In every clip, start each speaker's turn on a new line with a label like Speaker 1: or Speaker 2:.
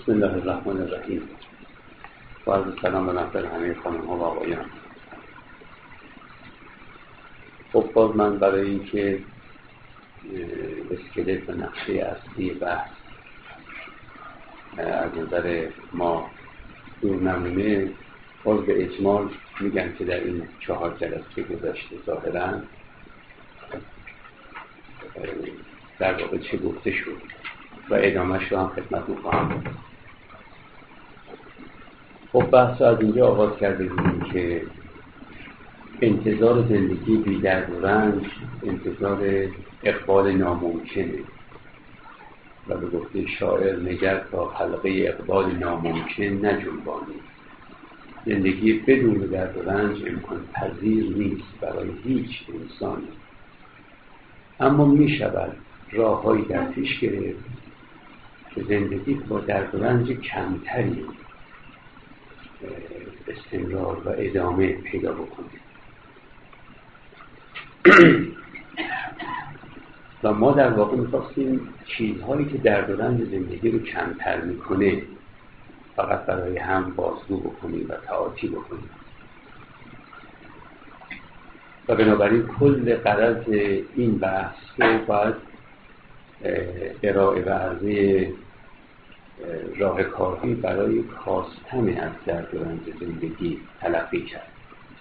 Speaker 1: بسم الله الرحمن الرحیم. با عرض سلام به محضر همه خانم ها و آقایان. خب باز من برای اینکه اسکلت و نقشه اصلی بحث از نظر ما دور نمونه، باز به اجمال میگم که در این 4 جلسه گذشته ظاهراً در واقع چه گفته شد و ادامهش رو هم خدمت می‌خواهم. خب بحث از اینجا آغاز کرده بودیم که انتظار زندگی بی درد و رنج انتظار اقبال ناممکنه و به گفته شاعر نگر تا حلقه اقبال ناممکن نجنبانی. زندگی بدون درد و رنج امکان پذیر نیست برای هیچ انسانی، اما می شود راه‌هایی در پیش گرفت که زندگی با درد و رنج کمتری استمرار و ادامه پیدا بکنه. و ما در واقع می‌خواستیم چیزهایی که درد و رنج زندگی رو کمتر میکنه فقط برای هم بازگو بکنیم و تعاطی بکنیم. و بنابراین کل غرض این بحث رو باید ارائه و عرضه راهکارهایی برای کاستن از درد و رنج زندگی تلقی کرد.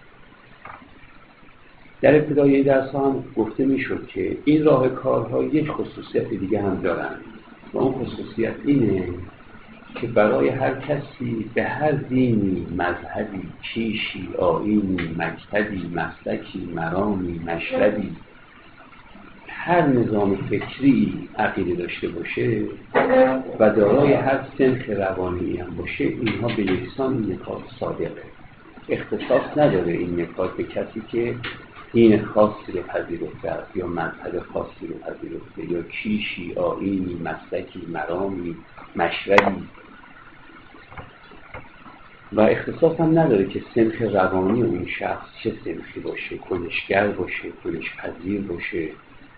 Speaker 1: در ابتدای درس هم گفته میشد که این راهکارها یک خصوصیت دیگه هم دارند و اون خصوصیت اینه که برای هر کسی به هر دینی، مذهبی، کیشی، آیینی، مکتبی، مسلکی، مرامی، مشربی، هر نظام فکری عقیده داشته باشه و دارای هر سنخ روانی هم باشه، اینها به یکسان نکات صادقه. اختصاص نداره این نکات به کسی که دین خاصی رو پذیرفته است یا مذهب خاصی رو پذیرفته یا کیشی، آیینی، مسلکی، مرامی، مشربی، و اختصاص هم نداره که سنخ روانی اون شخص چه سنخی باشه، کنشگر باشه، کنش پذیر باشه،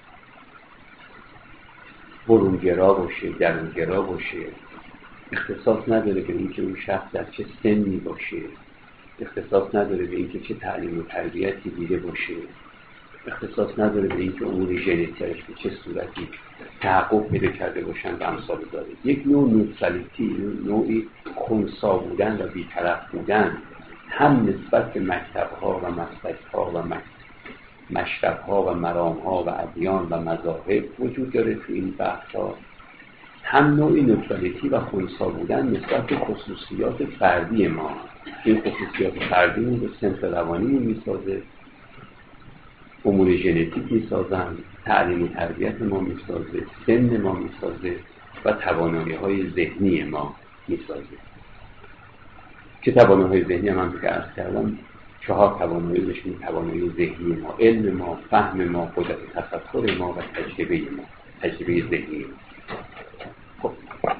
Speaker 1: برونگرا باشه، درونگرا باشه. اختصاص نداره به اینکه اون شخص در چه سنی باشه، اختصاص نداره به اینکه چه تعلیم و تربیتی دیده باشه، اختصاص نداره به اینکه امور ژنتیکش به چه صورتی تحقق پیدا کرده باشن و امثال داره. یک نوع نوترالیتی، نوعی خنثی بودن و بی‌طرف بودن هم نسبت به مکتب‌ها و مسلک‌ها و مشرب‌ها و مرام‌ها و ادیان و مذاهب وجود داره تو این بحث‌ها، هم نوعی نوترالیتی و خنثی بودن نسبت به خصوصیات فردی ما. این خصوصیات فردی رو به سنخ روانی میسازه، امور ژنتیک میسازن، تعلیم و تربیت ما میسازه، سن ما میسازه و توانایی‌های ذهنی ما میسازه. که توانایی‌های ذهنی هم که عرض کردم 4 توانایی داشتیم: توانایی ذهنی ما، علم ما، فهم ما، قدرت تفکر ما و تجربه ما، تجربه ذهنی ما. خب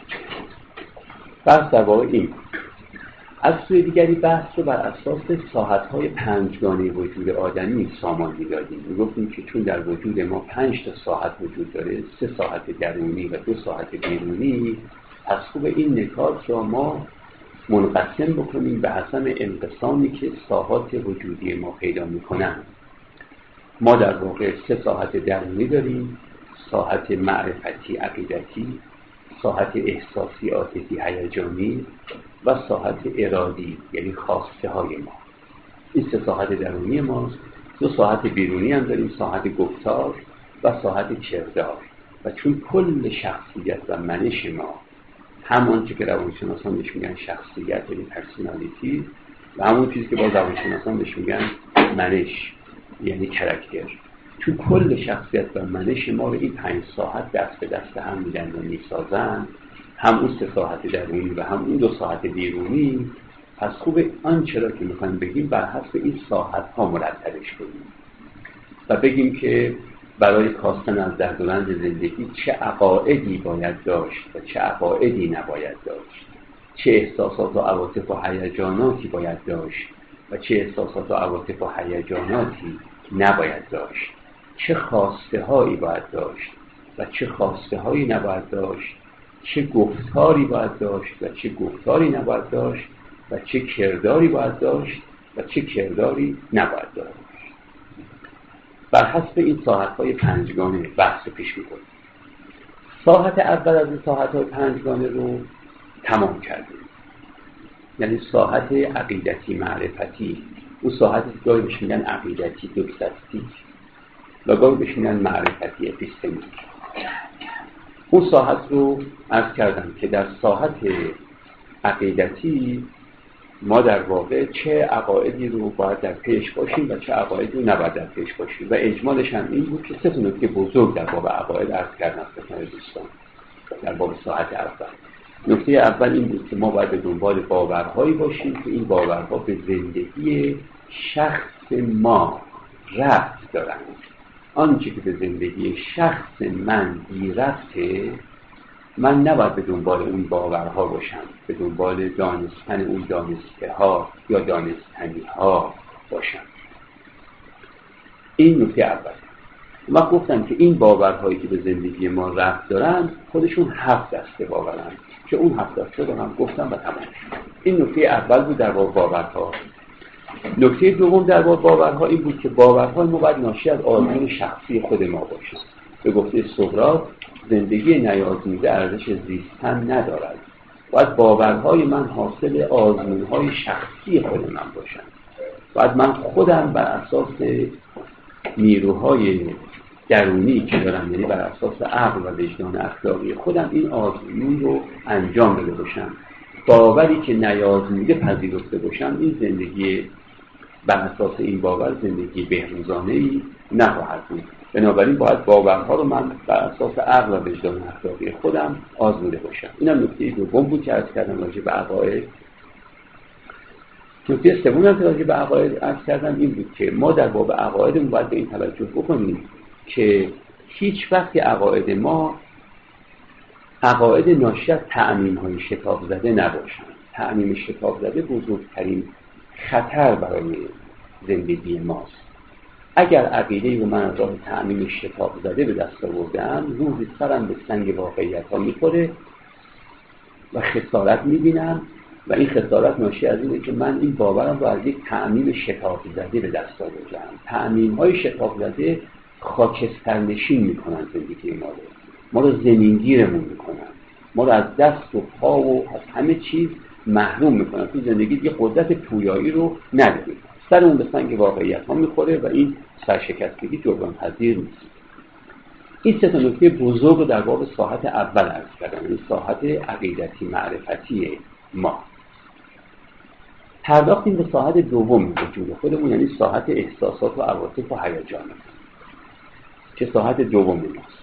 Speaker 1: بحث در واقع این. از سوی دیگری بحث رو بر اساس ساحت‌های 5گانه وجود آدمی سامان می‌دادیم. می‌گفتیم که چون در وجود ما 5 تا ساحت وجود داره، 3 ساحت درونی و 2 ساحت بیرونی، پس خوب این نکات را ما منقسم بکنیم به حسب انقسامی که ساحات وجودی ما پیدا می‌کنند. ما در واقع 3 ساحت درونی داریم: ساحت معرفتی عقیدتی، ساحت احساسی عاطفی هیجانی و ساحت ارادی یعنی خواسته های ما. این 3 ساحت درونی ماست. 2 ساحت بیرونی هم داریم: ساحت گفتار و ساحت کردار. و چون کل شخصیت و منش ما همون چیزی که روانشناسان بهش میگن شخصیت یعنی پرسونالیتی و همون چیزی که با روانشناسان بهش میگن منش یعنی کاراکتر، چون کل شخصیت و منش ما رو این 5 ساحت دست به دست هم میدن و میسازن، هم اون 3 ساحت درونی و هم اون 2 ساحت بیرونی، پس خوبه آنچه را که میخوایم بگیم بر حسب این ساحت ها مرتبش کنیم و بگیم که برای کاستن از درد و رنج زندگی چه عقایدی باید داشت و چه عقایدی نباید داشت، چه احساسات و عواطف و هیجاناتی باید داشت و چه احساسات و عواطف و هیجاناتی نباید داشت، چه خواسته هایی باید داشت و چه خواسته هایی نباید داشت چه گفتاری باید داشت و چه گفتاری نباید داشت و چه کرداری باید داشت و چه کرداری نباید داشت. بر حسب این ساحت‌های پنجگانه بحث پیش می‌بریم. ساحت اول از این ساحت‌های پنجگانه رو تمام کردیم، یعنی ساحت عقیدتی معرفتی. اون ساحت گاهی بهش میگن عقیدتی دوکساستی و گاهی بهش میگن معرفتی اپیستمیک. اون ساحت رو عرض کردم که در ساحت عقیدتی ما در واقع چه عقایدی رو باید در پیش باشیم و چه عقایدی رو نباید در پیش باشیم و اجمالش هم این بود که سه تا نکته بزرگ در باب عقاید عرض کردم خدمت دوستان در باب ساحت اول. نکته اول این بود که ما باید به دنبال باورهایی باشیم که این باورها به زندگی شخص ما ربط دارند. آنچه که به زندگی شخص من بی ربطه، من نباید به دنبال اون باورها باشم، به دنبال دانستن اون دانسته ها یا دانستنی ها باشم. این نکته اول. من گفتم که این باورهایی که به زندگی ما ربط دارن خودشون 7 دسته باورن که اون 7 دسته رو هم گفتم و تمام شد. این نکته اول بود در باب باورها. نکته دوم در باب باورها این بود که باورهای ما باید ناشی از آزمون شخصی خود ما باشه. به گفته سقراط زندگی نیازموده ارزش زیستن ندارد. باید باورهای من حاصل آزمونهای شخصی خود من باشن. باید من خودم بر اساس نیروهای درونی که دارم، یعنی بر اساس عقل و وجدان اخلاقی خودم این آزمون رو انجام داده باشم. باوری که نیازموده پذیرفته باشم، این زندگی بر اساس این باور زندگی بهروزانه‌ای نخواهد بود. بنابراین باید باورها رو من بر اساس عقل و وجدان اخلاقی خودم آزموده باشم. اینم نکته دوم بود که عرض کردم راجع به عقاید. نکته سوم هم که راجع به عقاید عرض کردم این بود که ما در باب عقایدمون باید به این توجه بکنیم که هیچ وقت عقاید ما عقاید ناشی از تعمیم‌های شتاب زده نباشند. تعمیم شتاب زده بزرگترین خطر برای زندگی ماست. اگر عقیده‌ای رو من از راه تعمیم شتاب زده به دست آوردم، روزی سرم به سنگ واقعیت‌ها می‌خوره و خسارت می‌بینم و این خسارت ناشی از اینه که من این باورم رو از یک تعمیم شتاب زده به دست آوردم. تعمیم‌های شتاب زده خاکسترنشین می‌کنن زندگی ما رو زمینگیرمون می‌کنن، ما رو از دست و پا و از همه چیز محروم می‌کنن. تو زندگی دیگه قدرت پویایی رو نداریم. سرمون به سنگ واقعیت‌ها می‌خوره و این سرشکستگی جبران پذیر نیست. این سه تا نکته بزرگ رو در باب ساحت اول عرض کردم، یعنی ساحت عقیدتی معرفتی ما. پرداختیم به ساحت دوم وجود خودمون، یعنی ساحت احساسات و عواطف و هیجان که ساحت دوم ماست.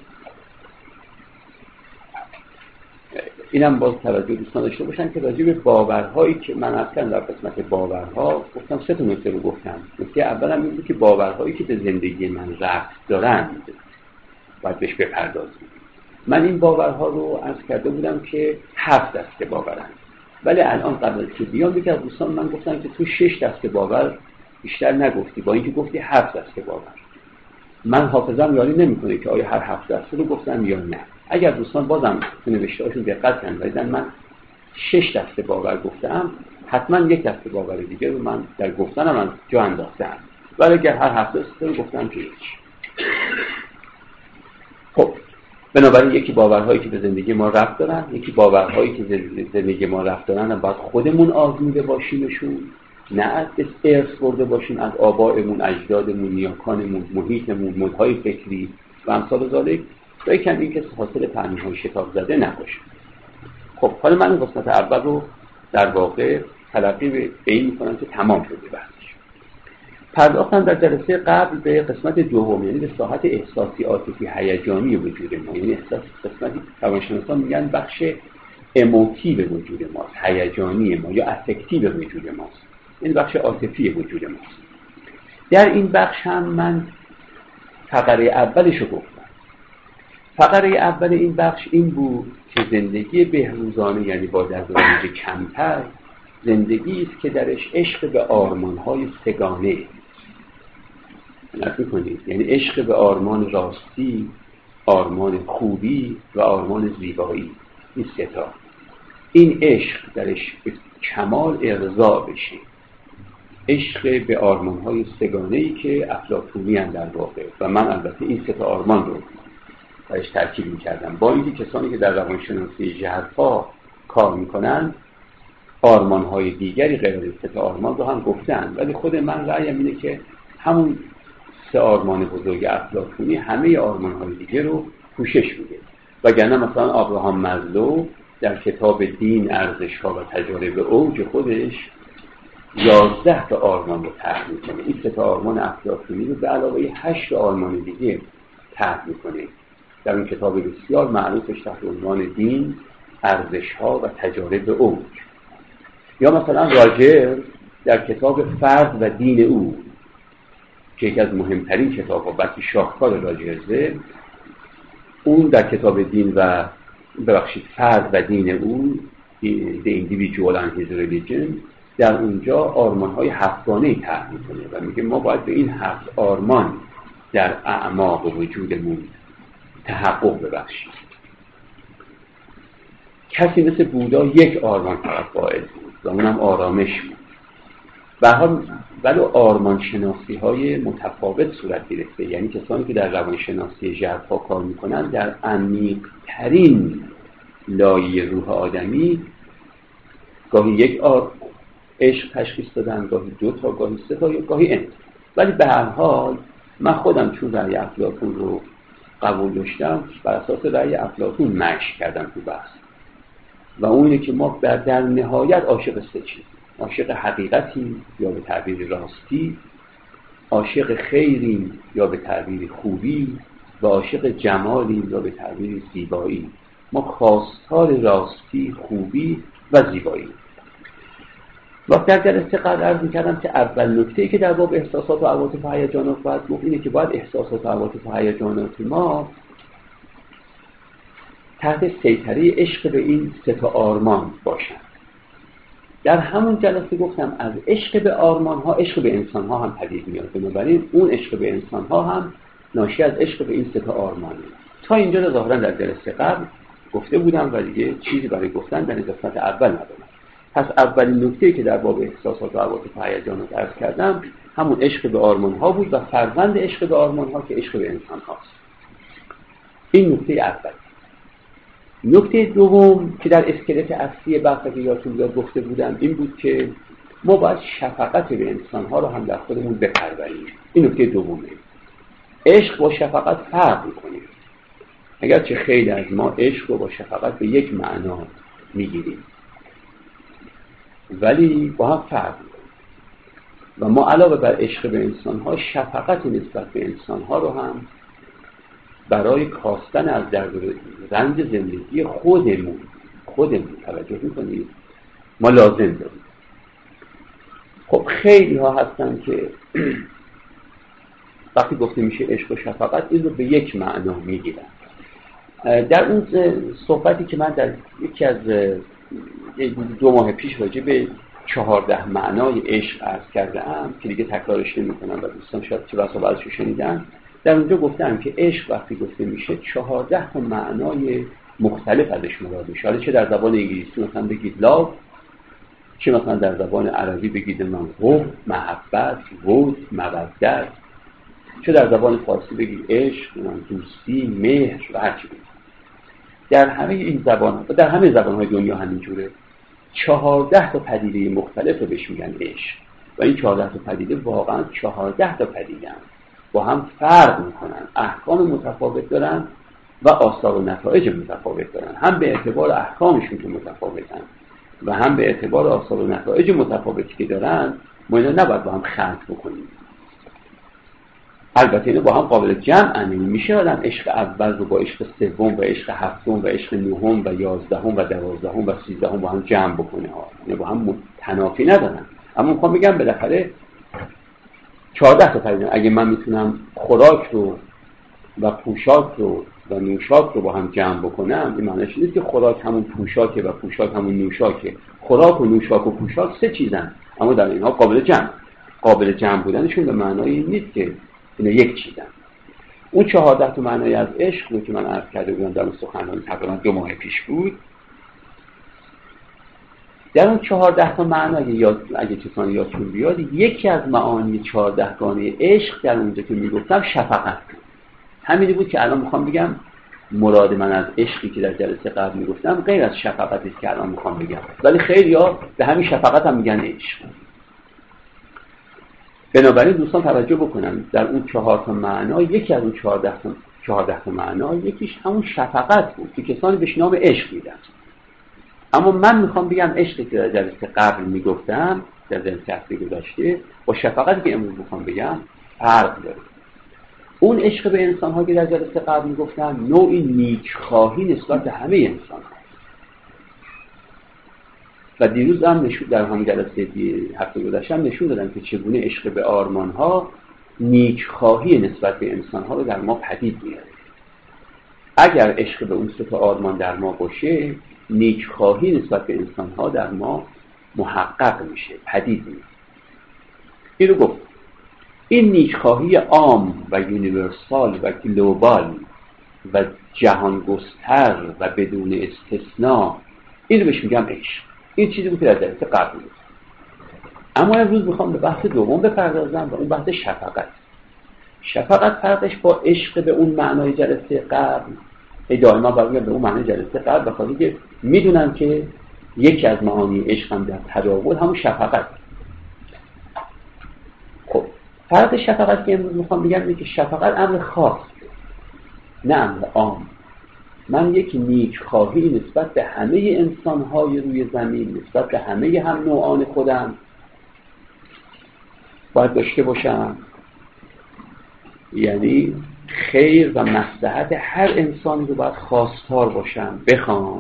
Speaker 1: اینم باز توجه دوستان داشته باشن که راجع به باورهایی که من اصلا در قسمت باورها گفتم سه تا نکته رو گفتم. نکته اولم این بود که باورهایی که به زندگی من ربط دارند باید بهش بپردازیم. من این باورها رو عرض کرده بودم که 7 دسته باورند، ولی الان قبل از که بیام یکی از دوستان من گفتن که تو 6 دسته باور بیشتر نگفتی، با اینکه گفتی 7 دسته باور. من حافظم یاری نمی‌کنه که آیا هر 7 دسته رو گفتم یا نه. اگر دوستان بازم تو نوشته‌هاشون دقت کنن و دیدن من 6 دسته باور گفتم، حتما یک دسته باور دیگه رو من در گفتنم من جا انداختم، ولی اگر هر 7 دسته رو گفتم که هیچ. خب بنابراین یکی باورهایی که به زندگی ما ربط دارن، یکی باورهایی که به زندگی ما ربط دارن باید خودمون آزموده باشیمشون، نه از ارث برده باشیم از آبائمون، اجدادمون، نیاکانمون، محیطمون، مدهای فکری و امثال ذالک، تا یکم این که حاصل تعمیم‌های شتاب زده نباشه. خب حالا من این قسمت اول رو در واقع تلقی به این میکنم که تمام شده بحثش. پرداختم در جلسه قبل به قسمت دوم، یعنی به ساحت احساسی عاطفی هیجانی وجود ما، یعنی قسمتی روانشناسان میگن بخش اموتیو وجود ماست، هیجانی ما یا افکتیو وجود ماست، این بخش عاطفی وجود ماست. در این بخش هم من فقره اولش رو گفتم. فقره اول این بخش این بود که زندگی بهروزانه، یعنی با درد کمتر، زندگی است که درش عشق به آرمان‌های سگانه کنید، یعنی عشق به آرمان راستی، آرمان خوبی و آرمان زیبایی. این سه تا، این عشق درش به کمال ارضا بشه، عشق به آرمان‌های سگانه‌ای که افلاطونی هم در واقع، و من البته این سه تا آرمان رو درش ترکیب می‌کردم. با اینکه کسانی که در روانشناسی ژرفا کار می‌کنن آرمان‌های دیگری غیر از سه تا آرمان رو هم گفتن، ولی خود من رأیم اینه که همون سه آرمان بزرگ افلاطونی همه آرمان‌های دیگه رو پوشش میده. وگرنه مثلا ابراهام مازلو در کتاب دین، ارزش‌ها و تجارب اوج خودش 11 تا آرمان رو طرح میکنه. این سه تا آرمان افلاطونی رو به علاوه 8 آرمان دیگه طرح میکنه در اون کتاب بسیار معروفش تحت عنوان دین، ارزش‌ها و تجارب اوج. یا مثلا راجر در کتاب فرد و دین او که یکی از مهمترین کتاب‌ها بلکه شاهکار راجرزه، اون در کتاب دین و فرد و دین او The Individual and His Religion در اونجا آرمان‌های هفتگانه‌ای طرح می‌کنه و میگه ما باید به این 7 آرمان در اعماق وجودمون تحقق ببخشیم. کسی مثل بودا یک آرمان فقط قائل بود و اونم آرامش بود. به هر حال ولی آرمان شناسی های متفاوت صورت گرفته، یعنی کسانی که در روانشناسی ژرفا کار میکنن در عمیق ترین لایه روح آدمی گاهی یک عشق تشخیص دادن، گاهی 2 تا، گاهی 3 تا، یا گاهی n. ولی به هر حال من خودم چون رأی افلاطون رو قبول داشتم بر اساس رأی افلاطون مشی کردم تو بحث، و اونه که ما در نهایت عاشق 3 چیز: عاشق حقیقتی یا به تعبیر راستی، عاشق خیری یا به تعبیر خوبی، و عاشق جمالی یا به تعبیر زیبایی. ما خواستار راستی، خوبی و زیبایی. وقت در جلسه قبل عرض می‌کردم که اول نکته‌ای که در باب احساسات و عواطف و هیجانات باید گفت اینه که باید احساسات و عواطف و هیجانات ما تحت سیطره عشق به این 3 تا آرمان باشن. در همون جلسه گفتم از عشق به آرمان‌ها عشق به انسان‌ها هم پدید میاد، بنابراین اون عشق به انسان‌ها هم ناشی از عشق به این 3 تا آرمانه. تا اینجا رو ظاهراً در جلسه قبل گفته بودم و دیگه چیزی برای گفتن در قسمت اول ندارم. پس اولین نکته‌ای که در باب احساسات و عواطف و هیجانات عرض کردم همون عشق به آرمان‌ها بود و فرزند عشق به آرمان‌ها که عشق به انسان‌هاست. این نکته اول. نکته دوم که در اسکلت اصلی بحث که یادتون بیاد گفته بودم این بود که ما باید شفقت به انسان‌ها رو هم در خودمون بپروریم. این نکته دومه. عشق با شفقت فرق می‌کنه. اگرچه خیلی از ما عشق رو با شفقت به یک معنا می‌گیریم، ولی با هم فرق می‌کنه. و ما علاوه بر عشق به انسان‌ها شفقت نسبت به انسان‌ها رو هم برای کاستن از درد و رنج زندگی خودمون توجه می‌کنید ما لازم داریم. خب خیلی ها هستن که وقتی گفته میشه عشق و شفقت این رو به یک معنا میگیرن. در اون صحبتی که من در یکی از 2 ماه پیش راجع به 14 معنای عشق عرض کردم که دیگه تکرارش نمی‌کنم و دوستان شاید چه بسا بعضیشو شنیدن، در اونجا گفتم که عشق وقتی گفته میشه 14 تا معنای مختلف ازش مراد میشه. حالا چه در زبان انگلیسی مثلا بگید لاو، چه مثلا در زبان عربی بگید من حب، محبت، ود، مودت، چه در زبان فارسی بگید عشق، دوستی، مهر و هر چی بگید. در همه این زبان و در همه زبان‌های دنیا همینجوره. 14 تا پدیده مختلف رو بهش میگن عشق و این 14 تا پدیده واقعا 14 تا پدیده با هم فرق میکنن، احکام متفاوت دارن و آثار و نتایج متفاوت دارن، هم به اعتبار احکامشون که متفاوتن و هم به اعتبار آثار و نتایج متفاوتی که دارن. ما اینا نباید با هم خلط بکنیم. البته اینا با هم قابل جمع میشه. آدم عشق اول رو با عشق سوم و عشق هفتم و عشق نهم و 11 و 12 و 13 با هم جمع بکنه ها. اینا با هم تنافی ندارن. اما میخوام بگم بالاخره 14 تا پدیده. اگه من میتونم خوراک رو و پوشاک رو و نوشاک رو با هم جمع بکنم، این معنیش نیست که خوراک همون پوشاکه و پوشاک همون نوشاکه. خوراک و نوشاک و پوشاک 3 چیزن، اما در اینها قابل جمع بودنشون به معنای نیست که اینا یک چیزن. اون 14 تا معنای از عشق رو که من عرض کرده بودم در اون سخنرانی تقریبا 2 ماه پیش بود، در اون 14 تا معنا اگه کسانی یادتون بیاد، یکی از معانی 14 گانه عشق در اونجا که میگفتم شفقت بود. همینی بود که الان میخوام بگم مراد من از عشقی که در جلسه قبل میگفتم غیر از شفقتی که الان میخوام بگم، ولی خیلی‌ها به همین شفقت هم میگن عشق. بنابراین دوستان توجه بکنن در اون 4 تا معنا، یکی از اون 14 تا معنا یکیش همون شفقت بود که کسانی بهش نام عشق میدن. اما من میخوام بگم عشقی که در جلسه قبل میگفتم، در جلسه اصلی گذشته، با شفقتی که امروز میخوام بگم فرق داره. اون عشق به انسان ها که در جلسه قبل میگفتم نوعی نیکخواهی نسبت به همه انسان ها، و دیروز هم نشون در همین جلسه هفته گذشته نشون دادم که چگونه عشق به آرمان ها نیکخواهی نسبت به انسان ها رو در ما پدید میاره. اگر عشق به اون سه تا آرمان در ما باشه، نیکخواهی نسبت به انسان ها در ما محقق میشه، پدید میاد. این رو گفت این نیکخواهی عام و یونیورسال و گلوبال و جهان گستر و بدون استثناء، این رو بهش میگم عشق. این چیزی بود که در جلسه قبل بود. اما امروز میخوام به بحث دوم بپردازم و اون بحث شفقت. شفقت فرقش با عشق به اون معنای جلسه قبل، دائما برمیگردم به اون معنای جلسه قبل، بخاطر که میدونم که یکی از معانی عشق هم در تداول همون شفقت. خب فرق شفقت که امروز میخوام بگم اینه که شفقت امر خاص، نه امر عام. من یک نیکخواهی نسبت به همه انسان‌های روی زمین، نسبت به همه هم نوعان خودم باید داشته باشم. یعنی خیر و مصلحت هر انسانی رو باید خواستار باشم، بخوام.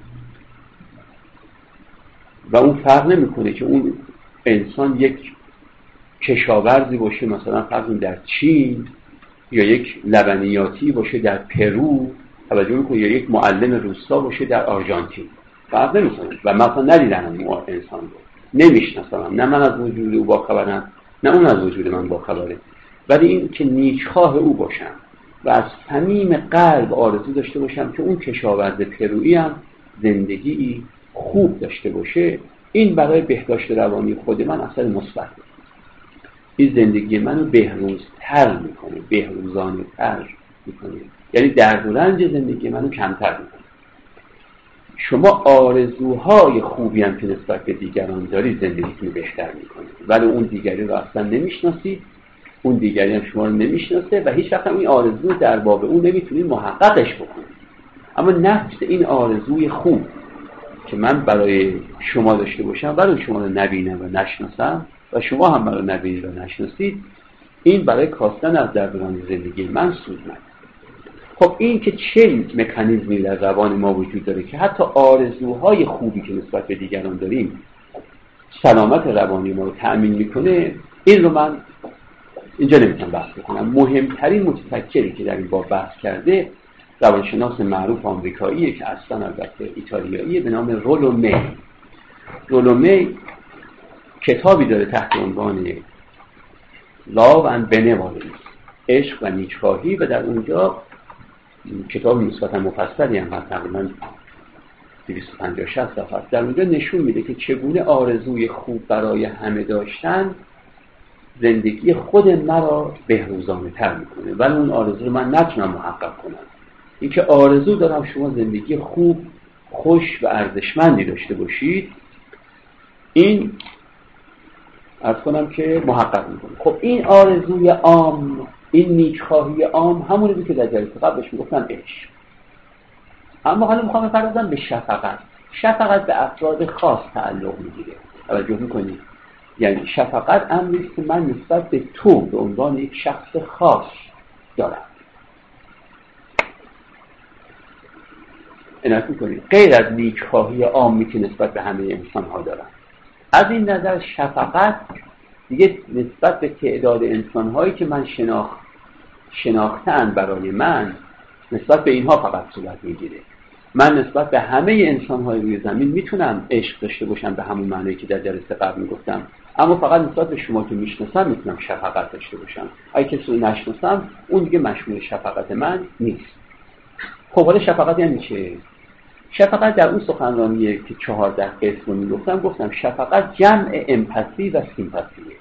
Speaker 1: و اون فرق نمی‌کنه که اون انسان یک کشاورزی باشه، مثلا فرض در چین، یا یک لبنیاتی باشه در پرو، توجه میکنه، یا یک معلم روستا باشه در آرژانتین، فرق نمیکنه. و مثلا ندیدنم اون انسان رو، نمیشناسم، نه من از وجود او باخبرم نه اون از وجود من باخبره، ولی این که نیکخواه او باشم و از صمیم قلب آرزو داشته باشم که اون کشاورز پرویی هم زندگی خوب داشته باشه، این برای بهداشت روانی خود من اثر مثبت. این زندگی منو بهروزتر میکنه، بهروزانه تر میکنه، یعنی درد و رنج زندگی منو کمتر میکنه. شما آرزوهای خوبی هم که نسبت به دیگران دارید زندگیتون رو بهتر میکنه، ولی اون دیگری رو اصلا نمیشناسید، اون دیگری هم شما رو نمیشناسه و هیچ وقت هم این آرزو در باب اون نمیتونید محققش بکنید. اما نفس این آرزوی خوب که من برای شما داشته باشم، برای شما رو نبینم و نشناسم و شما هم برای نبینید و نشناسید، این برای کاستن از درد زندگی من سودمند. خب این که چه مکانیزمی در روان ما وجود داره که حتی آرزوهای خوبی که نسبت به دیگران داریم سلامت روانی ما رو تأمین میکنه، این رو من اینجا نمیتونم بحث بکنم. مهمترین متفکری که در این باب بحث کرده روانشناس معروف آمریکاییه که اصلا البته ایتالیاییه، به نام رولو می. رولو می کتابی داره تحت عنوان Love and Benevolence، عشق و نیکخواهی، و در اونجا کتاب نسبتا مفصلی هم هست، تقریبا 250-60 صفحه است. در اونجا نشون میده که چگونه آرزوی خوب برای همه داشتن زندگی خود مرا بهروزانه تر میکنه، ولی اون آرزو رو من نتونم محقق کنم. این که آرزو دارم شما زندگی خوب، خوش و ارزشمندی داشته باشید، این عرض کنم که محقق میکنه. خب این آرزوی عام، این نیکخواهی عام همونی بود که در جلسه قبلش میگفتم عشق. اما حالا میخوام بپردازم به شفقت. شفقت به افراد خاص تعلق میگیره، توجه میکنید؟ یعنی شفقت امری است که من نسبت به تو به عنوان یک شخص خاص دارم. عنایت میکنید؟ غیر از نیکخواهی عامی که نسبت به همه انسان ها دارم. از این نظر شفقت دیگه نسبت به تعداد انسان هایی که من شناختن برای من، نسبت به اینها فقط صورت میگیره. من نسبت به همه انسان های روی زمین میتونم عشق داشته باشم به همون معنی که در جلسه قبل میگفتم، اما فقط نسبت به شما که میشناسم میتونم شفقت داشته باشم. اگه کسی رو نشناسم اون دیگه مشمول شفقت من نیست. خب حالا شفقت یعنی چه؟ شفقت در اون سخنرانی که 14 قسم گفتم شفقت جمع امپاتی و سیمپاتیه،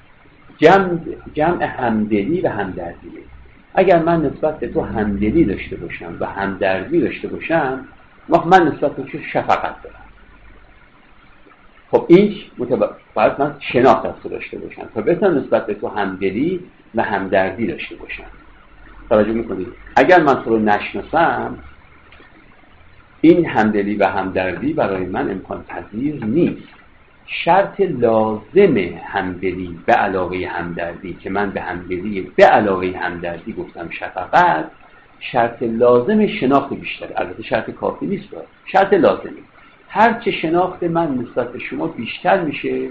Speaker 1: جمع همدلی و همدردیه. اگر من نسبت به تو همدلی داشته باشم و همدردی داشته باشم، وقت من نسبت به تو شفقت دارم. خب این باید من شناخت از تو داشته باشم تا بتونم نسبت به تو همدلی و همدردی داشته باشم. توجه میکنید؟ اگر من تو رو نشناسم، این همدلی و همدردی برای من امکان پذیر نیست. شرط لازم همدلی به علاوه همدردی که من به همدلی به علاوه همدردی گفتم شفقت، شرط لازم شناخت بیشتره. البته شرط کافی نیست، شرط لازمی. هرچه شناخت من نسبت به شما بیشتر میشه،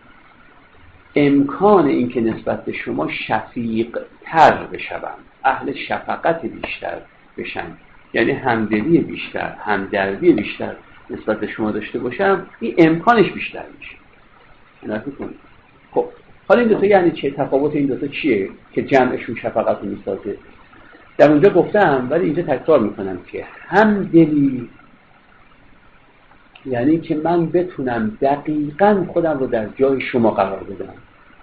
Speaker 1: امکان این که نسبت به شما شفیق تر بشم، اهل شفقت بیشتر بشم، یعنی همدلی بیشتر، همدردی بیشتر نسبت به شما داشته باشم، این امکانش بیشتر میشه. نظر کنید. خب حالا این دوتا یعنی چه؟ تفاوت این دوتا چیه که جمعشون شفقت رو میسازه؟ در اونجا گفتم ولی اینجا تکرار میکنم که همدلی یعنی که من بتونم دقیقاً خودم رو در جای شما قرار بدم.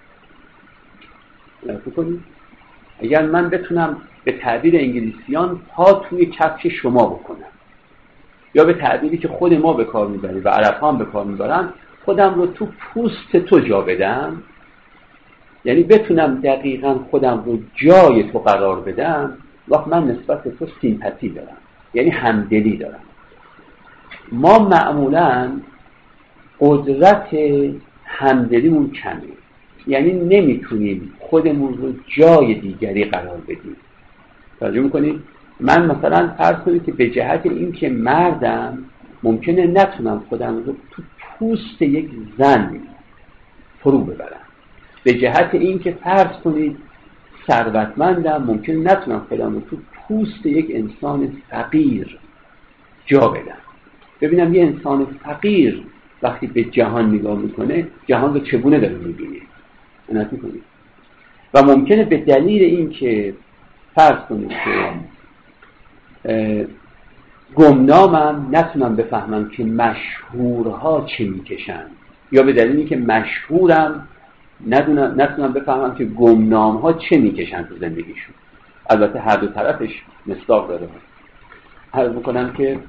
Speaker 1: نظر کنید. اگر من بتونم به تعبیر انگلیسیان پا توی کفش شما بکنم، یا به تعبیری که خود ما به کار میبریم و عرب هم به کار میبرن، خودم رو تو پوست تو جا بدم، یعنی بتونم دقیقاً خودم رو جای تو قرار بدم، وقت من نسبت به تو سیمپاتی دارم، یعنی همدلی دارم. ما معمولاً قدرت همدلیمون کمه، یعنی نمیتونیم خودمون رو جای دیگری قرار بدیم. توجه میکنید؟ من مثلا فرض کنید که به جهت این که مردم ممکنه نتونم خودم رو تو پوست یک زن فرو ببرم، به جهت این که فرض کنید ثروتمندم ممکنه نتونم خودم رو تو پوست یک انسان فقیر جا بدم. ببینم یه انسان فقیر وقتی به جهان نگاه میکنه، جهان رو چگونه داره میبینه. نظر کنید. و ممکنه به دلیل این که فرض کنید که گمنامم نتونم بفهمم که مشهورها چه میکشن، یا به دلیلی که مشهورم نتونم بفهمم که گمنامها چه میکشن تو زندگیشون. البته هر دو طرفش مصداق داره. عرض میکنم که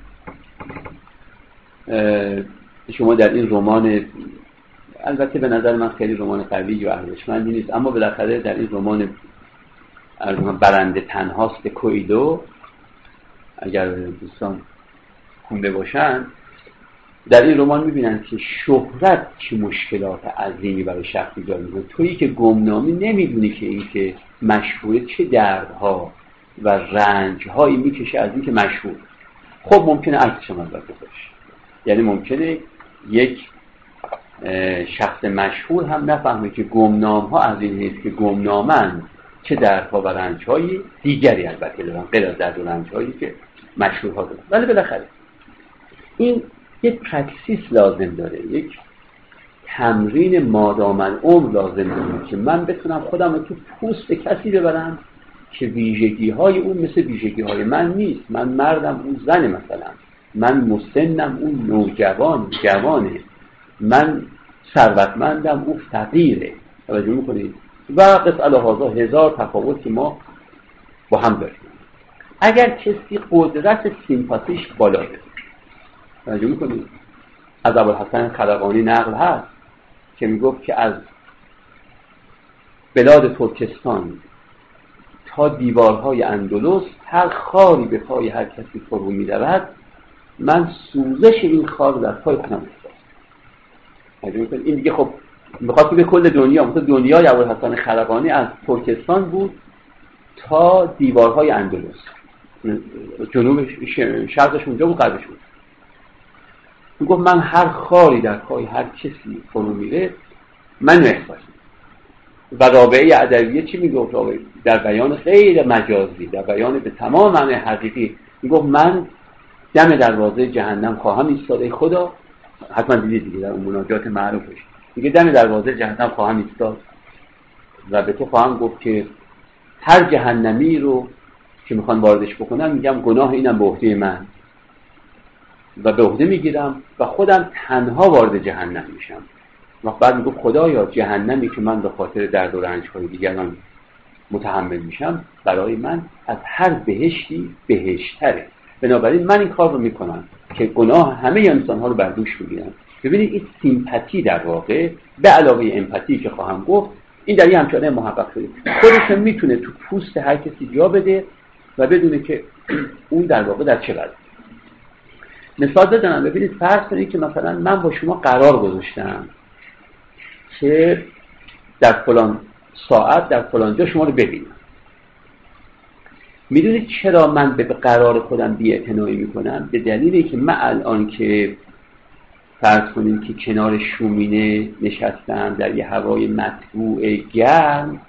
Speaker 1: شما در این رمان، البته به نظر من خیلی رمان قوی و ارزشمندی نیست، اما بالاخره در این رمان برنده تنهاست کویلو، اگر دوستان خونده باشن، در این رمان میبینن که شهرت چه مشکلات عظیمی برای شخص ایجاد میکنه. تویی که گمنامی نمیدونی که این که مشهوره چه دردها و رنجهایی میکشه از این که مشهور. خب ممکنه عکسش هم البته باشه، یعنی ممکنه یک شخص مشهور هم نفهمه که گمنام ها از این حیث که گمنامن چه دردها و رنجهایی دیگری البته دارن غیر از درد و رنجهایی که مشهورها دارن. ولی بالاخره این یک پرکسیس لازم داره، یک تمرین مادام العمر لازم داره که من بتونم خودم رو تو پوست کسی ببرم که ویژگی های اون مثل ویژگی های من نیست. من مردم، اون زن، مثلا من مسنم، اون جوانه، من ثروتمندم، اون فقیره. توجه میکنید؟ و قص الهازا هزار تفاوت که ما با هم داریم. اگر کسی قدرت سیمپاتیش بالا داره، توجه میکنید؟ از ابوالحسن خلقانی نقل هست که میگفت که از بلاد ترکستان تا دیوارهای اندلس هر خاری به پای هر کسی فرو می‌رود، من سوزش این خار در پای خودم احساس. این دیگه خب می‌خواد به کل دنیا، مثلا دنیای ابوالحسن خلقانی از ترکستان بود تا دیوارهای اندلس، جنوب شرقش اونجا بود، غربش بود. میگفت من هر خاری در پای هر کسی فرو میره من احساس. و رابعه ادویه چی میگفت؟ در بیان غیر مجازی، در بیان به تمام معنی حقیقی، میگفت من دم دروازه جهنم خواهم ایستاد. ای خدا، حتما دیدید دیگه در اون مناجات معروفش، میگه دم دروازه جهنم خواهم ایستاد و به تو خواهم گفت که هر جهنمی رو که میخوان واردش بکنن، میگم گناه اینم به عهده من، و به عهده میگیرم و خودم تنها وارد جهنم میشم. و بعد میگم خدایا جهنمی که من به خاطر درد و رنج‌های دیگران متحمل میشم برای من از هر بهشتی بهشتره. بنابراین من این کار رو میکنم که گناه همه انسان‌ها رو بر دوش میگیرم. ببینید این سیمپاتی در واقع به علاوه امپاتی که خواهم گفت، این در این همچنان محقق شده خودش میتونه تو پوست هر کسی جا بده و بدونه که اون در واقع در چه وضعی. مثال بزنم. ببینید فرض کنید که مثلا من با شما قرار گذاشتم که در فلان ساعت در فلان جا شما رو ببینم. میدونید چرا من به قرار خودم بی‌اعتنایی میکنم؟ به دلیلی که من الان که فرض کنید که کنار شومینه نشستم در یه هوای مطبوع گرم،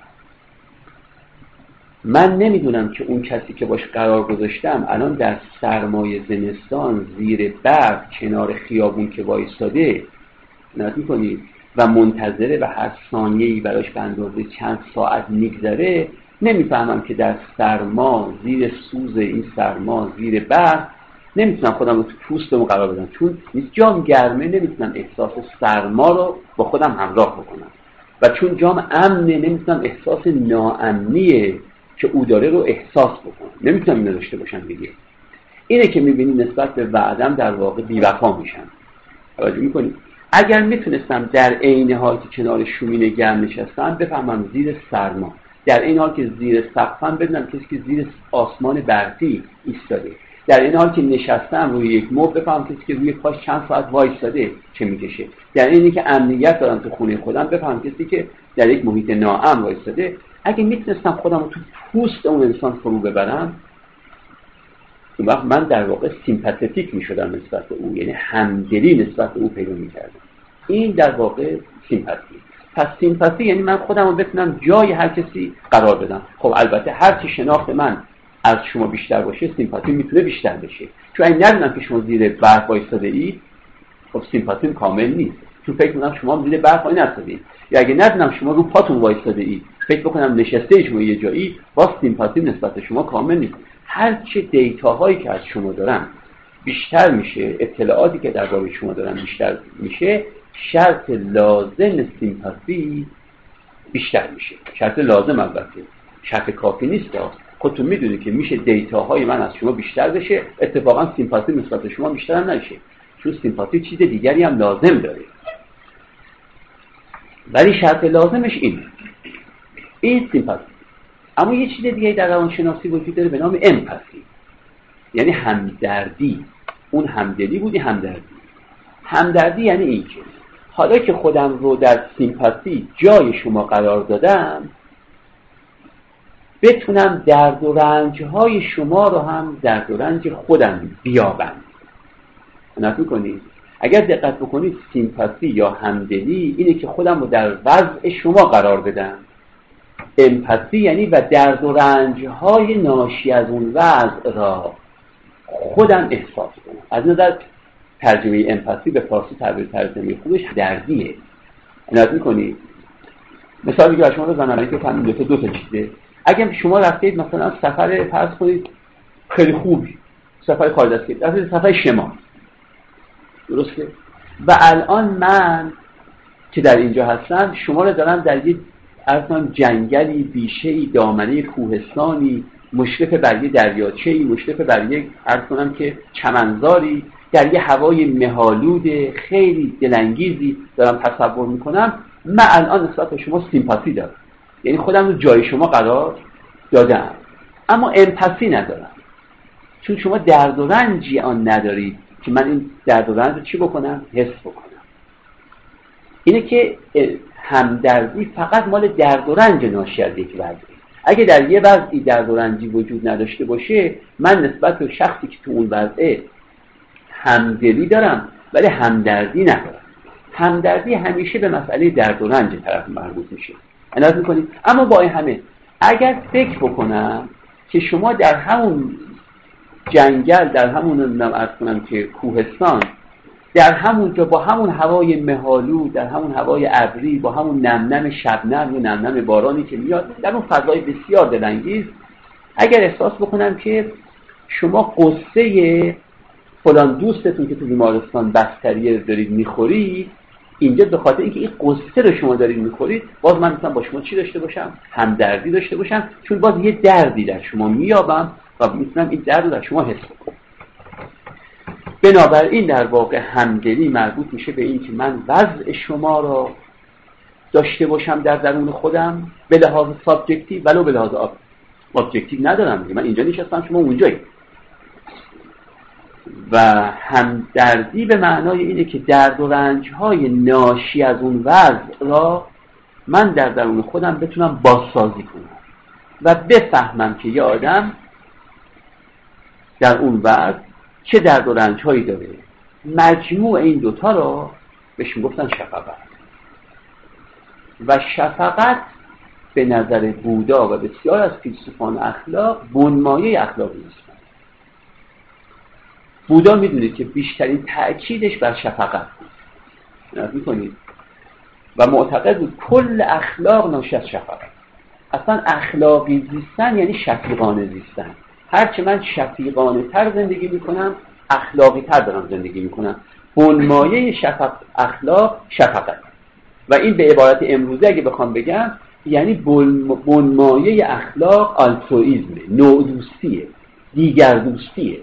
Speaker 1: من نمیدونم که اون کسی که باش قرار گذاشتم الان در سرمای زمستان زیر برف کنار خیابون که وایساده نگاه می‌کنید و منتظره و هر ثانیه‌ای براش به اندازه چند ساعت میگذره، نمیفهمم که در سرما زیر سوز این سرما زیر برف نمیتونم خودم رو تو پوستم قرار بدم، چون جام گرمه نمیتونم احساس سرما رو با خودم همراه بکنم و چون جام امنه نمیتونم احساس ناامنیه که او داره رو احساس بکنم. نمیتونم اینو داشته باشم دیگه. اینه که میبینید نسبت به وعدم در واقع بی‌وفا میشم. توجه میکنید؟ اگر میتونستم در عین حال که کنار شومینه گرم نشستم بفهمم زیر سرما، در این حال که زیر سقفم بدونم کسی که زیر آسمان برفی ایستاده، در این حال که نشستم روی یک مبل بفهمم کسی که روی پاش چند ساعت وایساده چه میکشه، در اینی که امنیت دارم تو خونه خودم بفهمم کسی که در یک محیط ناامن وایساده. اگه میتونستم خودم رو تو پوست اون انسان فرو ببرم، اون وقت من در واقع سیمپاتیک میشدم نسبت به او، یعنی همدلی نسبت به او پیدا میکردم. این در واقع سیمپاتی. پس سیمپاتی یعنی من خودم رو بتونم جای هر کسی قرار بدم. خب البته هر چی شناخت من از شما بیشتر باشه سیمپاتی میتونه بیشتر بشه، چون اگه ندونم که شما زیر برف وایساده اید خب سیمپاتیم کامل نیست، چون فکر می‌کنم شما زیر برف وای نستادید، یا اگه ندونم شما رو پاتون وایساده اید فکر بکنم نشسته شما یه جایی، باز سیمپاتیم نسبت به شما کامل نیست. هر چه دیتاهایی که از شما دارم بیشتر میشه، اطلاعاتی که درباره شما دارم بیشتر میشه، شرط لازم سیمپاتی بیشتر میشه. شرط لازم البته، شرط کافی نیست. خودتون میدونید که میشه دیتاهای من از شما بیشتر بشه، اتفاقا سیمپاتی نسبت به شما بیشتر هم نشه، چون سیمپاتی چیز دیگری هم لازم داره. ولی شرط لازمش اینه، این سیمپاتی. اما یه چیز دیگه در روانشناسی وجود داره به نام امپاتی، یعنی همدردی. اون همدلی بودی همدردی. همدردی یعنی این که حالا که خودم رو در سیمپاتی جای شما قرار دادم، بتونم درد و رنج‌های شما رو هم درد و رنج خودم بیابم. نگاه می‌کنید؟ اگر دقت بکنید سیمپاتی یا همدلی اینه که خودم رو در وضع شما قرار بدم. امپاتی یعنی و درد و رنج‌های ناشی از اون وضع را خودم احساس کنم. از نظر ترجمه امپاتی به فارسی ترجمه خوبش دردیه. نگاه می‌کنید؟ مثال دیگه شما بزنم که فهمید دو تا چیزه. اگه شما رفتید مثلا سفر فرض کنید خیلی خوبی، سفر خارج از کشور، رفتید سفر شمال، درسته؟ و الان من که در اینجا هستم شما رو دارم در یک جنگلی، بیشه‌ای، دامنه کوهستانی، مشرف بر یک دریاچه‌ای، مشرف بر یک که چمنزاری، در یک هوای مه‌آلود خیلی دلانگیزی دارم تصور میکنم. من الان نسبت به شما سیمپاتی دارم، یعنی خودم رو جای شما قرار دادم، اما امپاتی ندارم، چون شما درد و رنجی آن ندارید که من این درد و رنج رو چی بکنم؟ حس بکنم. اینه که همدردی فقط مال درد و رنج ناشی از یک وضعی. اگه در یه وضعی درد و رنجی وجود نداشته باشه، من نسبت به شخصی که تو اون وضعه همدلی دارم ولی همدردی ندارم. همدردی همیشه به مسئله درد و رنج طرف مربوط میشه. اندازه میکنید. اما با این همه اگر فکر بکنم که شما در همون جنگل، در همون که کوهستان، در همونجا با همون هوای مه‌آلود، در همون هوای ابری، با همون نمنم شبنم و نمنم بارانی که میاد، در اون فضای بسیار دلانگیز، اگر احساس بکنم که شما قصه فلان دوستتون که تو بیمارستان بستریه دارید میخورید، اینجا به خاطر اینکه این قصه رو شما دارید میخورید، باز من میتونم با شما چی داشته باشم؟ همدردی داشته باشم، چون باز یه دردی در شما میابم و میتونم این درد رو در شما حس کنم. بنابراین در واقع همدلی مربوط میشه به این که من وضع شما را داشته باشم در درون خودم به لحاظ سابجکتیو، ولو به لحاظ ابجکتیو ندارم. من اینجا نشستم، شما اونجایی. و همدردی به معنای اینه که درد و رنج‌های ناشی از اون وضع را من در درون خودم بتونم بازسازی کنم و بفهمم که یه آدم در اون وضع چه درد و رنج‌هایی داره. مجموع این دوتا را بهش میگفتن شفقت. و شفقت به نظر بودا و بسیار از فیلسوفان اخلاق بنمایه اخلاقی است. بودا میدونه که بیشترین تأکیدش بر شفقت بود، میکنید، و معتقد بود کل اخلاق ناشی از شفقت. اصلا اخلاقی زیستن یعنی شفیقانه زیستن. هرچه من شفیقانه تر زندگی میکنم، اخلاقی تر دارم زندگی میکنم. بنمایه اخلاق شفقت. و این به عبارت امروزی اگه بخوام بگم یعنی بنمایه اخلاق آلتروئیسمه، نوع دوستیه، دیگر دوستیه.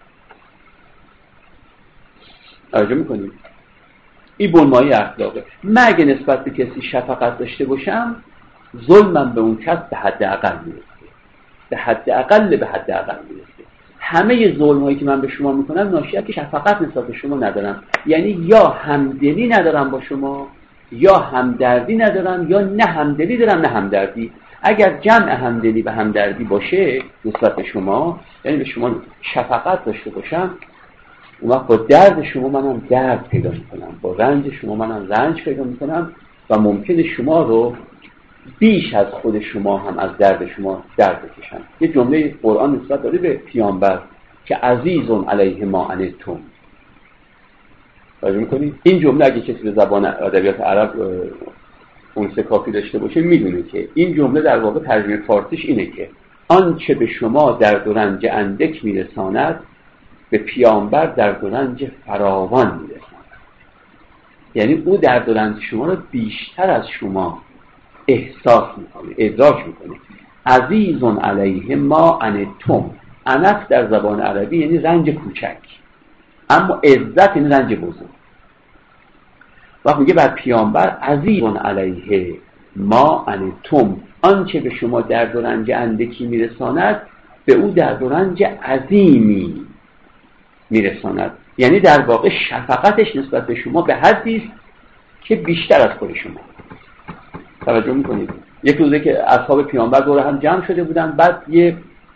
Speaker 1: توجه میکنید؟ این بنمایه اخلاقه. من اگه نسبت به کسی شفقت داشته باشم، ظلمم به اون کس به حد اقل میرسه. به حد اقل میرسه. همه ظلم هایی که من به شما میکنم ناشی از که شفقت نسبت به شما ندارم. یعنی یا همدلی ندارم با شما، یا همدردی ندارم، یا نه همدلی دارم نه همدردی. اگر جمع همدلی و همدردی باشه نسبت به شما، یعنی به شما شفقت داشته باشم، اون وقت با درد شما منم درد پیدا میکنم، با رنج شما منم رنج پیدا میکنم و ممکنه شما رو بیش از خود شما هم از درد شما درد بکشم. یه جمله قرآن نسبت داره به پیامبر که عزیزون علیه ما عنتم. توجه میکنید؟ این جمله اگه کسی به زبان ادبیات عرب اون کافی داشته باشه میدونه که این جمله در واقع ترجمه فارسیش اینه که آنچه به شما درد و رنج اندک میرساند به پیامبر درد و رنج فراوان میرساند. یعنی او درد و رنج شما رو بیشتر از شما احساس میکنه، ادراک میکنه. عزیزون علیه ما عنتم. عنت در زبان عربی یعنی رنج کوچک، اما عزت یعنی رنج بزرگ. وقتی میگه بر پیامبر عزیزون علیه ما عنتم، آنچه به شما درد و رنج اندکی میرساند به او درد و رنج عظیمی میرساند. یعنی در واقع شفقتش نسبت به شما به حدی است که بیشتر از خود شما. توجه میکنید؟ یک روزه که اصحاب پیامبر دور هم جمع شده بودن، بعد یه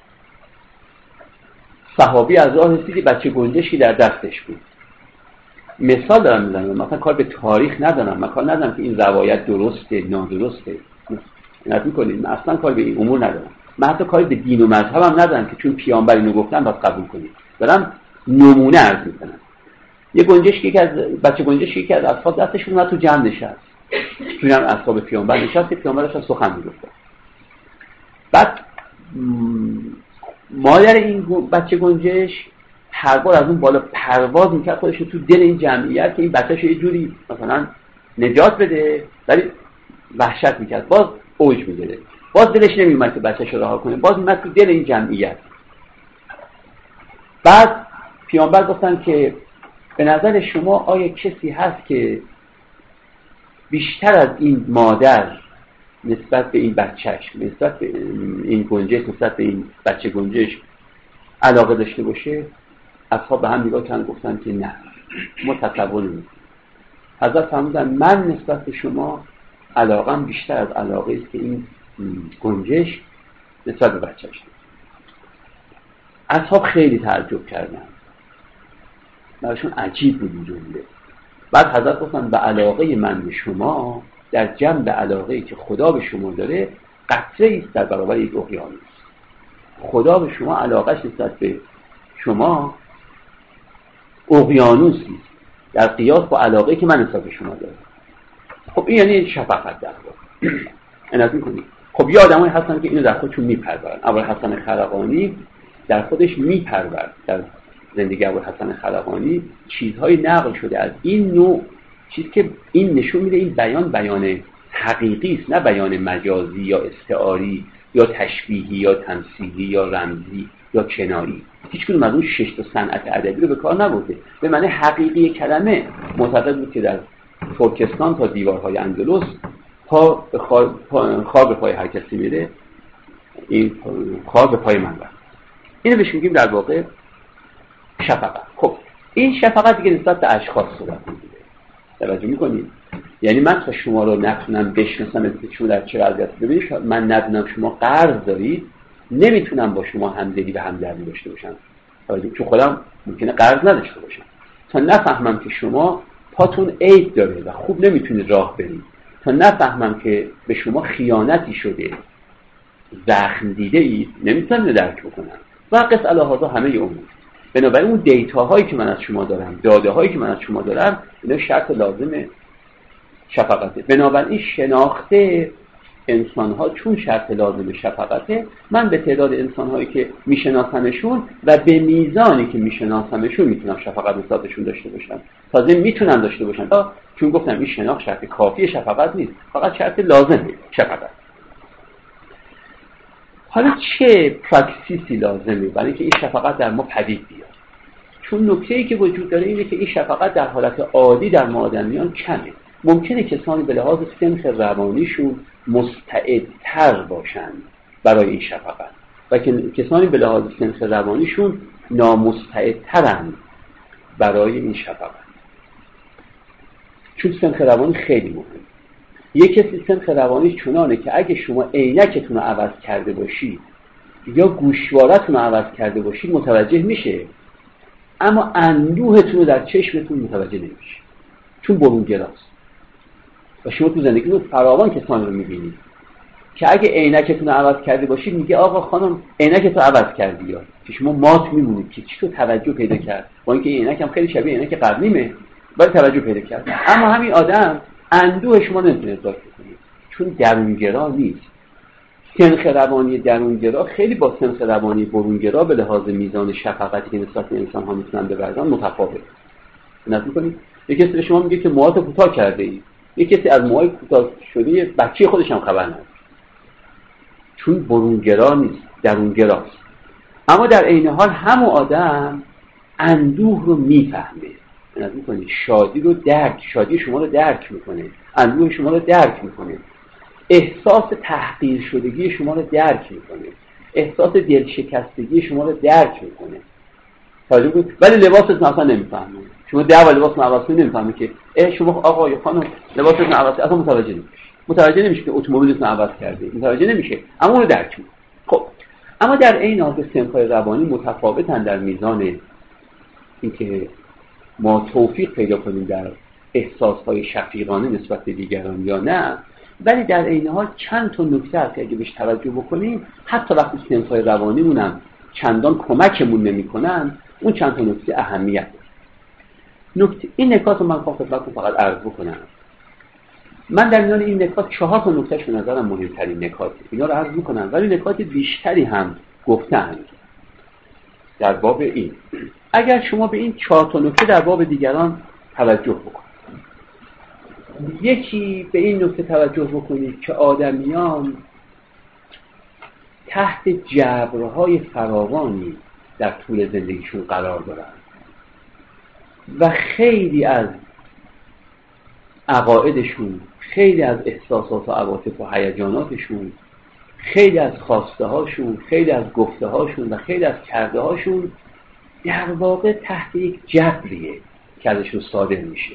Speaker 1: صحابی از راه رسید بچه گنجشکی در دستش بود. مثال دارم میزنم، مثلا کار به تاریخ ندارم، من کار ندارم که این روایت درسته نادرسته، نگاه میکنید؟ من اصلا کار به این امور ندارم. من حتی کاری به دین و مذهب هم ندارم که چون پیامبر اینو گفتن باید قبول کنید. دارم نمونه عرض میکنم. یه گنجشکی که از بچه گنجشکی که از اصحاب دستش اومد تو جمع نشست، تو جمع اصحاب پیامبر نشست، پیامبرش سخن میگفت. بعد مادر این بچه گنجش هر بار از اون بالا پرواز میکرد خودش تو دل این جمعیت که این بچه‌ش یه جوری مثلا نجات بده، ولی وحشت میکرد، باز اوج میگیره، باز دلش نمیومد که بچه‌ش رو رها کنه، باز میاد تو دل این جمعیت. بعد پیامبر گفتن که به نظر شما آیا کسی هست که بیشتر از این مادر نسبت به این بچهش، نسبت به این گنجش، نسبت به این بچه گنجش علاقه داشته باشه؟ اصحاب به هم نگاه کردن گفتن که نه، ما تصور نمی‌کنیم. حضرت فرمودن من نسبت به شما علاقم بیشتر از علاقه است که این گنجش نسبت به بچهش داره. اصحاب خیلی تعجب کردن، براشون عجیب بود این جمله. بعد حضرت گفتن به علاقه من به شما در جنب علاقه‌ای که خدا به شما داره قطره است در برابر یک اقیانوس. خدا به شما علاقهش نسبت به شما اقیانوسی است در قیاس با علاقه‌ای که من نسبت به شما دارم. خب این یعنی شفقت در واقع. عنایت می‌کنید. خب یه آدمایی هستن که اینو در خودشون میپرورن. ابوالحسن خرقانی در خودش میپرورد، در زندگی ابوالحسن خلقانی چیزهای نقل شده از این نوع، چیزی که این نشون میده این بیان حقیقی است، نه بیان مجازی یا استعاری یا تشبیهی یا تمثیلی یا رمزی یا کنایی. هیچ کدوم از اون 6 تا صنعت ادبی رو به کار نبرده. به معنی حقیقی کلمه معتقد بود که در ترکستان تا دیوارهای اندلس خواب به پای هر کسی میره، این خواب به پای من بر. اینو بهش میگیم در واقع شفقت. خب این شفقت دیگه نسبت به اشخاص صورت میگیره. توجه میکنید؟ یعنی من تا شما رو نتونم بشناسم که شما در چه وضعیتی، ببینید من ندونم شما قرض دارید، نمیتونم با شما همدلی و همدردی داشته باشم، چون خودم ممکنه قرض نداشته باشم. تا نفهمم که شما پاتون عیب داره و خوب نمیتونید راه برید، تا نفهمم که به شما خیانتی شده، زخم دیده اید، نمیتونم درک بکنم. و قص علاوه همه امور. بنابراین اون دیتاهایی که من از شما دارم، داده هایی که من از شما دارم، اینا شرط لازم شفقته. بنابراین شناخته انسان ها چون شرط لازم شفقته، من به تعداد انسان هایی که میشناسمشون و به میزانی که میشناسمشون میتونم شفقت نسبتشون داشته باشم. تازه میتونم داشته باشم، چون گفتم این شناخت شرط کافی شفقت نیست، فقط شرط لازمه شفقت. حالا چه پراکسیسی لازمه برای اینکه این شفقت در ما پدید بیاد؟ چون نکته‌ای که وجود داره اینه که این شفقت در حالت عادی در ما آدمیان کمه. ممکنه کسانی به لحاظ سنخ روانیشون مستعدتر باشند برای این شفقت و کسانی به لحاظ سنخ روانیشون نامستعدترند برای این شفقت. چون سنخ روانی خیلی مهمه. یک کسی سنخ روانیش چنانه که اگه شما عینکتون رو عوض کرده باشید یا گوشوارتون رو عوض کرده باشید متوجه میشه، اما اندوهتون رو در چشمتون متوجه نمیشه، چون برونگراست. و شما تو زندگیتون فراوان کسانی رو میبینید که اگه عینکتون رو عوض کرده باشید میگه آقا خانم عینکتو عوض کردی، یا که شما مات میمونید که چطور توجه پیدا کرد، با اینکه عینکم خیلی شبیه عینک قبلیمه ولی توجه پیدا کرد. اما همین آدم اندوه شما نمیتونه ادراک کنه، چون درونگرا نیست. سنخ روانی درونگرا خیلی با سنخ روانی برونگرا به لحاظ میزان شفقتی که نسبت به انسان ها میتونن ببرن متفاوته. نظر کنید یک کسی به شما میگه که موهاتو کوتاه کرده ای، یک کسی از موهای کوتاه شده بچه خودش هم خبر نداره، چون برونگرا نیست، درونگراست. اما در عین حال همون آدم اندوه رو میفهمه. نظر کنید شادی شما رو درک میکنه، اندوه شما رو درک میکنه، احساس تحقیر شدگی شما رو درک میکنه، احساس دلشکستگی شما رو درک میکنه. ولی لباستون اصلا نمیفهمه. شما لباس عوض کنید نمیفهمه که شما آقا یا خانم لباستون عوض، اصلا متوجه نمیشه که اتومبیلتون عوض کرده، متوجه نمیشه، اما اون رو درک میکنه. خب اما در این حال سنخ‌های روانی متفاوتن در میزان اینکه ما توفیق پیدا کنیم در احساس‌های شفیقانه نسبت به دیگران یا نه. ولی در این حال چند تا نکته هست که اگه بهش توجه بکنیم، حتی وقتی سنخ‌های روانیمون هم چندان کمکمون نمی‌کنن، اون چند تا نکته اهمیت داره. این نکات رو من خدمتتون فقط عرض بکنم. من در میان این نکات 4 تا نکتهش به نظرم مهمترین نکاته. اینا رو عرض می‌کنم، ولی نکات بیشتری هم گفتن در باب این. اگر شما به این 4 تا نکته در باب دیگران توجه بکنید، یکی به این نکته توجه بکنید که آدمیان تحت جبرهای فراوانی در طول زندگیشون قرار دارن و خیلی از عقایدشون، خیلی از احساسات و عواطف و هیجاناتشون، خیلی از خواسته هاشون، خیلی از گفته هاشون و خیلی از کرده هاشون در واقع تحت یک جبریه که ازشون صادر میشه.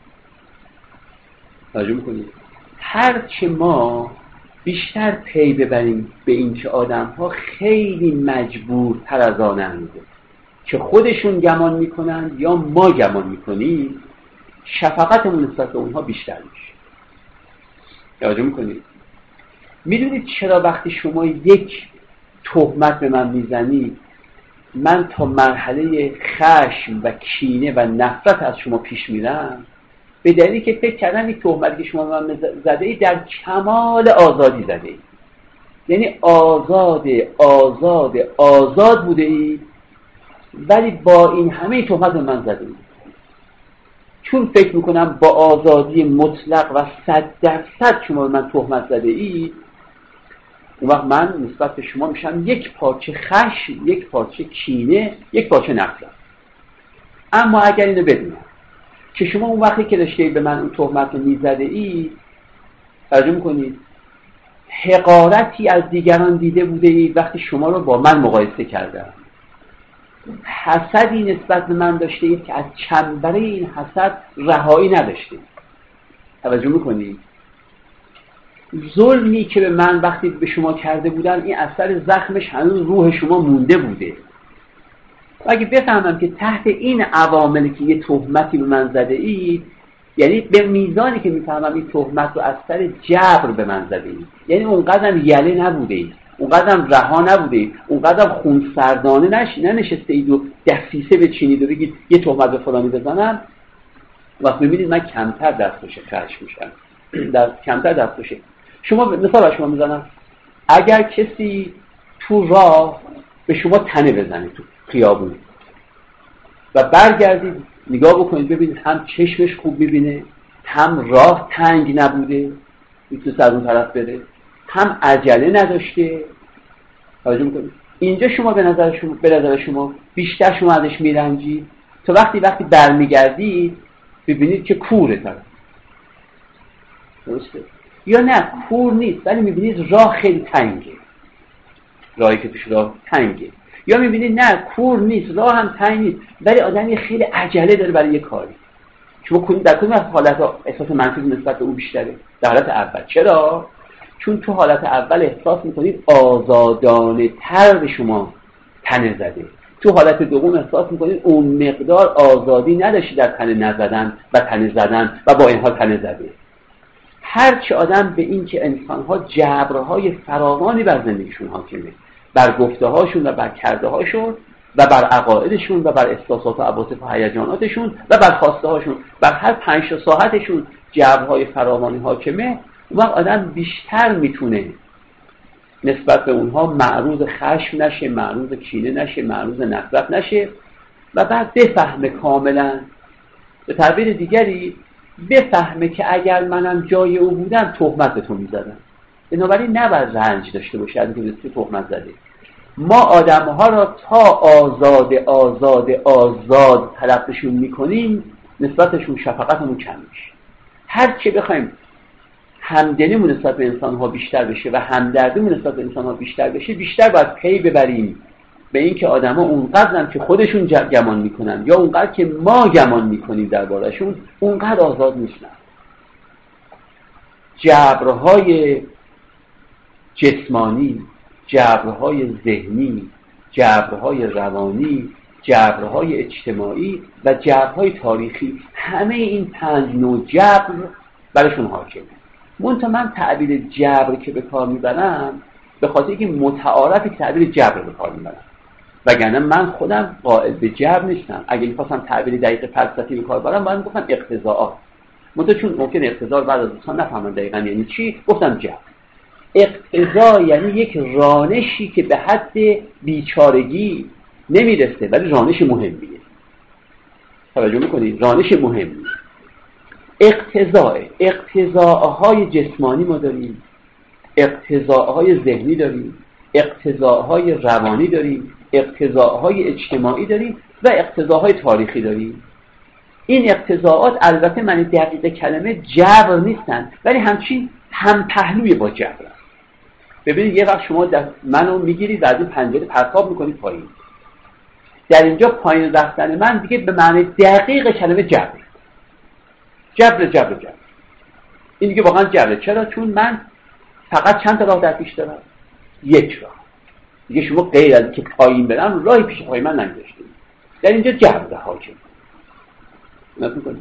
Speaker 1: توجه میکنید؟ هرچه ما بیشتر پی ببریم به این که آدم ها خیلی مجبورتر از آنند که خودشون گمان میکنند یا ما گمان میکنیم، شفقتمون نسبت به اونها بیشتر میشه. توجه میکنید؟ میدونید چرا وقتی شما یک تهمت به من میزنید من تا مرحله خشم و کینه و نفرت از شما پیش میرم؟ به دلیلی که فکر کردم این تهمتی که شما به من زده ای در کمال آزادی زده ای، یعنی آزاد بوده ای ولی با این همه تهمت به من زده اید. چون فکر میکنم با آزادی مطلق و 100% شما به من تهمت زده اید، اون وقت من نسبت به شما میشم یک پارچه خشم، یک پارچه کینه، یک پارچه نفرت. اما اگر اینو بدونم که شما اون وقتی که داشتید به من اون تهمت رو میزده اید، توجه میکنید حقارتی از دیگران دیده بوده اید وقتی شما رو با من مقایسه کردم، حسدی نسبت به من داشته اید که از چنبره این حسد رهایی نداشتید. توجه میکنید ظلمی که به من وقتی به شما کرده بودن، این اثر زخمش هنوز روح شما مونده بوده. و اگه بفهمم که تحت این عواملی که یه تهمتی به من زده اید، یعنی به میزانی که میفهمم این تهمت رو از سر جبر به من زده اید، یعنی اونقدر یله نبوده اید، اونقدر رها نبوده اید، اونقدر خونسردانه ننشسته اید و دسیسه بچینید و بگید یه تهمت به فلانی بزنم، وقت میبینید من کمتر دستخوش خشم میشم، کمتر دستخوشه. شما مثال شما میزنم، اگر کسی تو راه به شما تنه بزنه تو خیابون و برگردید نگاه بکنید ببینید هم چشمش خوب میبینه، هم راه تنگ نبوده میتونه از اون طرف بره، هم عجله نداشته، توجه میکنید اینجا شما به نظر شما بیشتر شما ازش میرنجید تا وقتی برمیگردید ببینید که کوره طرف. درسته؟ یا نه کور نیست ولی میبینید راه خیلی تنگه، راهی که توش راه تنگه. یا میبینید نه کور نیست، راه هم تنگ نیست ولی آدمی خیلی عجله داره برای یه کاری. شما در کدوم از حالت‌ها احساس منفی نسبت به او بیشتره؟ در حالت اول. چرا؟ چون تو حالت اول احساس میکنید آزادانه تر به شما تنه زده، تو حالت دوم احساس میکنید اون مقدار آزادی نداشتی در تنه نزدن و تنه زدن و با این حال تنه زده. هرچه آدم به این که انسان‌ها جبرهای فراوانی بر زندگیشون حاکمه، بر گفته‌هاشون و بر کرده‌هاشون و بر عقایدشون و بر احساسات و عواطف و هیجاناتشون و بر خواسته‌هاشون، بر هر 5 ساعتشون جبرهای فراوانی حاکمه، اون وقت آدم بیشتر میتونه نسبت به اونها معروض خشم نشه، معروض کینه نشه، معروض نفرت نشه و بعد بفهمه کاملا، به تعبیر دیگری بفهمه که اگر منم جای او بودم تهمت به تو میزدم. بنابراین نباید رنج داشته باشه از اینکه تو تهمت زده. ما آدم‌ها را تا آزاد طلبشون میکنیم نسبتشون شفقتمون کم میشه. هر چی بخوایم همدلیمون نسبت به انسان‌ها بیشتر بشه و همدردیمون نسبت به انسان‌ها بیشتر بشه، بیشتر باید پی ببریم به این که آدم‌ها اونقدرن که خودشون گمان میکنن یا اونقدر که ما گمان میکنیم درباره‌شون اونقدر آزاد نیستن. جبرهای جسمانی، جبرهای ذهنی، جبرهای روانی، جبرهای اجتماعی و جبرهای تاریخی، همه این 5 نوع جبر برشون حاکمه. منتها من تعبیر جبر که به کار میبرم به خاطر اینکه متعارفی که تعبیر جبر به کار میبرم، وگرنه من خودم قائل به جبر نیستم. اگه می‌خواستم تعبیر دقیق فلسفی به کار ببرم باید گفتم اقتضاءات، منتها چون ممکن اقتضا بعد از دوستان نفهمن دقیقاً یعنی چی، گفتم جبر. اقتضا یعنی یک رانشی که به حد بیچارگی نمیرسه ولی رانش مهمیه. توجه میکنید؟ رانش مهمیه. اقتضاءهای جسمانی ما داریم، اقتضاءهای ذهنی داریم، اقتضاءهای روانی داریم، اقتضاءهای اجتماعی داریم و اقتضاءهای تاریخی داریم. این اقتضاءات البته معنی دقیق کلمه جبر نیستن ولی همچین هم پهلوی با جبر. ببینید یه وقت شما منو میگیرید و از این پنجره پرتاب میکنید پایین، در اینجا پایین رفتن من دیگه به معنی دقیق کلمه جبر. این دیگه واقعا جبره. چرا؟ چون من فقط چند تا راه در پیش دارم، یک راه دیگه. شما غیر از که پایین برم راهی پیش پای من نگذاشتید. در اینجا جبر حاکم. نمی‌کنید؟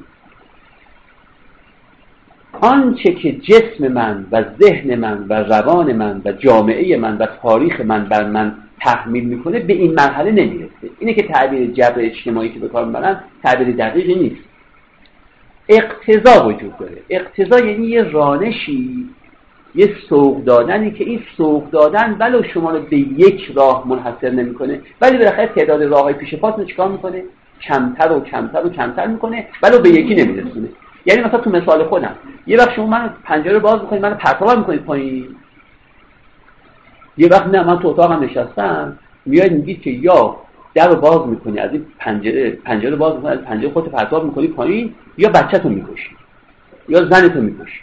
Speaker 1: آنچه که جسم من و ذهن من و روان من و جامعه من و تاریخ من بر من تحمیل میکنه به این مرحله نمیرسه. اینه که تعبیر جبر اجتماعی که به کار میبرن تعبیر دقیقی نیست. اقتضا وجود داره. اقتضا یعنی یه رانشی یه سوق دادنی که این سوق دادن ولو شما رو به یک راه منحصر نمیکنه، ولی بالاخره تعداد راههای پیش پاتون چیکار میکنه؟ کمتر و کمتر و کمتر میکنه، ولو به یکی نمیرسونه. یعنی مثلا تو مثال خودم، یه وقت شما من پنجره رو باز میکنید، منو پرتاب میکنید پایین، یه وقت نه من تو اتاقم نشستم میاد میگید که یا در رو باز میکنی از این پنجره رو باز میکنی از پنجره خودت پرتاب میکنی پایین، یا بچه‌تو میکشی یا زنتو میکشی.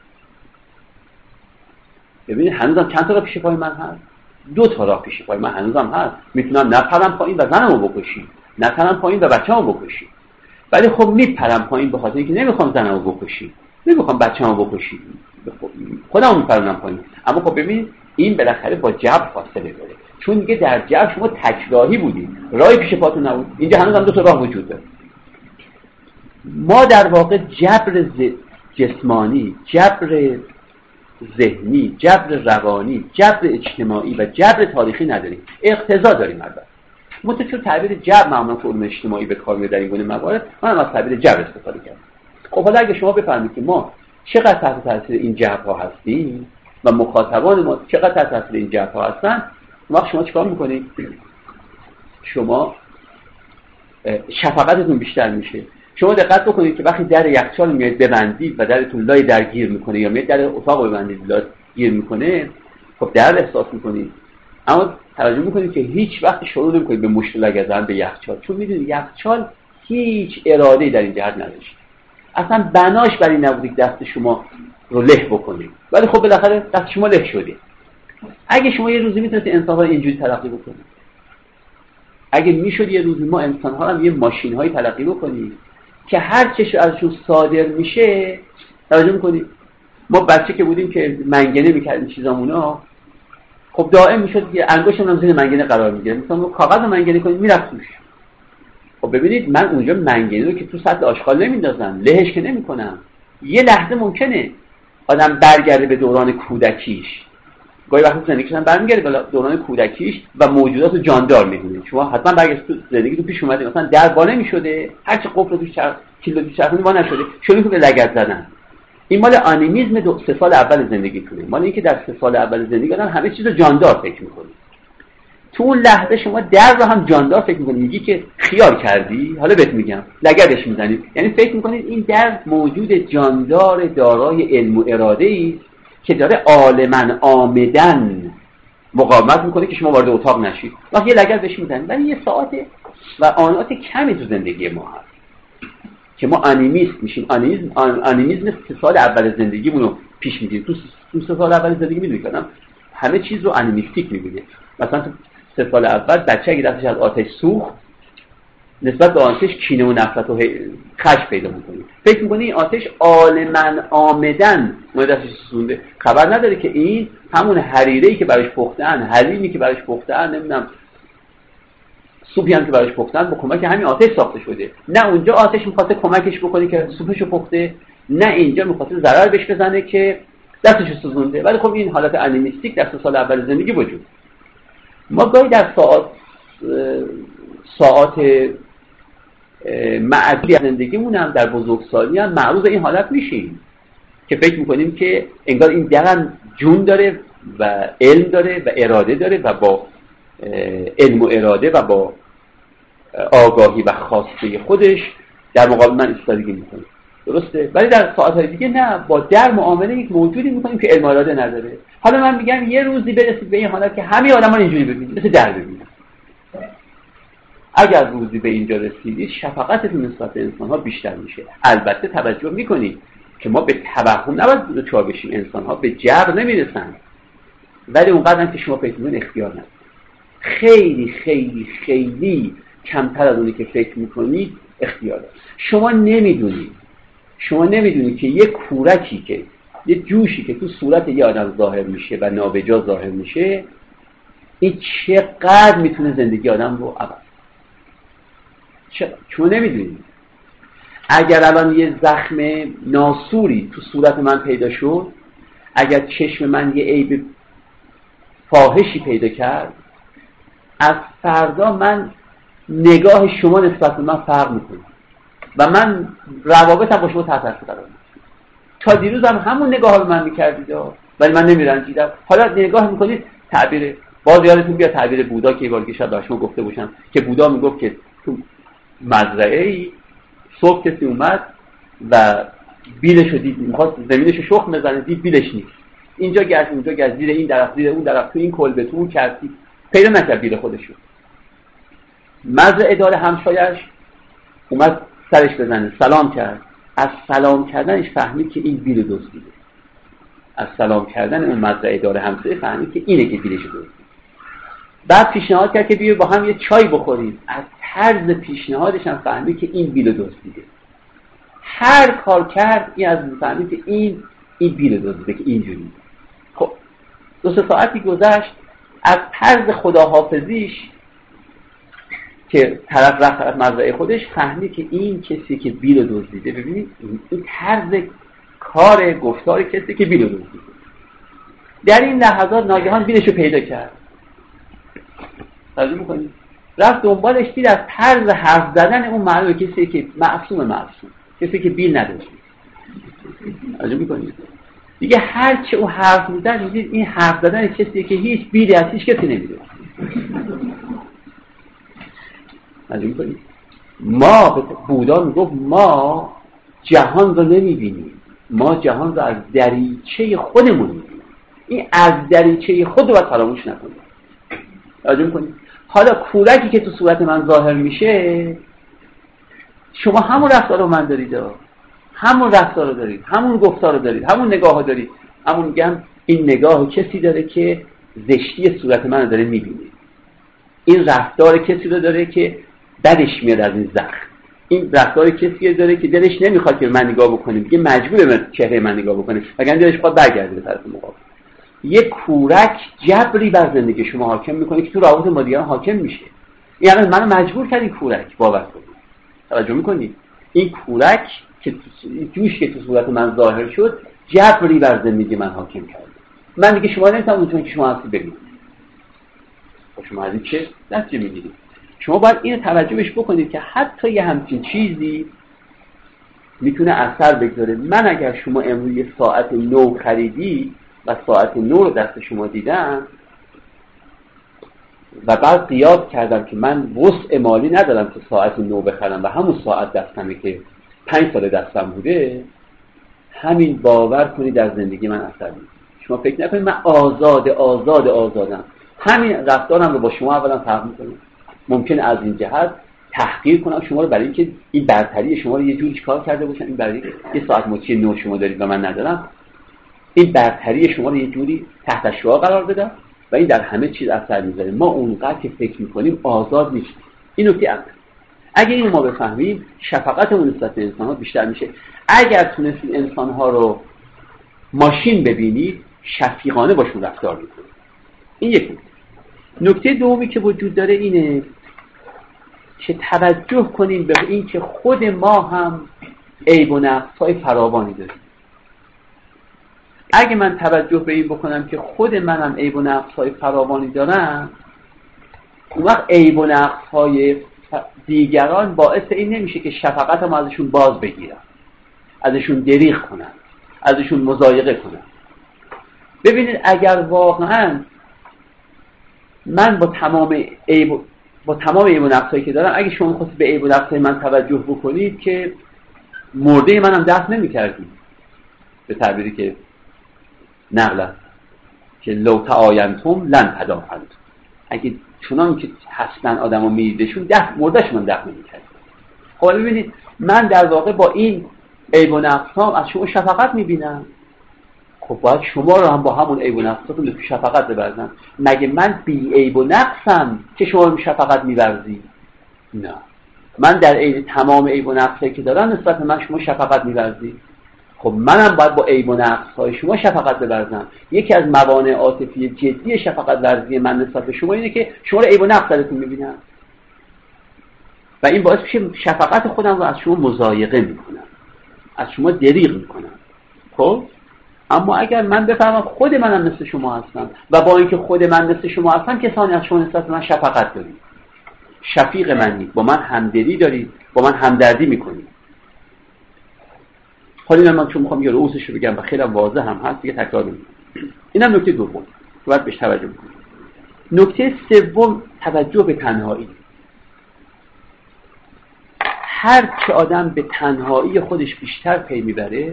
Speaker 1: ببینید هنوزم چند تا راه پیش پای من هست؟ 2 تا راه پیش پای من هنوزم هست. میتونم نپرم پایین و زنمو بکشی، نپرم پایین و بچه‌مو بکشی. ولی خب میپرم پایین به خاطر اینکه نمیخوام زنمو بکشی، نمیخوام بچه‌مو بکشی، خودمو میپرونم پایین. اما خب ببینید این بالاخره با جبر فاصله داره، چون دیگه در جبر شما تکراهی بودید، راهی پیش پاتون نبود. اینجا هنوزم 2 تا راه وجود داره. ما در واقع جبر جسمانی، جبر ذهنی، جبر روانی، جبر اجتماعی و جبر تاریخی نداریم. اقتضا داریم. البته چون تعبیر جبر معمولا تو علوم اجتماعی به کار میاد در این گونه موارد، من از تعبیر جبر استفاده کردم. خب حالا اگه شما بفهمید که ما چقدر تحت تاثیر این جبرها هستیم و مخاطبان ما چقدر تحت تاثیر این جبرها هستن، وقت شما چیکار میکنید؟ شما شفقتتون بیشتر میشه. شما دقت بکنید که وقتی در یخچال میاد ببندید و درتون لای در گیر میکنه، یا میاد در اتاق ببندید لای گیر میکنه، خب در احساس میکنید، اما توجه میکنید که هیچ وقت شروع نمیکنید به مشت لگزن به یخچال، چون میدونید یخچال هیچ اراده‌ای در این جهت نداشت. اصلا بناش برای نبوده که دست شما رو له بکنید، ولی خب بالاخره دست شما له شده. اگه شما یه روزی میتونید انسان‌ها رو اینجوری تلقی بکنید، اگه میشد یه روزی ما انسان‌ها رو یه ماشین‌هایی تلقی بکنیم که هر چیزی ازشون صادر میشه، توجه میکنید ما بچه که بودیم که منگنه میکردیم چیزامونا، خب دائم میشد که انگشتمون هم زیر منگنه قرار میگیره، مثلا کاغذ منگنه کنید میرفت توش. خب ببینید من اونجا منگنه رو که تو سطل آشغال نمیندازم، لهش که نمیکنم. یه لحظه ممکنه آدم برگرده به دوران کودکیش، گاهی وقتا زندگیش هم برمیگرده به دوران کودکیش و موجودات رو جاندار میدونه. شما حتما برگشت تو زندگی تو پیش اومده مثلا در وا نمیشده، هر چی قفل توش کیلو توش چرخونی وا نشده، شروع کنه به لگد زدن. این مال آنیمیسم 3 سال اول زندگیتونه، مال اینکه در 3 سال اول زندگی آدم همه چیز رو جاندار فکر میکنه. تو اون لحظه شما در رو هم جاندار فکر میکنید، میگی که خیال کردی، حالا بهت میگم، لگدش میزنید، یعنی فکر میکنید این در موجود جاندار دارای علم و اراده‌ای که داره عالماً آمدن مقاومت میکنه که شما وارد اتاق نشید. وقتی یه لگد بهش میزنید، ولی یه ساعت و آنات کمی تو زندگی ما هست که ما آنیمیست میشیم. آنیمیسم 3 سال اول زندگیمون رو پیش میگیریم. تو 3 سال اول زندگی میدونید همه چیز رو آنیمیستیک میبینه. مثلا تو 3 سال اول بچه اگه دستش از آتش سوخت، نسبت به آتش کینه و نفرت و خشم پیدا میکنه، فکر میکنه این آتش عالماً آمدن ما دستش سوزونده، خبر نداره که این همون حریره‌ای که براش پختن، حلیمی که براش پختن، نمیدونم سوپی هم که براش پختن با کمک همین آتش ساخته شده. نه اونجا آتش میخواسته کمکش بکنه که سوپشو پخته، نه اینجا میخواسته ضرر بهش بزنه که دستشو سوزونده. ولی خب این حالت انیمیستیک در 3 سال اول زندگی وجود. ما گاهی در ساعات معدودی زندگیمون هم در بزرگسالی هم معروض این حالت میشیم که فکر میکنیم که انگار این درم جون داره و علم داره و اراده داره و با علم و اراده و با آگاهی و خواسته خودش در مقابل من ایستادگی میکنه. درسته؟ ولی در ساعت‌های دیگه نه، با در معامله یک موجودی میکنیم که علم و اراده نداره. حالا من میگم یه روزی برسید به این حالت که همه آدم‌ها اینجوری ببینید، مثل در ببینید. اگر روزی به اینجا رسیدید، شفقتتون نسبت به انسان‌ها بیشتر میشه. البته توجه میکنید که ما به توهم نباید دچار بشیم، انسان‌ها به جبر نمیرسن، ولی اونقدر هم که شما فکر می‌کنید اختیار ندارید. خیلی خیلی خیلی کمتر از اونی که فکر میکنید اختیار دارید. شما نمیدونید که یک کورکی که یه جوشی که تو صورت یه آدم ظاهر میشه و نابجا ظاهر میشه، این چقدر میتونه زندگی آدم رو عوض کنه. شما نمیدونید. اگر الان یه زخم ناسوری تو صورت من پیدا شد، اگر چشم من یه عیب فاحشی پیدا کرد، از فردا من نگاه شما نسبت به من فرق میکنه و من روابطم با شما تحت تاثیر قرار میگیره. تا دیروز هم همون نگاه ها رو من میکردید، ولی من نمیرنجیدم. حالا نگاه میکنید تعبیر، باز یادتون بیاد تعبیر بودا که یه بار دیگه شاید شما گفته باشم که بودا میگفت که تو مزرعه‌ای صبح کسی اومد و بیلشو دید، میخواست زمینشو شخم بزنه، دید بیلش نیست، اینجا گشت اونجا گشت، زیر این درخت زیر اون درخت، تو این کلبه تو اون کرسی، پیدا نکرد بیل خودشو. مزرعه داره همسایه‌اش اومد سرش بزنه، سلام کرد، از سلام کردنش فهمید که این بیل دزدیده. از سلام کردن اون مزرعه داره همسایه فهمید که اینه که بیلش دزدیده. بعد پیشنهاد کرد که بیاید با هم یه چای بخوریم. از طرز پیشنهادش هم فهمید که این بیل دزدیده. هر کار کرد این از فهمید که این بیل دزدیده که اینجوری. خب 2-3 ساعتی گذشت، از طرز خداحافظیش که طرف مزرعه خودش فهمید که این کسی که بیل دزدیده. ببینید این طرز کار گفتار کسی که بیل دزدیده. در این لحظات ناگهان بیلشو پیدا کرد. توجه می‌کنید؟ رفت دنبالش، دید از طرز حرف زدن اون معلومه کسی که معصوم، کسی که بیل نداشت. توجه می‌کنید؟ دیگه هر چه اون حرف می‌زد، دید این حرف زدن کسی که هیچ بیلی از هیچ کسی نمی‌ده. توجه می‌کنید؟ ما بودا میگفت ما جهان رو نمی‌بینیم، ما جهان رو از دریچه خودمون می‌بینیم. این از دریچه خود رو فراموش نکنید. توجه می‌کنید؟ حالا کورکی که تو صورت من ظاهر میشه، شما همون رفتار رو من دارید، همون رفتار رو دارید، همون گفتار رو دارید، همون نگاه رو دارید. همون میگم این نگاه کسی داره که زشتی صورت من رو داره میبینه. این رفتار کسی رو داره که بدش میاد از این زخم. این رفتار کسی داره که دلش نمیخواد که من نگاه بکنه، دیگه مجبوره به چهره من نگاه بکنه، وگرنه دلش خواهد برگرده به طرف مقابل. یک کورک جبری بر زندگی شما حاکم میکنه که تو رابطه با دیگران حاکم میشه. یعنی منو مجبور کرد این کورک باور کنید. توجه میکنید؟ این کورک که جوش که تو صورت من ظاهر شد جبری بر زندگی من حاکم کرد. من دیگه شما نمیتونم اونجوری که شما هستی ببینید. شما از این چه نتیجه میگیرید؟ شما باید اینو توجه بهش بکنید که حتی یه همچین چیزی میتونه اثر بگذاره. من اگر شما امروز ساعت نو خریدی و ساعت نو رو دست شما دیدم و بعد قیاس کردم که من وسع مالی ندارم که ساعت نو بخرم و همون ساعت دستمه که 5 سال دستم بوده، همین باور کنید در زندگی من اثر می‌کنه. شما فکر نکنید من آزادم. همین رفتارم رو با شما اولا فرق می‌کنه. ممکنه از این جهت تحقیر کنم شما رو برای اینکه این برتری شما رو یه جوری کار کرده باشم، این برای یه ساعت مچی نو شما دارید و من ندارم، این برتری شما رو یه جوری تحت شعاع قرار بدم و این در همه چیز اثر میذاره. ما اونقدر که فکر میکنیم آزاد نیستیم. این نکته اول. اگه اینو ما بفهمیم شفقتمون نسبت به انسان‌ها بیشتر میشه. اگر تونستید انسان‌ها رو ماشین ببینید شفیقانه باشون رفتار میکنید. این یک نکته دومی که وجود داره اینه که توجه کنیم به این که خود ما هم عیب و نقص‌های فراوانی داریم. اگه من توجه به این بکنم که خود منم عیب و نقص‌های فراوانی دارم، اون وقت عیب و نقص‌های دیگران باعث این نمیشه که شفقتم ازشون باز بگیرم، ازشون دریغ کنم، ازشون مضایقه کنم. ببینید اگر واقعا من با تمام عیب و نقصایی که دارم، اگه شما خواستید به عیب و نقصای من توجه بکنید که مرده منم دست نمی‌کردید، به تعبیری که نقل که لو تعاینتم لن تداهنتم، اگه چنان که هستن آدمو میدیدشون مردهشون دفن نمی‌کرد. خب ببینید من در واقع با این عیب و نقصام از شما شفقت می‌بینم. خب باید شما رو هم با همون عیب و نقصاتون به شفقت ببرزم. مگه من بی عیب و نقصم که شما رو شفقت می‌ورزید؟ نه، من در عین تمام عیب و نقصی که دارم نسبت به من شما شفقت می‌ورزید. خب منم باید با عیب و نقص‌های شما شفقت بورزم. یکی از موانع عاطفی جدی شفقت ورزی من نسبت به شما اینه که شما رو عیب و نقص درتون می‌بینم و این باعث میشه شفقت خودم رو از شما مضایقه می‌کنم، از شما دریغ می‌کنم. خب اما اگر من بفهمم خود منم مثل شما هستم و با اینکه خود من مثل شما هستم کسانی از شما نسبت به من شفقت دارید، شفیق منید، با من همدلی دارید، با من همدردی می‌کنید. حالا من چون میخوام یه رؤوسش رو بگم و خیلی واضح هم هست دیگه تکرار نمی‌کنم. اینم نکته دوم که باید بهش توجه کنید. نکته سوم توجه به تنهایی. هر که آدم به تنهایی خودش بیشتر پی میبره،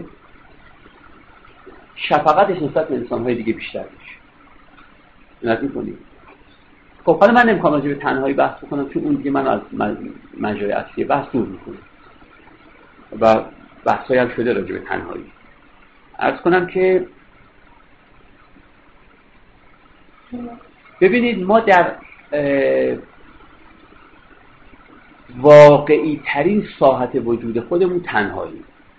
Speaker 1: شفقتش نسبت به انسان‌های دیگه بیشتر میشه. نگاه می‌کنید. خب حالا من نمی‌خوام راجع به تنهایی بحث بکنم چون اون دیگه منو از مجرای اصلی بحث دور می‌کنه و بحثایی هم شده راجع به تنهایی. عرض کنم که ببینید ما در واقعی ترین ساحت وجود خودمون تنهایی.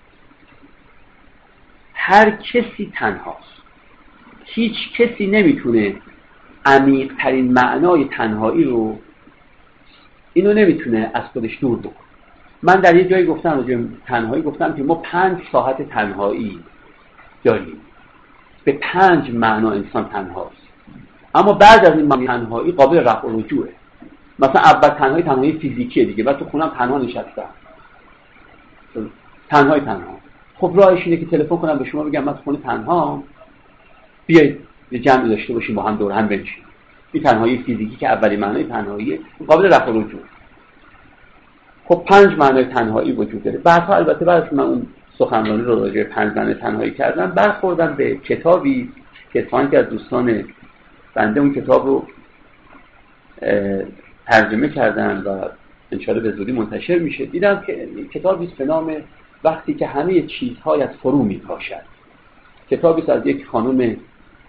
Speaker 1: هر کسی تنهاست. هیچ کسی نمیتونه عمیق ترین معنای تنهایی رو اینو نمیتونه از خودش دور بکنه. من در یه جایی گفتم راجع به تنهایی گفتم که ما 5 ساحت تنهایی داریم. به 5 معنا انسان تنهاست. اما بعد از این معنا تنهایی قابل رفع و رجوعه. مثلا اول تنهایی فیزیکیه دیگه. بعد تو خونم تنها نشستم. تنها. خب راهش اینه که تلفن کنم به شما بگم من تو خونه تنهام. بیایید یه جمعی داشته باشیم با هم دور هم بنشینیم. این تنهایی فیزیکی که اولی معنای تنهاییه، قابل رفع و رجوع. خب 5 معنای تنهایی وجود داره. بعدها البته بعد از من اون سخنرانی رو راجع به 5 معنای تنهایی کردم، برخوردم به کتابی که که از دوستان بنده اون کتاب رو ترجمه کردن و انشاءالله به زودی منتشر میشه. دیدم که کتابی به نام وقتی که همه چیزهایت فرو میپاشد. کتابی از یک خانم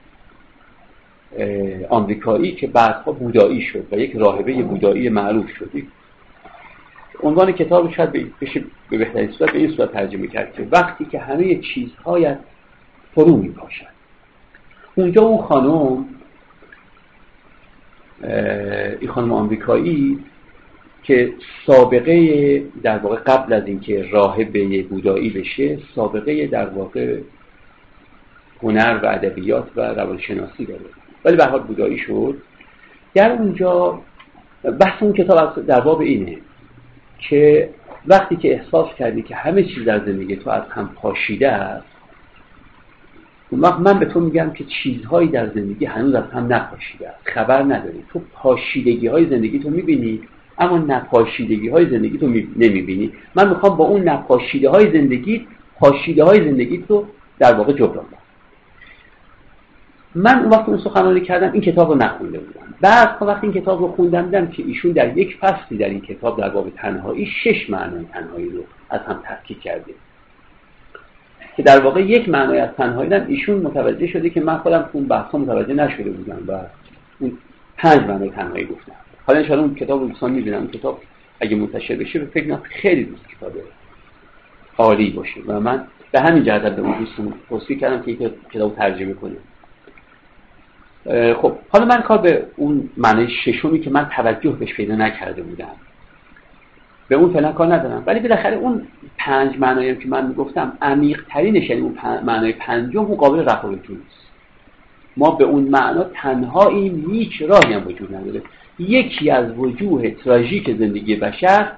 Speaker 1: آمریکایی که بعدها بودایی شد و یک راهبه بودایی معروف شد. عنوان کتاب شاید بشه به بهترین صورت به این صورت ترجمه کرد که وقتی که همه چیزهایت فرو میپاشد. اونجا اون خانم این خانم آمریکایی که سابقه در واقع قبل از اینکه راهبه بودایی بشه سابقه در واقع هنر و ادبیات و روانشناسی داره ولی به هر حال بودایی شد. در اونجا بحث اون کتاب در باب اینه که وقتی که احساس کردی که همه چیز در زندگی تو از هم پاشیده است، اون وقت من به تو میگم که چیزهایی در زندگی هنوز از هم نپاشیده است. خبر نداری. تو پاشیدگی های زندگی تو میبینی اما نپاشیدگی های زندگی تو نمیبینی. من میخوام با اون نپاشیده های زندگی پاشیده های زندگی تو در واقع جبران کنم. من اون وقت اون سخنرانی کردم این کتاب رو نخونده بودم. بعد وقتی این کتاب رو خوندم دیدم که ایشون در یک فصلی در این کتاب در باب تنهایی 6 معنای تنهایی رو از هم تفکیک کرده که در واقع یک معنای از تنهایی هم ایشون متوجه شده که من خودم اون بحثا متوجه نشده بودم و اون 5 معنای تنهایی گفتم. حالا ان شاء الله اون کتاب رو دوستان می‌بینم. اون کتاب اگه منتشر بشه فکر کنم خیلی دوست کتابه عالی باشه و من به همین جهت به اون دوستم توصیه کردم که این کتابو ترجمه کنه. خب حالا من کار به اون معنای ششمی که من توجه بهش پیدا نکرده بودم به اون فعلا کار ندارم، ولی بالاخره اون 5 معنایی که من میگفتم عمیق ترینش یعنی اون معنای پنجم اون قابل رفع و رجوع است. ما به اون معنا تنهاییم، هیچ راهی هم وجود نداره. یکی از وجوه تراژیک زندگی بشر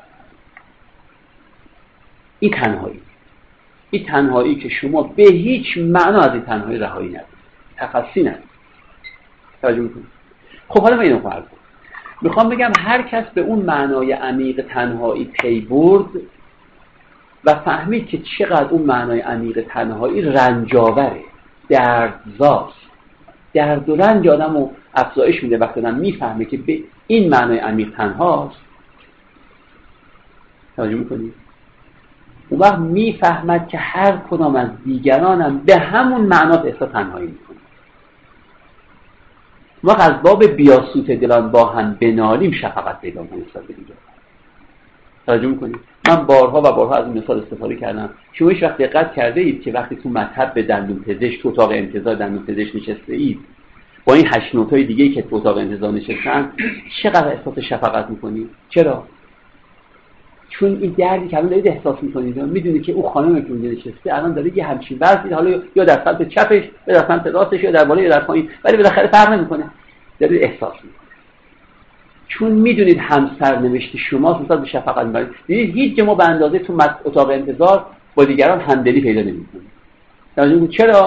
Speaker 1: این تنهایی که شما به هیچ معنا از این تنهایی رهایی ندارید، تخصصی ندارید. توجه میکنید؟ خب حالا من اینو فرض کنم میخوام بگم هر کس به اون معنای عمیق تنهایی پی برد و فهمید که چقدر اون معنای عمیق تنهایی رنجاوره، دردزاست، درد و رنج آدمو افزایش میده وقتی آدم میفهمه که به این معنای عمیق تنهاست. توجه میکنید؟ اون وقت میفهمد که هر کدام از دیگرانم به همون معنا احساس تنهایی میکنه. ما از باب بیاسوت دلان با هم بنالیم شفقت پیدا کنیم نسبت به دیگران. توجه میکنید؟ من بارها و بارها از این مثال استفاده کردم. شما هیچ وقت دقت کرده اید که وقتی تو مطب به دندون پزشک تو اتاق انتظار دندون پزشک نشسته اید با این 8 نوتای دیگه‌ای که تو اتاق انتظار نشستن چقدر احساس شفقت میکنید؟ چرا؟ چون این دردی که الان دارید احساس میکنید میدونید که اون خانمی که اونجا نشسته الان داره یه همچین وضعی حالا یا در سمت چپش یا در سمت راستش یا در بالا یا در پایین، ولی بالاخره فرق نمیکنه، دارید احساس میکنید. چون میدونید همسر نوشته شما نسبت به شفقت می‌کنید. دیدید هیچ جا ما به اندازه تو اتاق انتظار با دیگران همدلی پیدا نمی‌کنیم. چرا؟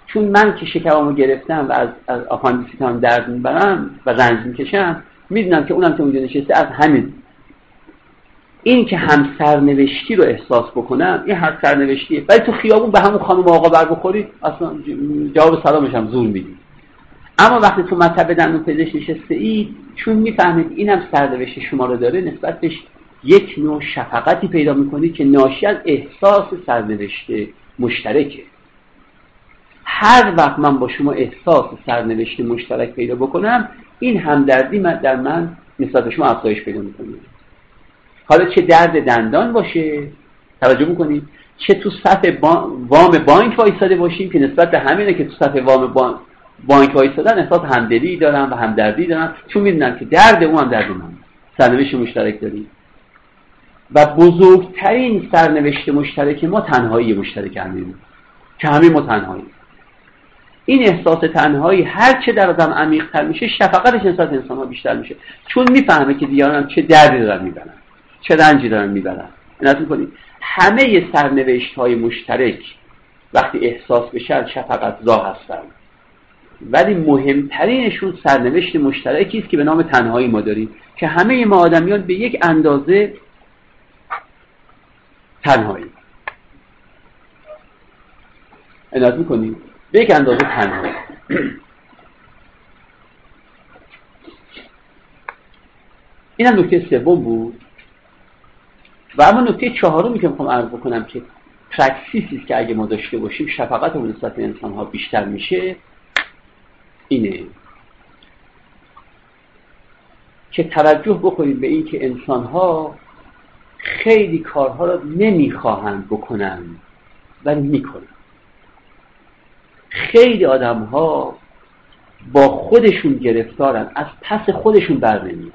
Speaker 1: چون من که شکممو گرفتم و از آپاندیسیتم درد میبرم و رنج میکشم، میدونم که اونم که اونجا نشسته از همین. این که هم سرنوشتی رو احساس بکنم، این هم سرنوشتیه. ولی تو خیابون به همون خانم آقا بر بخوری، اصلا جواب سلامش هم زور میدی. اما وقتی تو مطب دندون پزشک نشسته ای، چون میفهمید اینم سرنوشت شما رو داره، نسبت بهش یک نوع شفقتی پیدا میکنید که ناشی از احساس سرنوشت مشترکه. هر وقت من با شما احساس سرنوشت مشترک پیدا بکنم، این همدردی در من نسبت به شما افزایش پیدا میکنه. حالا چه درد دندان باشه، توجه میکنید، چه تو صف وام بانک وایساده باشیم که نسبت به همینه که تو صف وام بانک وایسادن احساس همدلی دارم و همدردی دارم، چون میدونم که درد اون هم درد من، سرنوشت مشترک داریم. و بزرگترین سرنوشت مشترک ما تنهایی مشترک همین که همین ما تنهایی. این احساس تنهایی هر چه در آدم عمیق‌تر میشه، شفقتش نسبت به انسان‌ها بیشتر میشه، چون میفهمه که دیگران چه دردی دارن میبرن، چه رنجی دارن میبرن. عنایت می‌کنید همه سرنوشت‌های مشترک وقتی احساس بشن شفقت زا هستن، ولی مهمترینشون سرنوشت مشترکی است که به نام تنهایی ما داریم، که همه ما آدمیان به یک اندازه تنهایی. عنایت می‌کنید به یک اندازه تنهایی. این هم نکته سوم بود. و اما نکته چهارمی که میخوام عرض کنم که پرکسیسی است که اگه ما داشته باشیم شفقتمون نسبت به انسان‌ها بیشتر میشه، اینه که توجه بکنید به این که انسان‌ها خیلی کارها را نمیخواهند بکنن ولی میکنن. خیلی آدم‌ها با خودشون گرفتارن، از پس خودشون بر نمیاد.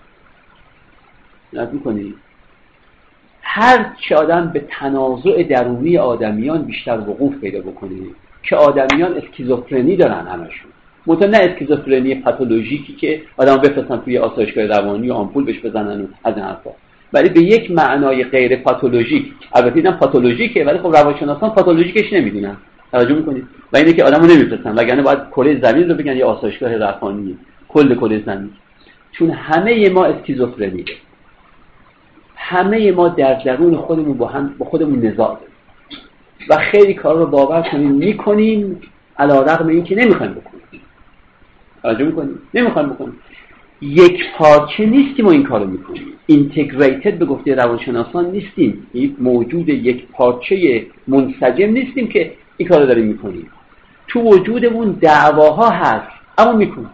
Speaker 1: نگاه می‌کنید هر چه آدم به تنازع درونی آدمیان بیشتر وقوف پیدا بکنه، که آدمیان اسکیزوفرنی دارن همشون، منتها نه اسکیزوفرنی پاتولوژیکی که آدم بفرستن توی آسایشگاه روانی و آمپول بهش بزنن و از این حرفا، ولی به یک معنای غیر پاتولوژیک. البته اینم پاتولوژیکه ولی خب روانشناسان پاتولوژیکش نمیدونن. توجه میکنید؟ و اینه که آدمو نمیفرستن، وگرنه باید کره زمین رو بگن یه آسایشگاه روانی، کره زمین. چون همه ما اسکیزوفرنی، همه ما در درون خودمون با خودمون نزاع داریم و خیلی کار رو باور کنیم میکنیم علی رغم اینکه نمیخوایم بکنیم. توجه میکنید؟ نمیخوایم بکنیم. یک پارچه نیستیم و این کارو میکنیم. اینتگریتد به گفته روانشناسان نیستیم. این موجود یک پارچه منسجم نیستیم که این کارو داریم میکنیم. تو وجودمون دعواها هست اما میکنیم.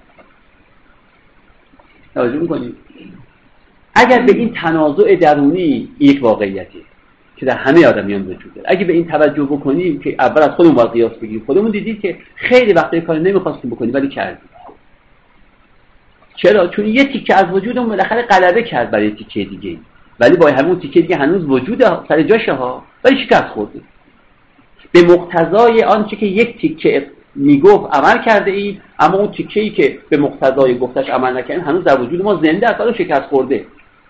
Speaker 1: توجه میکنید؟ اگر به این تنازع درونی یک واقعیتی که در همه آدمیان وجود داره، اگه به این توجه بکنیم که اول از خودمون باید قیاس بگیریم، خودمون دیدید که خیلی وقتا کار نمیخواستیم بکنیم ولی کردیم. چرا؟ چون یه تیکه از وجودمون بالاخره غلبه کرد برای تیکه دیگه، ولی با همون تیکه دیگه هنوز وجود سر جاشه ها، ولی شکست خورده. به مقتضای آنچه که یک تیکه میگفت عمل کرده اید، اما اون تیکه‌ای که به مقتضای گفتش عمل نکردن هنوز در وجود ما زنده است، ولی شکست خورده.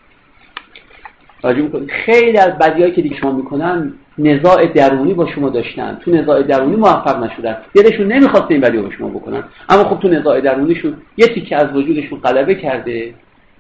Speaker 1: توجه می‌کنید خیلی از بدیایی که دیگه شما میکنن نزاع درونی با شما داشتن، تو نزاع درونی موفق نشدن، دلشون نمیخواست این بدیو با شما بکنن، اما خب تو نزاع درونیشون یه تیکه از وجودشون غلبه کرده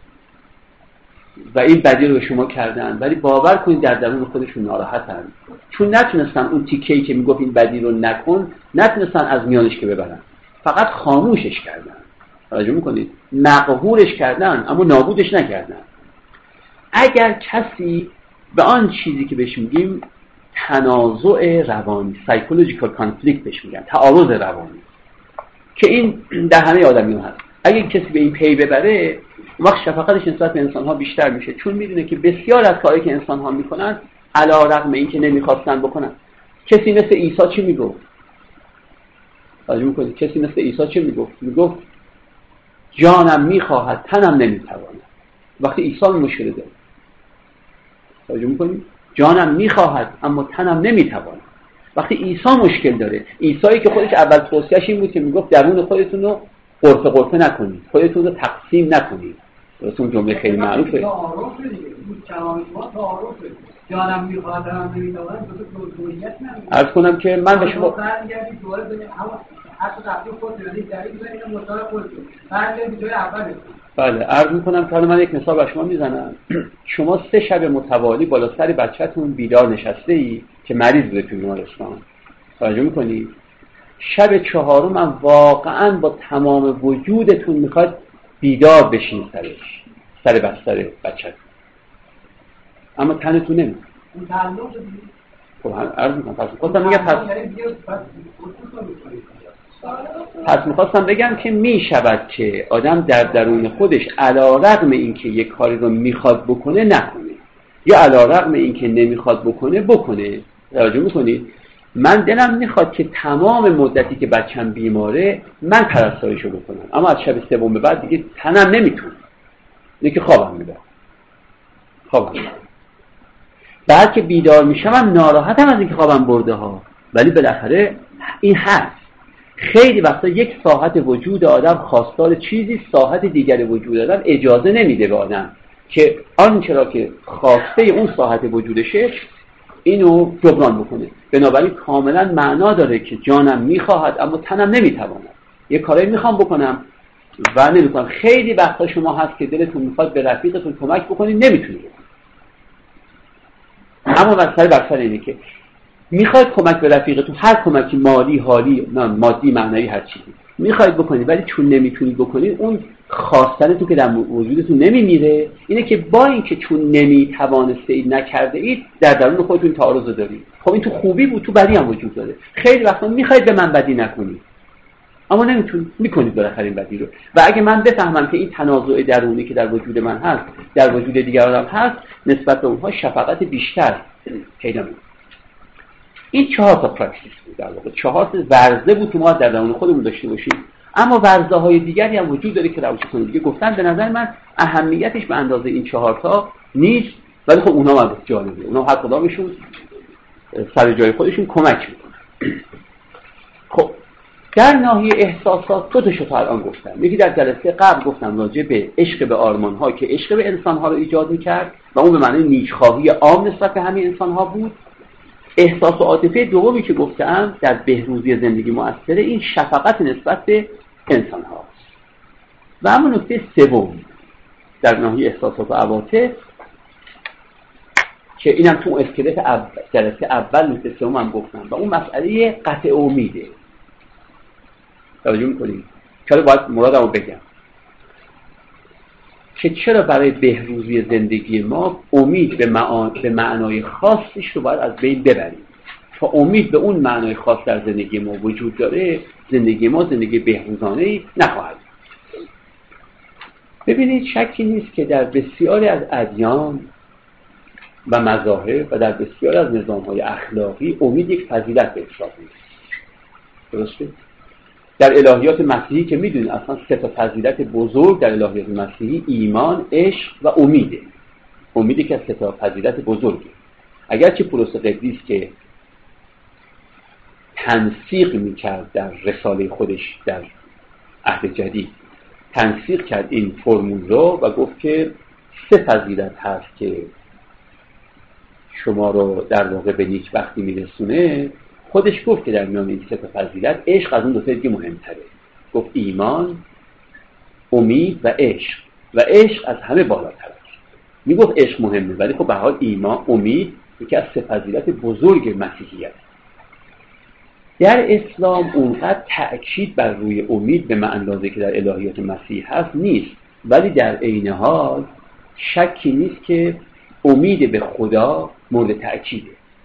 Speaker 1: و این بدی رو به شما کردن، ولی باور کنید در درون خودشون ناراحتن، چون نتونستن اون تیکه‌ای که میگفت این بدی رو نکن نتونستن از میانش که ببرن، فقط خاموشش کردن. توجه میکنید؟ مقهورش کردن اما نابودش نکردن. اگر کسی به آن چیزی که بهش میگیم تنازع روانی، سایکولوژیکال کانفلیکت بهش میگن، تعارض روانی، که این در همه آدمیان هست، اگه کسی به این پی ببره وقت شفقتش نسبت به انسان‌ها بیشتر میشه، چون میدونه که بسیار از کاری که انسان‌ها میکنن علی رغم اینکه نمیخواستن بکنن. کسی مثل عیسی چی میگفت؟ توجه میکنید؟ کسی مثل عیسی چی میگفت؟ میگفت جانم میخواهد تنم نمیتواند. وقتی عیسی مشکل داره، توجه میکنید؟ جانم میخواهد اما تنم نمیتواند. وقتی عیسی مشکل داره، عیسی که خودش اول توصیه‌اش این بود که میگفت درون خودتون رو قرفه نکنید، خودتون رو تقسیم نکنید، اون جمله خیلی معروفه.
Speaker 2: تعارف دیگه کلام شما تعارفه. جانم میخواد هم نمیدونم تو دویت نمیدونم.
Speaker 1: عرض کنم که من به شما
Speaker 2: برگردید دوباره ببینید حتی قبلی خود دارید در این ببینید مطالعه خودتون. برگردید جای اوله.
Speaker 1: بله عرض میکنم که من یک مثال به شما میزنم. شما 3 شب متوالی بالا سر بچه‌تون بیدار نشسته ای که مریض بوده تو بیمارستان. توجه میکنید؟ شب 4 من واقعا با تمام وجودتون میخواد بیدار بشین سر بستر بچه‌تون. اما تنتون نمیاد.
Speaker 2: اون تعلق دیگه.
Speaker 1: خب عرض میکنم پس میخواستم بگم که میشود که آدم در درون خودش علی‌رغم اینکه یک کاری رو میخواد بکنه نکنه، یا علی‌رغم اینکه نمیخواد بکنه. توجه میکنید؟ من دلم میخواد که تمام مدتی که بچم بیماره من پرستاریشو بکنم، اما از شب 3 به بعد دیگه تنم نمیتونه، اینه که خوابم میبره. بعد که بیدار میشم ناراحتم از اینکه خوابم برده ها، ولی بالاخره این هست. خیلی وقتا یک ساعت وجود آدم خواستار چیزی، ساعت دیگر وجود آدم اجازه نمیده به آدم که آنچه را که خواسته اون ساعت وجودشه اینو جبران بکنه. بنابراین کاملا معنا داره که جانم میخواهد اما تنم نمیتواند. یه کاری میخوام بکنم و نمیکنم. خیلی وقتا شما هست که دلتون میخواد به رفیقتون کمک بکنید، نمیتونید. اما مسئله بر اینه که میخواید کمک به رفیقتون، هر کمکی مالی، حالی، مادی، معنوی، هر چیزی میخواید بکنید، ولی چون نمیتونید بکنید اون خواستنتون که در وجودتون نمیمیره. اینه که با اینکه چون نمیتوانستید نکرده اید در درون خودتون تعارض دارید. خب این تو خوبی بود، تو بدی هم وجود داره. خیلی وقتا میخواید به من بدی نکنید اما نمیتونید، میکنید بالاخره این بدی رو. و اگه من بفهمم که این تنازع درونی که در وجود من هست در وجود دیگران هست، نسبت به اونها شفقت بیشتر پیدا میکنم. این 4 تا پرکتیس بود، در واقع 4 تا ورزه بود که ما در درون خودمون داشته باشیم. اما ورزه های دیگری هم وجود داره که روشن‌کننده دیگه گفتن. به نظر من اهمیتش به اندازه این 4 تا نیست، ولی خب اونها هم جالبه. اونها هر کدامشون سر جای خودشون کمک میکنن. خب در ناحیه احساسات 2 تاشو تا الان گفتم. یکی در جلسه قبل گفتم راجع به عشق به آرمان‌ها که عشق به انسان‌ها رو ایجاد می‌کرد و اون به معنی نیک‌خواهی عام نسبت به همه انسان‌ها بود. احساس و عاطفه دومی که گفتم در بهروزی زندگی مؤثره، این شفقت نسبت به انسان هاست. و اما نکته 3 در ناحیه احساسات و عواطف که اینم تو اسکلت جلسه اول نکته 3 هم گفتم و اون مسئله قطع امیده. توجه می‌کنید؟ چرا باید مرادمو بگم که چرا برای بهروزی زندگی ما امید به معنای خاصش رو باید از بین ببریم. تا امید به اون معنای خاص در زندگی ما وجود داره، زندگی ما زندگی بهروزانه‌ای نخواهد. ببینید شکی نیست که در بسیاری از ادیان و مذاهب و در بسیاری از نظام‌های اخلاقی امید یک فضیلت به حساب میاد. درسته؟ در الهیات مسیحی که میدونید اصلا 3 تا فضیلت بزرگ در الهیات مسیحی ایمان، عشق و امیده. امیدی که از 3 تا فضیلت بزرگه. اگرچه پولس قدیس که تنسیق میکرد در رساله خودش در عهد جدید، تنسیق کرد این فرمول رو و گفت که 3 فضیلت هست که شما رو در واقع به نیکبختی میرسونه. خودش گفت که در میان این 3 تا فضیلت عشق از اون 2 تا دیگه مهمتره. گفت ایمان، امید و عشق، و عشق از همه بالاتر است. میگفت عشق مهمه ولی خب به هر حال ایمان، امید یکی از 3 فضیلت بزرگ مسیحیت. در اسلام اونقدر تأکید بر روی امید به اندازه که در الهیات مسیح هست نیست، ولی در عین حال شکی نیست که امید به خدا مورد تأکیده.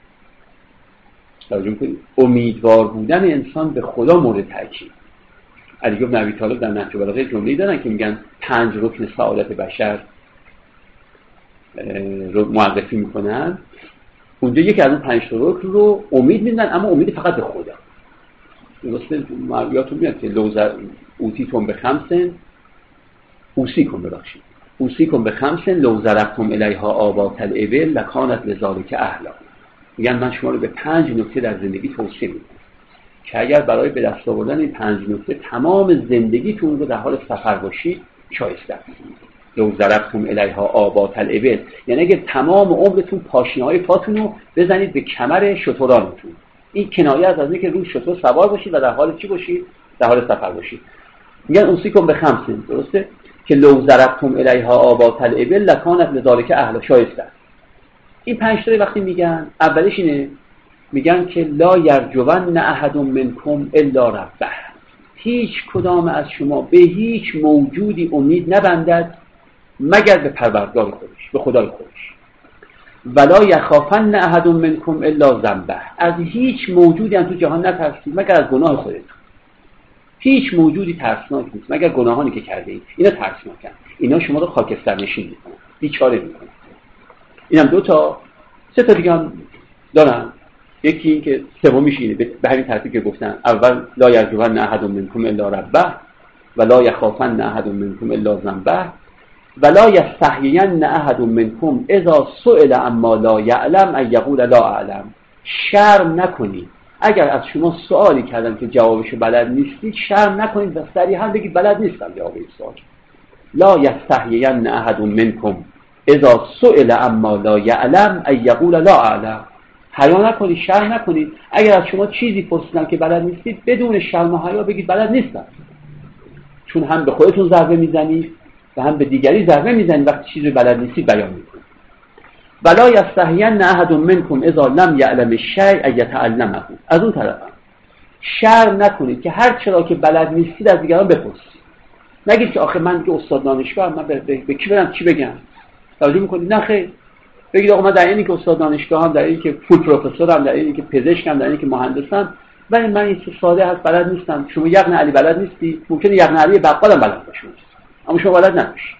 Speaker 1: توجه کنید، امیدوار بودن انسان به خدا مورد تأکید. علی بن ابی طالب در نهج البلاغه جمله‌ای دارن که میگن 5 رکن سعادت بشر رو معرفی میکنن. اونجا یکی از اون 5 رکن رو امید میدن، اما امید فقط به خدا. درسته؟ یادتون میاد که اوتیتون به 5 اوصیکم به 5 لو ضربتم الیها آبات الابل لکانت لذالک اهلا. میگن من شما رو به 5 نکته در زندگی توصیه میکنم که اگر برای به دست آوردن این 5 نکته تمام زندگیتون رو در حال سفر باشید شایسته است. لو ضربتم الیها آبات الابل، یعنی اگه تمام عمرتون پاشنه‌های پاتون رو بزنید به کمر شترانتون. این کنایه از اینه که روی شتر سوار باشید و در حال چی باشید؟ در حال سفر باشید. میگن اوصیکم بخمسین، درسته؟ که لو ضربتم الیها آبات الابل لکانت لذالک اهل، شایسته. این 5 تا وقتی میگن، اولش اینه، میگن که لا یرجون احد منکم الا ربه، هیچ کدام از شما به هیچ موجودی امید نبندد مگر به پروردگار خودش، به خدای خودش. ولا یخافن احد منکم الا ذنبه، از هیچ موجودی هم تو جهان نترسید مگر از گناه خودتون. هیچ موجودی ترسناک نیست مگر گناهانی که کرده اید. اینا ترسناکن، اینا شما رو خاکستر نشین میکنن، بیچاره میکنن. اینم 2 تا، 3 تا دیگه هم دارن. یکی این که سومیش اینه، به همین ترتیب که گفتن، اول لا یرجون احد منکم الا ربه و لا یخافن احد منکم الا ذنبه و لا یستحیین احد منکم اذا سئل اما لا یعلم ان یقول لا اعلم. شرم نکنید اگر از شما سوالی کردن که جوابشو بلد نیستید، شرم نکنید و صریحا بگید بلد نیستم جواب این سوال. لا یستحیین احد منکم اذا سئل اما لا یعلم ان یقول لا اعلم. حیا نکنید، شرم نکنید اگر از شما چیزی پرسیدن که بلد نیستید، بدون شرم و حیا بگید بلد نیستم. چون هم به خودتون ضربه میزنید و هم به دیگری ضربه میزنید وقتی چیزی بلد نیستید بیان میکنید. ولا یستحیین احد منکم اذا لم یعلم الشیء یتعلمه. از اون طرف شرم نکنید که هر چرا که بلد نیستید از دیگران بپرسید. نگید که آخه من که استاد دانشگاه، من به کی برم چی بگم. توجه میکنید؟ نه خیر، بگید آقا من در اینی که استاد دانشگاهم، در اینی که فول پروفسورم، در اینی که پزشکم، در اینی که مهندسم، ولی من این چه ساده هست بلد نیستم. شما یغن علی بلد نیستی، ممکنه یغن علی بقالم بلد باشه اما شما بلد نباشید.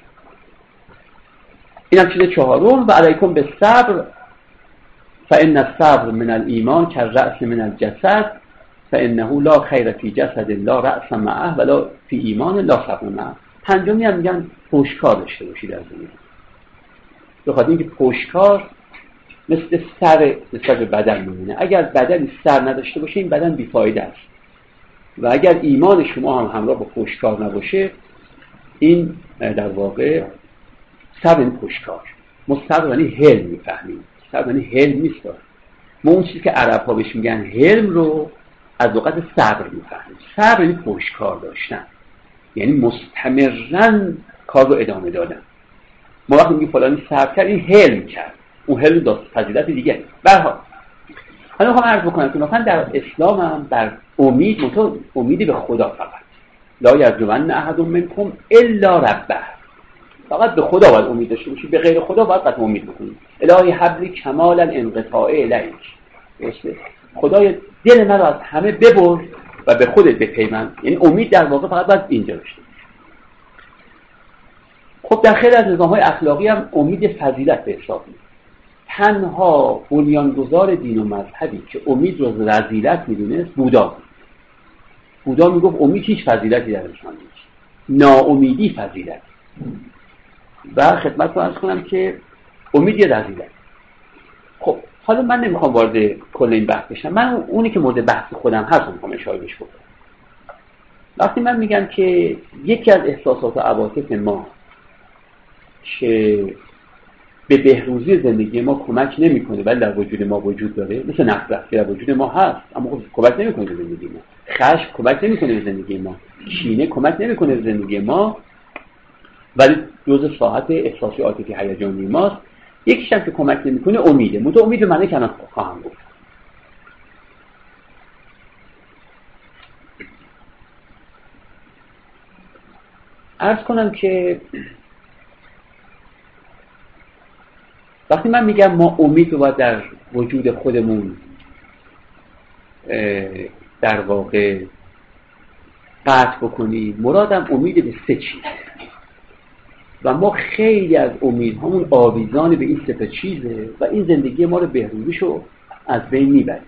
Speaker 1: اینم چیز 4. و علیکم بالصبر فان الصبر من الایمان كالرأس من الجسد فانه لا خیر فی جسد لا رأس معه ولا فی ایمان لا صبر معه. 5 هم میگن پشتکار داشته باشید در زندگی. بخاطر اینکه پشتکار مثل سر نسبت به بدن میمونه. اگر بدن سر نداشته باشه این بدن بیفایده است و اگر ایمان شما هم همراه با پشتکار نباشه، این در واقع صبر این پشتکار. ما صبر یعنی حلم میفهمیم، صبر یعنی حلم نیست. ما اون چیزی که عرب ها بهش میگن حلم رو از اوقات صبر میفهمیم. صبر یعنی پشتکار داشتن، یعنی مستمرا کار رو ادامه دادن. ما وقتی میگیم فلانی صبر کرد، این حلم کرد، اون حلم داشت فضیلت دیگه. به هر حال حالا میخوام عرض بکنم که مثلا در اسلام هم بر امیدی به خدا فقط لا یرجون احد منکم الا ربه، فقط به خدا باید امید داشته باشی، به غیر خدا باید قطع امید بکنی. الهی حبلی کمال الانقطاع الیک، درسته؟ خدای دل من رو از همه ببر و به خودت بپیوند. یعنی امید در واقع فقط باید اینجا داشته. خب در خیلی از نظام‌های اخلاقی هم امید فضیلت به حساب میاد. تنها بنیانگذار دین و مذهبی که امید رو رذیلت میدونست بودا. بودا میگفت امید هیچ فضیلتی درش نیست، ناامیدی فضیلت. و خدمتتون عرض کنم که امید یه رذیلت. خب حالا من نمیخوام وارد کل این بحث بشم، من اونی که مورد بحث خودم هست میخوام اشاره بهش بکنم. وقتی من میگم که یکی از احساسات و عواطف ما که به بهروزی زندگی ما کمک نمیکنه ولی در وجود ما وجود داره، مثل نفرت که در وجود ما هست اما خب کمک نمیکنه به زندگی ما، خشم کمک نمیکنه به زندگی ما، کینه کمک نمیکنه به زندگی ما، ولی جزء ساحت احساسی عاطفی هیجانی ماست. یکیش هم که کمک نمیکنه امیده. متو امید به معنی که خواهم گفت. عرض کنم که وقتی من میگم ما امید رو باید در وجود خودمون در واقع قطع بکنیم، مرادم امید به 3 چیز و ما خیلی از امیدهامون آویزان به این 3 چیزه و این زندگی ما رو بهروزیشو از بین میبره.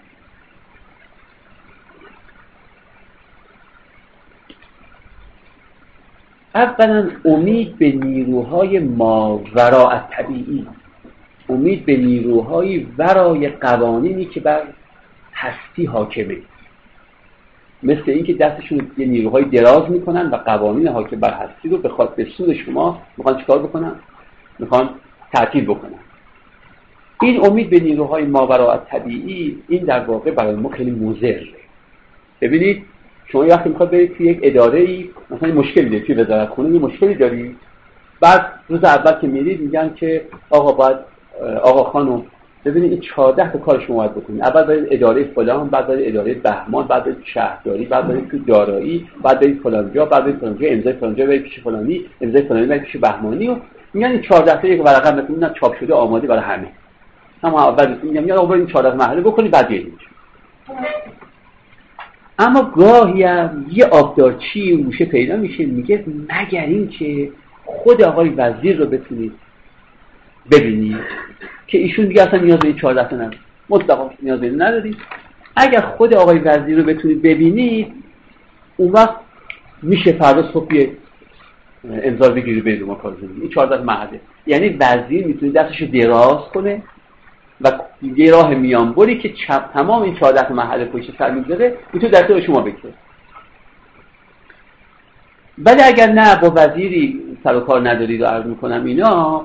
Speaker 1: اولا امید به نیروهای ماوراء طبیعی، امید به نیروهای ورای قوانینی که بر هستی حاکمه. مثل اینکه دستشون یه نیروهای دراز میکنن و قوانین حاکم بر هستی رو بخواد به سود شما میخوان چیکار بکنن؟ میخوان تعطیل بکنن. این امید به نیروهای ماوراء طبیعی این در واقع برای ما خیلی مضره. ببینید شما وقتی میخواد برید توی یک اداره‌ای مثلا مشکلی دارید، توی وزارت خونه یه مشکلی دارید، بعد روز اول که میرید میگن که آقا خانم ببینید این 14 تا کار شما باید بکنید. اول برید اداره فلان، بعد برید اداره بهمان، بعد برید شهرداری، بعد برید تو دارایی، بعد برید فلان جا، بعد برید فلان جا، امضای فلان جا برید پیش فلانی، امضای فلانی برید پیش بهمانی و میگن این 14 تا یک ورقه میتونن چاپ شده آماده برای همه. اما اول میگم آقا برید این 14 مرحله بکنید بعد بیاید. اما گاهی هم یه آبدارچی روشه پیدا میشه میگه مگر این که خود آقای وزیر رو بتونید ببینید که ایشون دیگه اصلا نیاز به این 14 تا نداره، مطلقا نیاز به ندارید. اگر خود آقای وزیر رو بتونید ببینید اون وقت میشه فردا صبح امضا بگیرید برید ما کار کنید. این 14 مرحله یعنی وزیر میتونه دستشو دراز کنه و یه راه میانبری که تمام این 14 مرحله پشت سر میگذاره میتونه دست به شما بگیره. ولی اگر نه با وزیری سر و کار ندارید و عرض میکنم اینا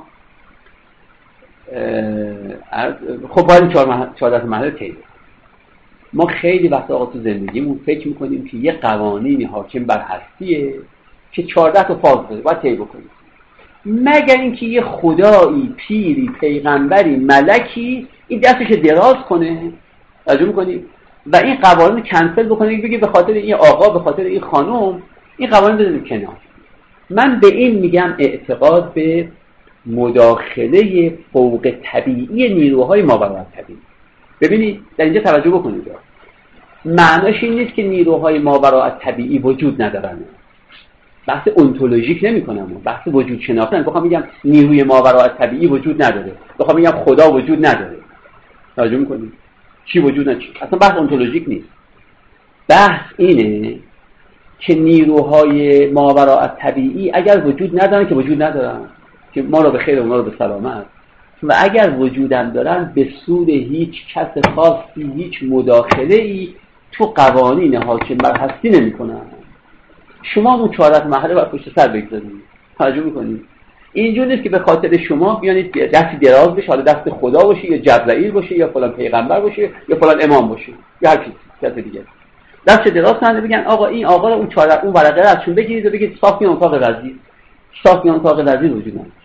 Speaker 1: خب باید 14 مرحله طی. ما خیلی وقتا تو زندگیمون فکر میکنیم که یه قوانینی حاکم بر هستیه که 14 تا فاز داره باید طی بکنیم، مگر اینکه یه خدایی، پیری، پیغمبری، ملکی این دستش دراز کنه راجع میکنیم و این قوانین کنسل بکنه، بگه به خاطر این آقا، به خاطر این خانم این قوانین بذارید کنار. من به این میگم اعتقاد به مداخله فوق طبیعی نیروهای ماوراء طبیعی. ببینید در اینجا توجه بکنید، معناش این نیست که نیروهای ماوراء طبیعی وجود ندارن. بحث انتولوژیک نمی‌کنم، بحث وجود شناختی. بخوام میگم نیروی ماوراء طبیعی وجود نداره، بخوام میگم خدا وجود نداره، توجه می‌کنید چی وجود نداره؟ اصلا بحث انتولوژیک نیست. بحث اینه که نیروهای ماوراء طبیعی اگر وجود ندارن که وجود ندارن، که ما رو به خیر و ما رو به سلامت، و اگر وجودم دارن به سود هیچ کس خاصی هیچ مداخله‌ای تو قوانین حاکم بر هستی نمی‌کنن. شما اون 14 مرحله بر پشت سر بگذارید. توجه می‌کنید اینجوری نیست که به خاطر شما بیانید دستی دراز بشه، حالا دست خدا باشه یا جبرائیل باشه یا فلان پیغمبر باشه یا فلان امام باشه یا هر چیز دیگه، دست دراز کنن بگن آقا این آقا رو اون ورقه رو ازشون بگیرید و بگید صاف میان اتاق وزیر، صاف میان اتاق وزیر وجود نداره.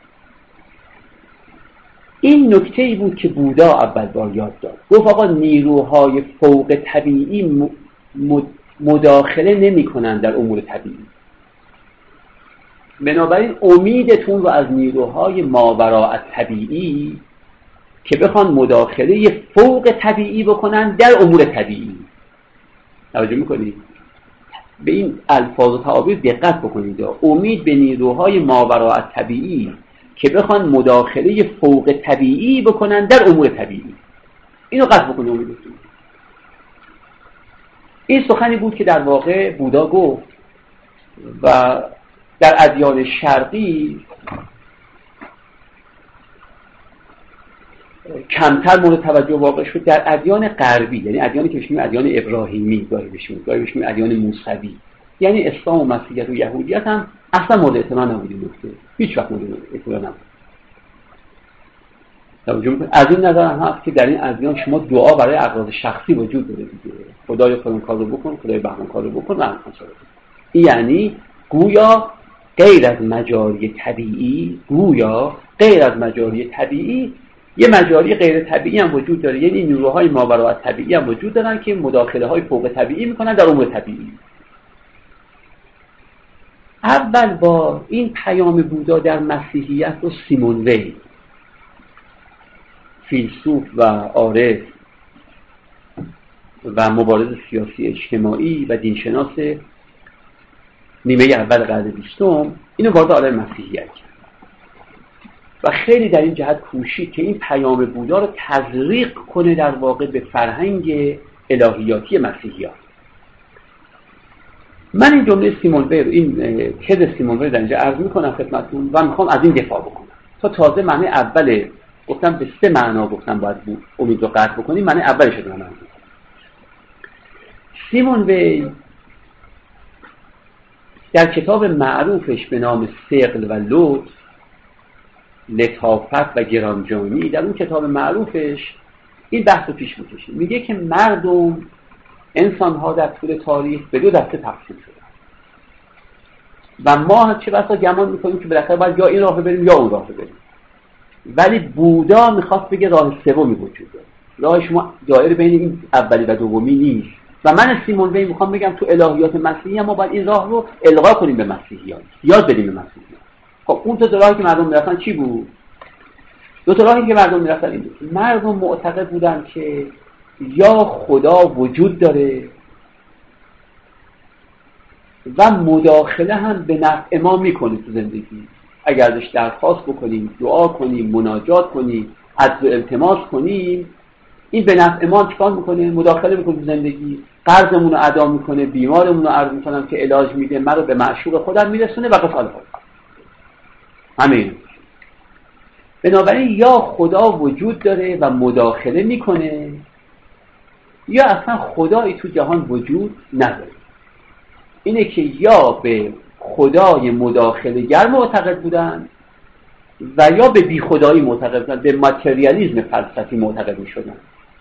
Speaker 1: این نکته‌ای بود که بودا اول بار یاد داد. گفت آقا نیروهای فوق طبیعی مداخله نمی‌کنن در امور طبیعی. بنابراین امیدتون رو از نیروهای ماوراء طبیعی که بخوان مداخله فوق طبیعی بکنن در امور طبیعی. توجه می‌کنید؟ به این الفاظ و تعابیر دقت بکنید. امید به نیروهای ماوراء طبیعی که بخوان مداخله فوق طبیعی بکنن در امور طبیعی. اینو قصد بکنید امیدتون. این سخنی بود که در واقع بودا گفت و در ادیان شرقی کمتر مورد توجه واقع شد. در ادیان غربی، یعنی ادیانی که بهش میگیم ادیان ابراهیمی، گاهی بهش میگیم ادیان موسوی، یعنی اسلام و مسیحیت و یهودیت هم اصلا مورد اعتنا نبود. هیچ وقت مورد اعتنا نبود. از این نظر هم هست که در این ادیان شما دعا برای اغراض شخصی وجود داره دیگه. خدایا فلان کارو بکن، خدای بهمان کارو بکن و این یعنی گویا غیر از مجاری طبیعی، یه مجاری غیر طبیعی هم وجود داره. یعنی نیروهای ماوراء طبیعی هم وجود دارن که مداخله های فوق طبیعی میکنن در امور طبیعی. اول بار این پیام بودا در مسیحیت رو سیمون ویل، فیلسوف و عارف و مبارز سیاسی اجتماعی و دینشناس نیمه اول قرن 20 اینو وارد عالم مسیحیت کرد و خیلی در این جهت کوشید که این پیام بودا رو تزریق کنه در واقع به فرهنگ الهیاتی مسیحیان. من این جمله سیمون ویل، این تز سیمون ویل در اینجا عرض میکنم خدمتتون و میخوام از این دفاع بکنم. تا تازه معنی اول گفتم به 3 معنا گفتم باید بود امید رو قطع بکنیم، معنی اولش رو دارم. سیمون وی در کتاب معروفش به نام ثقل و لطف، لطافت و گرانجانی، در اون کتاب معروفش این بحث رو پیش میکشه. میگه که مردم، انسان‌ها در طول تاریخ به دو دسته تقسیم شدن و ما چه بسا گمان میکنیم که بالاخره باید یا این راه بریم یا اون راه بریم، ولی بودا میخواست بگه راه سومی وجود داره، راه شما دایره بین این اولی و دومی نیست. و من سیمون وی میخوام بگم تو الهیات مسیحی ما باید این راه رو الغا کنیم به مسیحیان، یاد بدیم به مسیحیان. خب اون دو راهی که مردم میرفتن چی بود؟ دو تا راهی که مردم میرفتن این بود. مردم معتقد بودن که یا خدا وجود داره و مداخله هم به نفع ما میکنه تو زندگی، اگر ازش درخواست بکنیم، دعا کنیم، مناجات کنیم، عطف و التماس کنیم، این به نفع ما چیکار میکنه؟ مداخله میکنه تو زندگی، قرضمون رو ادا میکنه، بیمارمون رو عرض میکنم که علاج میده، من رو به معشوق خودم میرسونه و قصال خود. همین. بنابراین یا خدا وجود داره و مداخله میکنه یا اصلا خدایی تو جهان وجود نداره. اینه که یا به خدای مداخله گر معتقد بودن و یا به بی خدایی معتقد بودن، به ماتریالیسم فلسفی معتقد میشدن.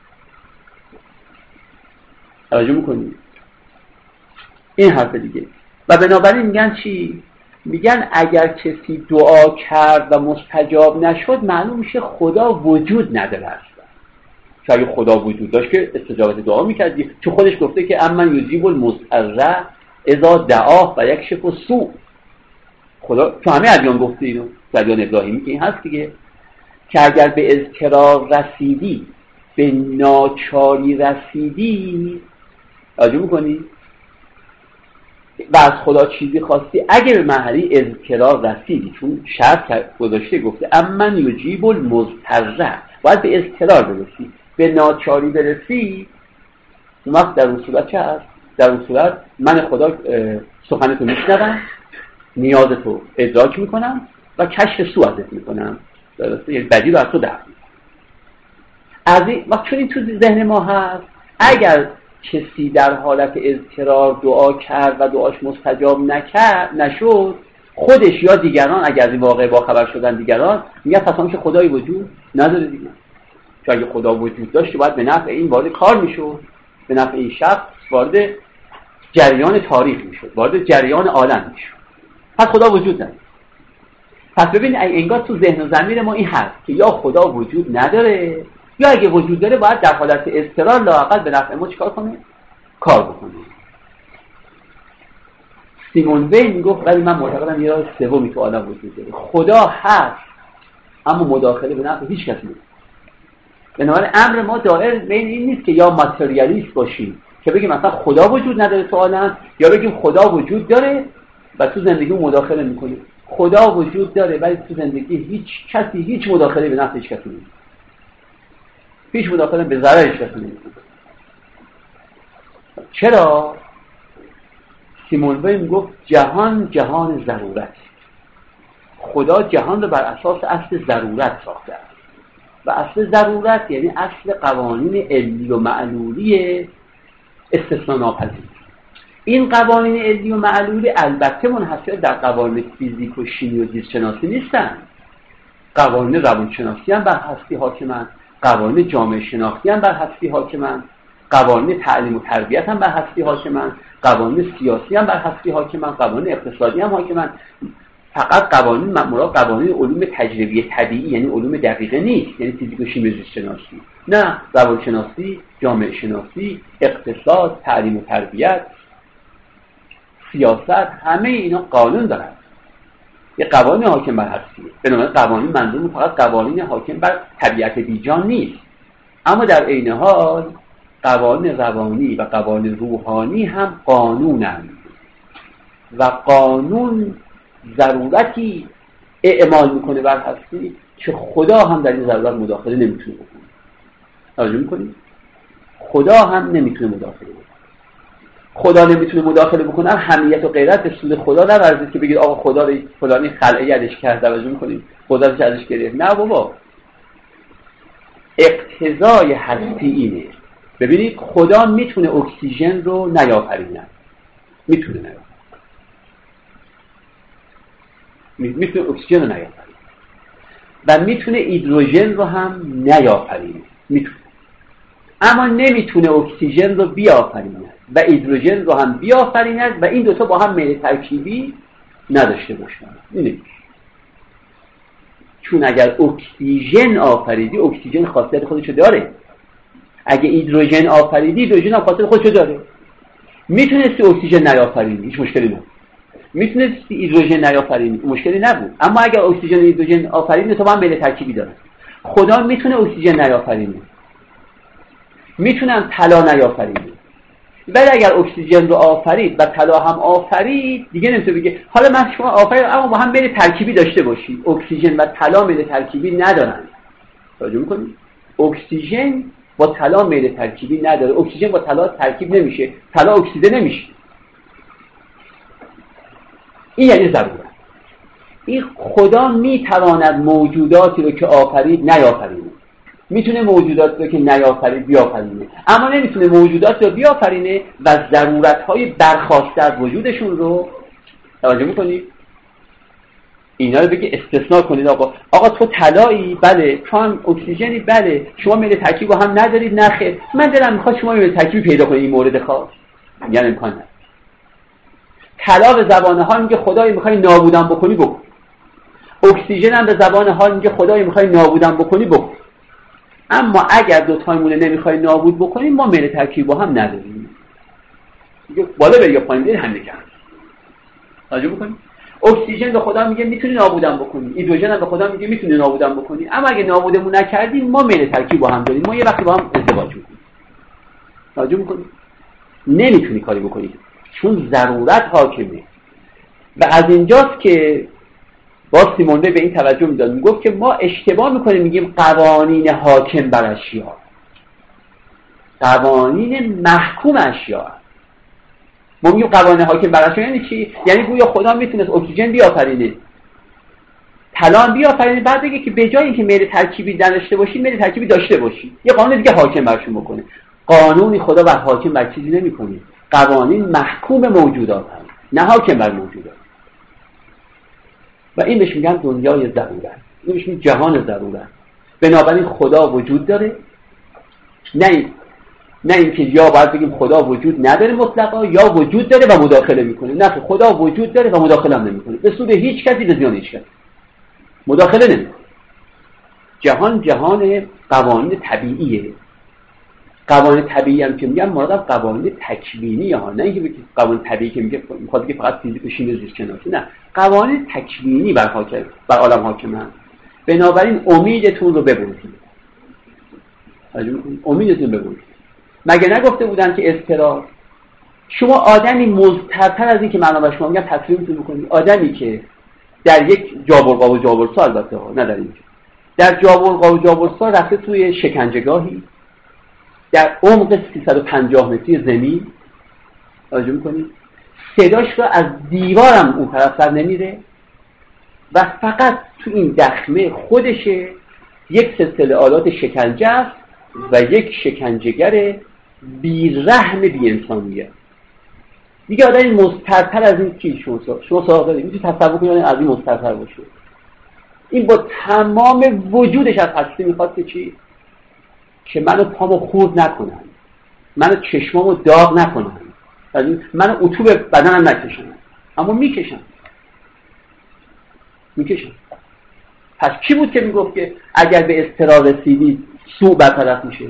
Speaker 1: توجه میکنید؟ این حرف دیگه. و بنابراین میگن چی؟ میگن اگر کسی دعا کرد و مستجاب نشد معلوم میشه خدا وجود نداره اصلا. شاید خدا وجود داشت که استجابت دعا میکردی، چون خودش گفته که امن یجیب المضطر اذا دعاه و یکشف السوء. خدا تو همه ادیان گفته اینو، ادیان ابراهیمی که این هست دیگه، که اگر به اذکرار رسیدی، به ناچاری رسیدی، توجه میکنی؟ و از خدا چیزی خواستی، اگه به محلی اذکرار رسیدی، چون شرط گذاشته گفته امن یجیب المضطر، باید به اذکرار برسی، به ناچاری برسی، اون وقت در اون صورت چه هست؟ در اون صورت من خدا سخنتو میشنوم، نیازتو ادراک میکنم و کشف سو ازت میکنم، درسته؟ یعنی بدی رو از تو دفع میکنم. از این وقت چون این تو ذهن ما هست، اگر کسی در حالت اذکرار دعا کرد و دعاش مستجاب نشد، خودش یا دیگران اگر از این واقعه با خبر شدن دیگران میگن پس همیشه خدایی وجود نداره دیگه. چون اگه خدا وجود داشت باید به نفع این وارد کار میشد، به نفع این شخص وارد جریان تاریخ میشد، وارد جریان عالم میشد. پس خدا وجود نداره. پس ببین انگار تو ذهن و ضمیر ما این هست که یا خدا وجود نداره یا اگه وجود داره باید در حالت اضطرار لااقل به نفع ما چیکار کنه؟ کار بکنه. سیمون وی میگفت ولی من معتقدم یه راه سومی تو عالم وجود داره. خدا هست اما مداخله به نفع هیچ کس نیست. بنابراین امر ما دائر بین این نیست که یا ماتریالیست باشیم که بگیم مثلا خدا وجود نداره تو عالم، یا بگیم خدا وجود داره و تو زندگی مداخله میکنه. خدا وجود داره ولی تو زندگی هیچ کسی هیچ مداخله به نفع هیچ کسی نیست. هیچ مداخله به ضرر هیچ کسی نیست. چرا؟ سیمون وی میگفت جهان ضرورت. خدا جهان رو بر اساس اصل ضرورت ساخته است. و اصل ضرورت یعنی اصل قوانین علی و معلولی استثناء ناپذیر. این قوانین علی و معلولی البته منحصر در قوانین فیزیک و شیمی و زیست شناسی نیستن. قوانین روانشناسی هم بر هستی حاکمند، قوانین جامعه شناختی هم بر هستی حاکمند، قوانین تعلیم و تربیت هم بر هستی حاکمند، قوانین سیاسی هم بر هستی حاکمند، قوانین اقتصادی هم حاکمند. فقط قوانین علوم تجربی طبیعی یعنی علوم دقیقه نیست، یعنی فیزیک و شیمی و زیست شناسی. نه، روانشناسی، جامعه شناسی، اقتصاد، تعلیم و تربیت، سیاست، همه اینا قانون دارن. یه قوانین حاکم بر هستیه. بنابراین قوانین منظور فقط قوانین حاکم بر طبیعت بیجان نیست، اما در عین حال قوانین روانی و قوانین روحانی هم قانونند و قانون ضرورتی اعمال میکنه بر هستی که خدا هم در این ضرورت مداخله نمیتونه بکنه. توجه میکنید؟ خدا هم نمیتونه مداخله بکنه. خدا نمیتونه مداخله بکنه، حمیت و غیرت به سود خدا نورزید که بگید آقا خدا رو فلانی خلقه یادش کرد. توجه میکنید؟ خدا رو ازش گرفت. نه بابا، اقتضای هستی اینه ببینید خدا میتونه اکسیژن رو نیافرینه، میتونه اکسیژن رو نیافرینه و میتونه هیدروژن رو هم نیافرینه، میتونه، اما نمیتونه اکسیژن رو بیافریند و هیدروژن رو هم بیافریند و این دوتا با هم میل ترکیبی نداشته باشن. نمیشه، چون اگر اکسیژن آفریدی، اکسیژن خاصیت خودشو داره. اگه هیدروژن آفریدی، هیدروژن هم خاصیت خودشو داره. میتونستی اکسیژن نیافرینی، هیچ مشکلی نبود. میتونستی هیدروژن نیافرینی، مشکلی نبود. اما اگر اکسیژن و هیدروژن آفرینی، تو با هم میل ترکیبی داره. خدا میتونه اکسیژن نیافرینه، میتونم طلا نیافرینه، ولی اگر اکسیژن رو آفرید و طلا هم آفرید، دیگه نمیتونه بگه حالا من شما آفرید اما با هم میل ترکیبی داشته باشید. اکسیژن و طلا میل ترکیبی ندارن. توجه میکنید؟ اکسیژن با طلا میل ترکیبی نداره. اکسیژن با طلا ترکیب نمیشه، طلا اکسیده نمیشه. این یعنی ضرورت. این خدا میتواند موجوداتی رو که آفرید نیافرینه، میتونه موجوداتی رو که نیافرید بیافرینه، اما نمیتونه موجوداتی رو بیافرینه و ضرورت‌های برخواسته از وجودشون رو، توجه میکنید؟ اینا رو بگه استثناء کنید. آقا تو طلایی، بله، تو هم اکسیژنی، بله، شما میل ترکیب با هم ندارید، نه خیر، من دلم میخواد شما میل ترکیب پیدا کنید این مورد خاص، یعنی امکان نداره. طلا به زبان حال میگه خدای میخوای نابودم بکنی بکن. اکسیژن هم به زبان حال میگه خدای میخوای نابودم بکنی بکن. اما اگر دو تایمونه نمیخوای نابود بکنیم، ما میل ترکیب با هم نداریم. دیگه بالا بری یا پایین بری هم نگه. توجه بکنید؟ اکسیژن به خدا میگه میتونی نابودم بکنی، هیدروژن هم به خدا میگه میتونی نابودم بکنی، اما اگه نابودمون نکردیم ما میل ترکیب با هم داریم، ما یه وقتی با هم ازدواج میکنیم. توجه میکنید؟ نمیتونی کاری بکنی چون ضرورت حاکمه. و از اینجاست که باز سیمون به این توجه میداد، میگفت که ما اشتباه میکنیم میگیم قوانین حاکم بر اشیا، قوانین محکوم اشیا. ما میگیم قوانین حاکم بر اشیا یعنی چی؟ یعنی گویا خدا میتونه اکسیژن بیافرینه، طلا بیافرینه، بعد بگه که به جای اینکه میل ترکیبی نداشته باشی، میل ترکیبی داشته باشی، یه قانون دیگه حاکم برشون بکنه. قانونی خدا بر حاکم بر چیزی نمیکنه. قوانین محکوم موجودات هست، نه حاکم بر موجودات. و این بهش میگن دنیای ضرورت، این بهش میگن جهان ضرورت. بنابراین خدا وجود داره، نه اینکه یا باید بگیم خدا وجود نداره مطلقا، یا وجود داره و مداخله میکنه. نه، خدا وجود داره و مداخله هم نمیکنه، به سود هیچ کسی، به زیان هیچ کسی مداخله نمیکنه. جهان قوانین طبیعیه. قوانین طبیعی هم که میگم مرادم قوانین تکوینی ها، نه اینکه قوانین طبیعی که میگه میخواد که فقط فیزیک و شیمی و زیست شناسی، نه، قوانین تکوینی بر عالم حاکم هست. بنابراین امیدتون رو ببرید، امیدتون ببرید. مگه نگفته بودن که اضطرار، شما آدمی مضطرتر از این که من به شما میگم تصویرتون بکنید، آدمی که در یک جابرقا و جابرسا، البته نه در اینجا، در جابرقا و جابرسا رفته توی شکنجهگاهی در عمق 350 متری زمین، توجه می‌کنید؟ صداش رو از دیوارم اون طرف سر نمیره و فقط تو این دخمه خودشه یک سلسله آلات شکنجه است و یک شکنجهگر بی‌رحم بی‌انسانیه. دیگه آدمی مضطرتر از این کی شما سراغ دارید؟ میتونید تصور کنید از این مضطرتر باشه. این با تمام وجودش از هستی میخواد که چی؟ که منو پامو خورد نکنن، منو چشمامو داغ نکنن، منو اتو به بدنم نکشن، اما میکشن. پس کی بود که میگفت که اگر به اضطرار رسیدید سوء برطرف میشه؟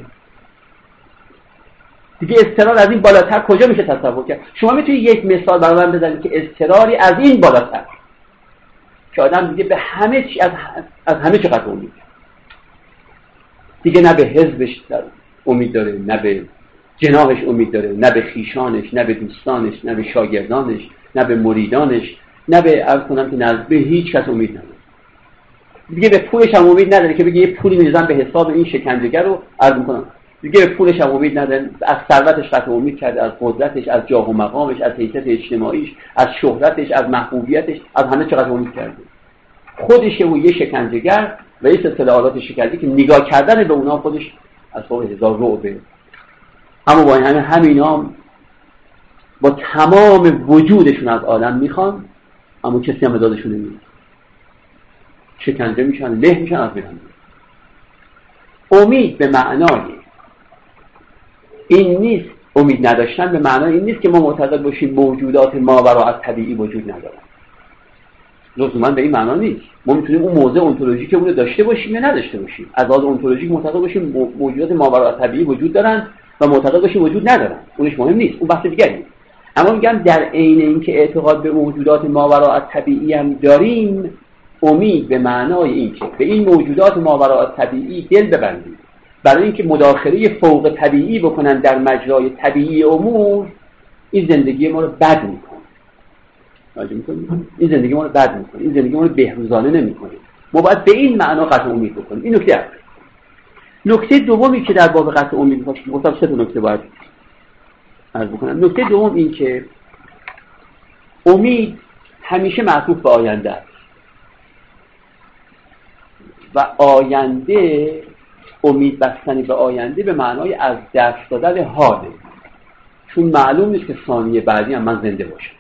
Speaker 1: دیگه اضطرار از این بالاتر کجا میشه تصور کرد؟ شما میتونید یک مثال برای من بزنید که اضطراری از این بالاتر که آدم دیگه به همه چی از همه چی قطع امید، دیگه نه به حزبش امید داره، نه به جناحش امید داره، نه به خیشانش، نه به دوستانش، نه به شاگردانش، نه به مریدانش، نه به به هیچ کس امید نداره. دیگه به پولش هم امید نداره که بگه یه پولی می‌ریزم به حساب این شکنجهگر رو عرض می‌کنم. دیگه به پولش هم امید نداره، از ثروتش قطع امید کرده، از قدرتش، از جاه و مقامش، از حیثیت اجتماعیش، از شهرتش، از محبوبیتش، از همه چی قطع امید کرده. خودشه و یه شکنجهگر و یه سلسله آلات شکنجه که نگاه کردن به اونا خودش از فوق 1000 رعبه. اما با همینا با تمام وجودشون از آدم میخوان، اما کسی هم مدادشون نمیده، شکنجه میشن، له میشن، از میرن. امید به معنای این نیست، امید نداشتن به معنای این نیست که ما معتقد باشیم موجودات ماوراء الطبیعی وجود ندارن. لزوما به این معنا نیست. ما میتونیم اون موضع اونتولوژیک رو داشته باشیم یا نداشته باشیم. از لحاظ اونتولوژیک معتقد باشیم موجودات ماوراء الطبیعی وجود دارن و معتقد باشیم وجود ندارن. اونش مهم نیست، اون بحث دیگریه. اما میگم در عین اینکه اعتقاد به موجودات ماوراء الطبیعی هم داریم، امید به معنای این که به این موجودات ماوراء الطبیعی دل ببندیم برای اینکه مداخله فوق طبیعی بکنن در مجرای طبیعی امور، این زندگی ما رو بد میکنه. این زندگی ما رو بد میکنه، این زندگی ما رو بهروزانه نمیکنه. ما باید به این معنا قطع امید بکنیم. این نکته است. نکته دومی که در باب قطع امید گفتم، سه تا نکته باید عرض بکنم. نکته دوم این که امید همیشه معطوف به آینده است و آینده، امید بستنی به آینده به معنای از دست دادن حاله، چون معلوم نیست که ثانیه بعدی هم من زنده باشم.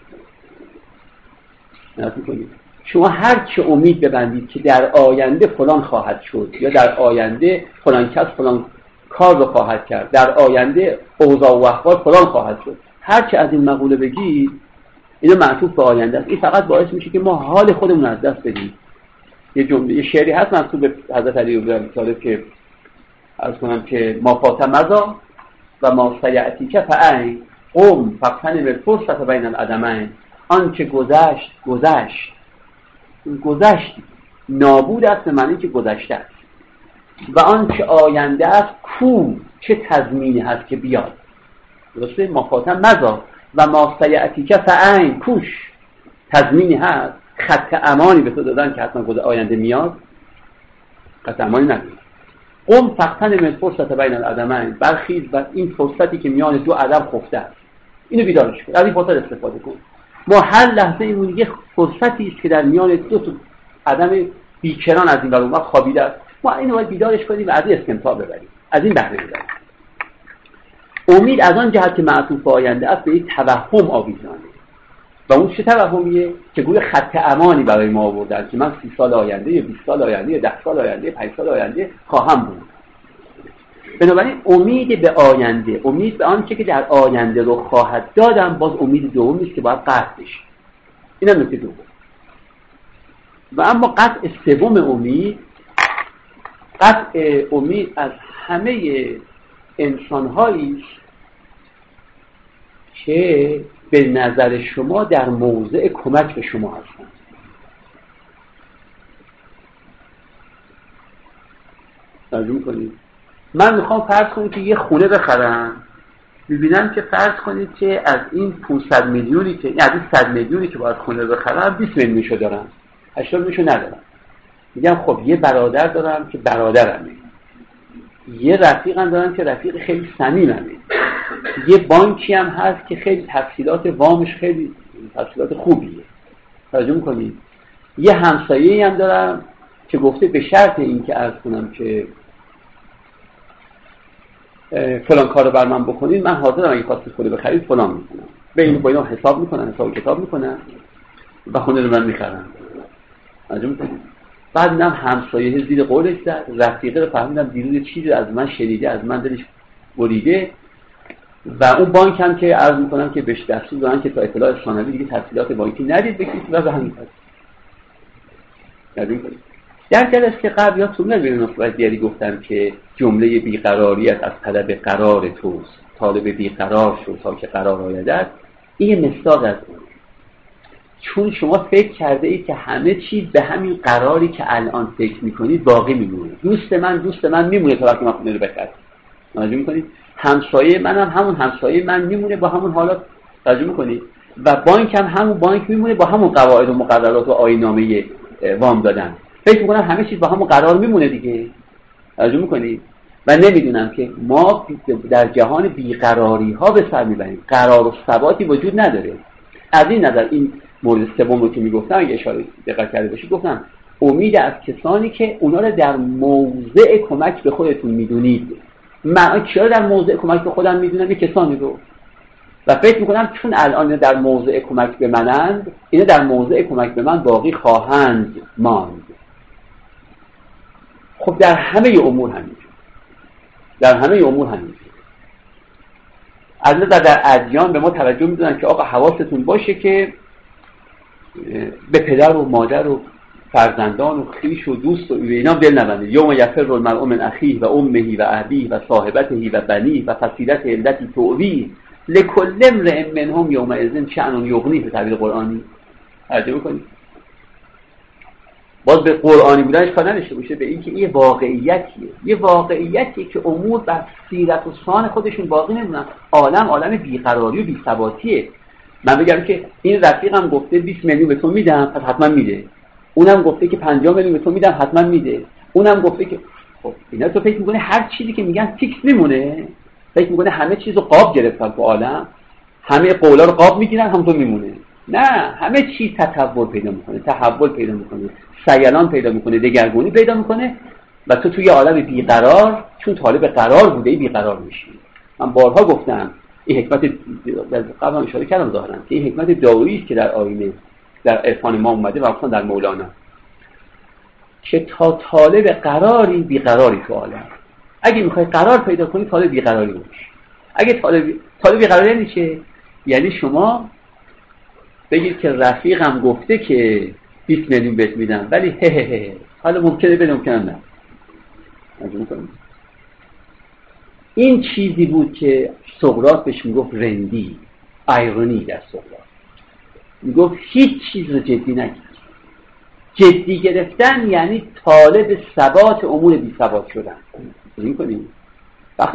Speaker 1: شما هر چه امید ببندید که در آینده فلان خواهد شد یا در آینده فلان کس فلان کار رو خواهد کرد، در آینده اوضاع و احوال فلان خواهد شد، هر چه از این مقوله بگید اینو معطوف به آینده است. این فقط باعث میشه که ما حال خودمون از دست بدیم. یه جمله، یه شعری هست منسوب به حضرت علی ابن طالب که عرض کنم که ما فات مضی و ما سیأتیک فعین قم فغتنم الفرصة بین العدمین. آنچه گذشت گذشت، گذشت نابود است به معنی که گذشته است، و آنچه آینده است کو چه تضمینی هست که بیاد. درسته؟ ما فات مضی و ما سیأتیک فعین، کوش تضمینی هست، خط امانی به تو دادن که حتما آینده میاد، خط امانی نداری. قم فغتنم الفرصة بین العدمین، برخیز و این فرصتی که میان دو عدم خفته است اینو بیدارش کن، از این فرصت استفاده کن. ما هر لحظه این یه فرصتی است که در میان دو تا عدم بیکران از این ور اون ور خوابیده است، ما اینو باید بیدارش کنیم و از این استمتاع ببریم، از این بهره ببریم. امید از آن جهت که معطوف به آینده است به یک توهم آویزانه، و اون چه توهمیه که گویا خط امانی برای ما آوردن که من 30 سال آینده یا 20 سال آینده یا 10 سال آینده 5 سال آینده خواهم بود. بنابراین امید به آینده، امید به آنچه که در آینده رو خواهد دادم، باز امید دوم نیست که باید قطع بشه. اینم نکته دوم. و اما قطع سوم امید، قطع امید از همه انسان‌هایی که به نظر شما در موضع کمک به شما هستند. توجه می‌کنید؟ من میخوام فرض کنید که یه خونه بخرم، میبینم که فرض کنید که از این 500 میلیونی که از این 100 میلیونی که باید خونه بخرم 20 میلیونشو دارم، 80 میلیونشو ندارم. میگم خب یه برادر دارم که برادرمه، یه رفیقم دارم که رفیق خیلی صمیممه، یه بانکی هم هست که خیلی تفصیلات وامش خیلی تفصیلات خوبیه. توجه میکنید؟ یه همسایه‌ای هم دارم که گفته به شرط این که عرض کنم که فلان کارو بر من بکنید، من حاضرم اگه خواستید خونه بخرید فلان میکنم. به این با اینا حساب میکنن، حساب کتاب میکنن و خونه رو من میخرم. توجه میکنید؟ بعد من همسایه زیر قولش زد، رفیقه رو فهمیدم دیروز چیزی از من شنیده، از من دلش بریده، و اون بانک هم که عرض میکنم که بهش دستور دادن که تا اطلاع ثانوی دیگه تفصیلات بانکی ندید بگید و به همین کار. در جلسه قبل یا تو میاد ببینم صحبت دیگری گفتم که جمله بیقراریت از طلب قرار توست، طالب بیقرار شو تا که قرار آیدت. این مصداق از اون، چون شما فکر کرده اید که همه چیز به همین قراری که الان فکر میکنید باقی میمونه. دوست من میمونه تا وقتی من خونه رو بخرم. توجه میکنید؟ همسایه منم همون همسایه من میمونه با همون حالات. توجه میکنید؟ و بانک هم همون بانک میمونه با همون قواعد و مقررات و آیین‌نامه وام دادن. فکر میکنم همه چیز با همون قرار میمونه دیگه. توجه میکنید؟ و نمیدونم که ما در جهان بیقراری ها به سر میبریم، قرار و ثباتی وجود نداره. از این نظر این مورد سوم رو که میگفتم اگه اشاره دقت کرده باشید، گفتم امید از کسانی که اونا رو در موضع کمک به خودتون میدونید. من کیا در موضع کمک به خودم میدونم؟ یه کسانی رو، و فکر میکنم چون الان در موضع کمک به منند، اینا در موضع کمک به من باقی خواهند ماند. خب در همه امور همینجور، در همه امور همینجور. از در ادیان به ما توجه میدونن که آقا حواستون باشه که به پدر و مادر و فرزندان و خویش و دوست و اینا دل نبندید. یوم یفر المرء من اخیه و امه و ابیه و صاحبته و بنیه و فصیلته التی تؤویه لکل امرئ منهم یومئذ شأن یغنیه. به تعبیر قرآنی ترجمه کنید. باز به قرآنی بودنش کار نداشته باشه، به اینکه این یه واقعیتیه که امور بر سیرت و سان خودشون باقی نمونن. عالم بیقراری و بی‌ثباتیه. من بگم که این رفیقم گفته 20 میلیون به تو میدم، پس حتما میده. اونم گفته که 50 میلیون به تو میدم، حتما میده. اونم گفته که خب اینا تو فکر میکنه هر چیزی که میگن فیکس میمونه؟ فکر میکنه همه چیز رو قاب گرفتن تو عالم، همه قولا رو قاب میگیرن همونطور میمونه؟ نه، همه چیز تطور پیدا میکنه، تحول پیدا میکنه، سیلان پیدا میکنه، دگرگونی پیدا میکنه و تو توی عالم بیقرار، چون طالب قرار بوده بیقرار میشی. من بارها گفتم این حکمت قبلا اشاره کردم ظاهرا که این حکمت داویی است که در آینه در عرفان ما اومده و اصلا در مولانا، که تا طالب قراری بیقراری تو عالم. اگه میخوای قرار پیدا کنی طالب بیقراری باش. اگه طالب بیقراری یعنی چه؟ یعنی شما بگید که رفیقم گفته که 20 میلیون بهت میدم ولی حالا ممکنه بده ممکنه نه. این چیزی بود که سقراط بهش میگفت رندی، ایرونی در سقراط. میگفت هیچ چیز رو جدی نگیر. جدی گرفتن یعنی طالب ثبات امور بی ثبات شدن. این کنیم وقتی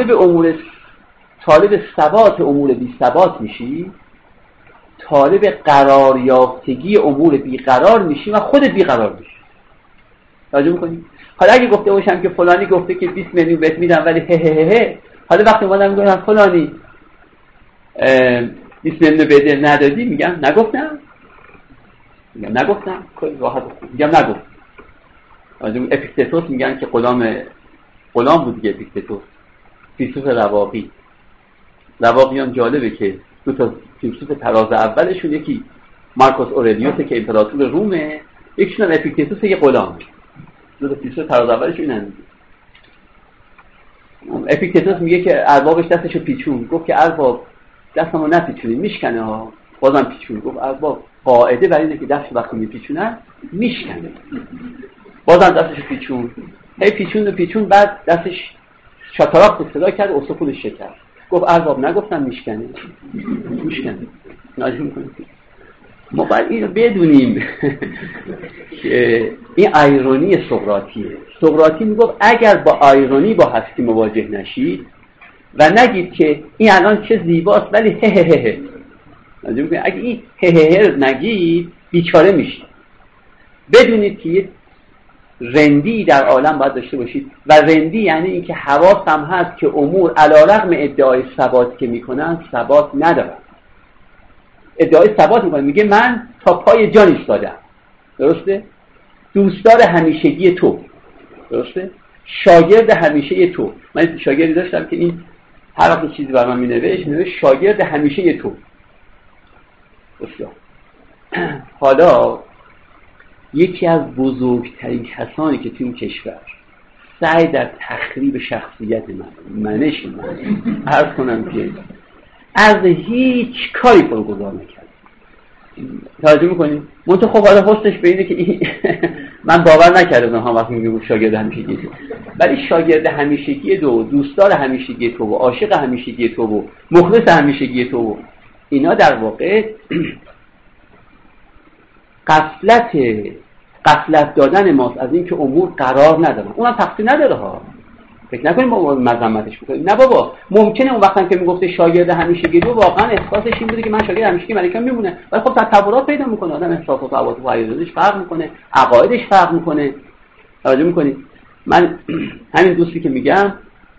Speaker 1: طالب ثبات امور بی ثبات میشی، طالب قرار یافتگی امور بیقرار میشی و خودت بیقرار میشی. توجه میکنی؟ حالا اگه گفته باشم که فلانی گفته که 20 میلیون بهت میدم ولی حالا وقتی اومدم میگم فلانی 20 میلیون بده ندادی، میگم نگفتم کلی راحت میگم نگفت. اپیکتتوس میگن که غلام بود دیگه. اپیکتتوس فیلسوف رواقیان جالبه که دو تا فیلسوف تراز اولشون، یکی مارکوس اورلیوس که امپراتور رومه، یکیشون اپیکتتوس یه غلام. دو تا فیلسوف تراز اولشون اینن. اپیکتتوس میگه که اربابش دستشو پیچون، گفت که ارباب دستمو نپیچونی میشکنه ها. بازم پیچون. گفت ارباب قاعده برای اینه که دستش وقتی میپیچونن میشکنه. بازم دستشو پیچون. پیچون بعد دستش شاتراک صدا کرد، استخونش شکست. گفت ارباب نگفتم میشکنه. نازی میکنه. ما باید اینو بدونیم که این ایرونی سقراطیه. سقراطی میگفت اگر با ایرونی با هستی مواجه نشید و نگید که این الان چه زیباست ولی اگه این نگید بیچاره میشید. بدونید که یه رندی در عالم باید داشته باشید و رندی یعنی این که حواسم هست که امور علیرغم ادعای ثبات که میکنن ثبات ندارن. ادعای ثبات میکنن، میگه من تا پای جان ایستادم. درسته؟ دوستدار همیشگی تو. درسته؟ شاگرد همیشه تو. من شاگردی داشتم که این هر وقت چیزی برام مینوشت شاگرد همیشه تو. حالا یکی از بزرگترین کسانی که تو این کشور سعی در تخریب شخصیت من عرض کنم که از هیچ کاری برگزار نکرد. توجه میکنید؟ منطقه خب حالا حسنش به اینه که من باور نکردم هم وقتی میگم شاگرد همیشگی تو، ولی شاگرد همیشگی تو، دوستدار همیشگی تو و عاشق همیشگی تو و مخلص همیشگی تو و اینا در واقع غفلت دادن ماست از این که امور قرار ندارن. اونم تقصیر نداره ها، فکر نکنیم با مذمتش بکنیم. نه بابا، ممکنه اون وقتی که میگفته شاگرد همیشگی تو واقعا احساسش این بوده که من شاگرد همیشگی ملکه میمونه، ولی خب تطورات پیدا میکنه، آدم احساسات و عواطف و هیجانش فرق میکنه، عقایدش فرق میکنه. توجه میکنید؟ من همین دوستی که میگم،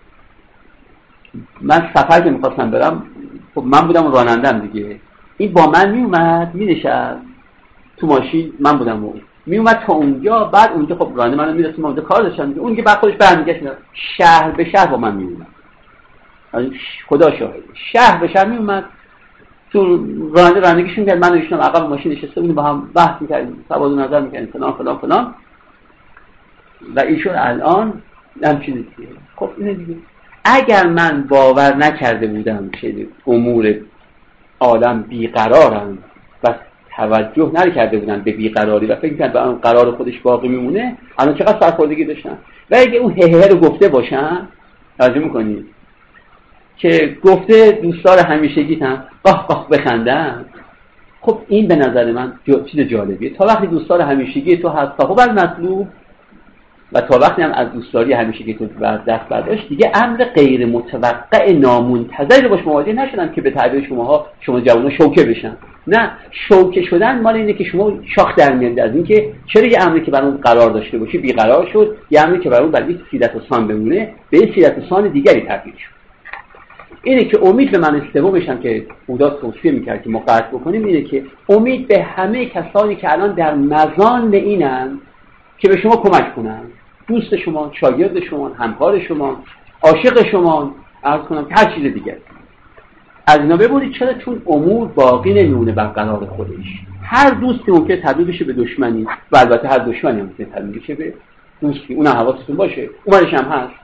Speaker 1: من سفر که میخواستم برم، خب من بودم رانندم دیگه، این با من میومد مینشست تو ماشین، من بودم میومد تا اونجا، بعد اونجا خب راننده منو میرسون، اونجا کار داشتم، اون که بعد خودش برمیگشت شهر به شهر با من میومد. خدا شاهد، شهر به شهر میومد، تو رانندگیشون کرد، من و ایشون عقب ماشین نشسته بودیم با هم بحث می‌کردیم، تبادل نظر می‌کردیم فلان فلان فلان. و ایشون الان همچین دیگه. خب اینه دیگه. اگر من باور نکرده بودم که امور عالم بیقرارن و توجه نکرده بودن به بیقراری و فکر می‌کردن به اون قرار خودش باقی میمونه، الان چقدر سرخوردگی داشتن. و اگه اون هه رو گفته باشن، توجه می‌کنید که گفته دوستدار همیشگیتم، قاه قاه بخندن، خب این به نظر من چیز جالبیه. تا وقتی دوستدار همیشگی تو هست خب المطلوب، و تا وقتی هم از دوستداری همیشگی تو دست برداشت، دیگه امر غیر متوقع نامنتظری رو باش مواجه نشدن که به تعبیر شما جوونا شوکه بشن. نه، شوکه شدن مال اینه که شما شاخ در میاد از این که چرا یه امری که برای اون قرار داشته باشی بیقرار شد، یه امری که برای اون بعد سیرت و سان بمونه به یه سیرت و سان دیگری تبدیل شد. اینه که امید به من استوامشم که اودا توصیه میکرد که ما قطع بکنیم، اینه که امید به همه کسانی که الان در مزان اینن که به شما کمک کنن، دوست شما، شاگرد شما، همکار شما، عاشق شما، عرض کنم که هر چیز دیگه از اینا ببرید. چرا؟ چون امور باقی نمیمونه بر قرار خودش. هر دوستی ممکنه تبدیل بشه به دشمنی و البته هر دشمنی ممکنه تبدیل بشه به دوستی، اونم حواستون باشه، اونش هم هست.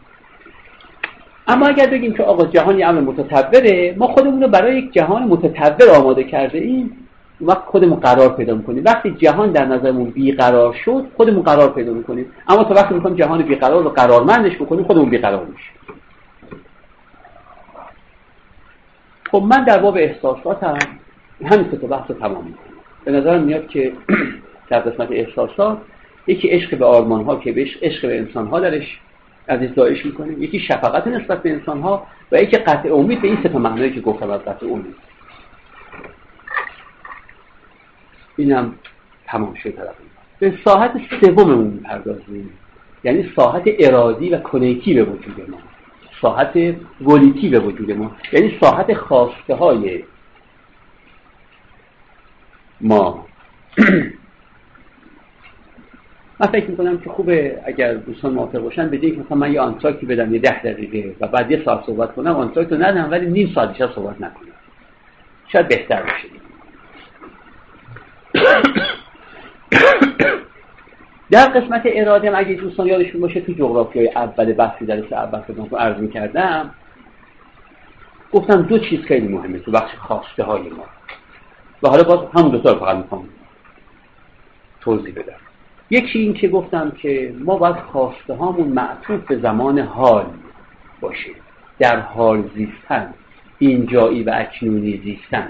Speaker 1: اما اگر بگیم که آقا جهان یه امر متطوره، ما خودمون رو برای یک جهان متطور آماده کرده ایم، وقت خودمون قرار پیدا میکنیم. وقتی جهان در نظرمون بیقرار شد خودمون قرار پیدا میکنیم، اما تا وقتی میخوایم جهان بیقرار رو قرارمندش بکنیم خودمون بیقرار میشیم. خب من در باب احساساتم همین سه تا بحث رو تمام میکنم. به نظرم میاد که در قسمت احساسات یکی عشق به آرمان‌ها که عشق به انسان‌ها درش از ازدایش میکنیم، یکی شفقت نسبت به انسان‌ها و یکی قطع امید به این سه تا معنایی که گفتم از قطع امید. اینم تمام شد. به ساحت سوممون می‌پردازیم، یعنی ساحت ارادی و کنیتی به وجود ما، ساحت ولیتی به وجود ما، یعنی ساحت خواسته های ما. من فکر میکنم که خوبه اگر دوستان موافق باشن بدید که مثلا من یه آنتراکتی بدم یه 10 دقیقه و بعد یه ساعت صحبت کنم، آنتراکت رو ندم ولی نیم ساعت بیشتر صحبت نکنم، شاید بهتر باشه. در قسمت اراده هم اگه دوستان یادشون باشه تو جغرافیای اول بحثی درس اول خدمتتون عرض می‌کردم، گفتم دو چیز خیلی مهمه تو بخش خواسته های ما و حالا باز همون دو تا رو فقط می‌خوام توضیح بدم. یکی این که گفتم که ما باید خواسته هامون معطوف به زمان حال باشه، در حال زیستن، اینجایی و اکنونی زیستن.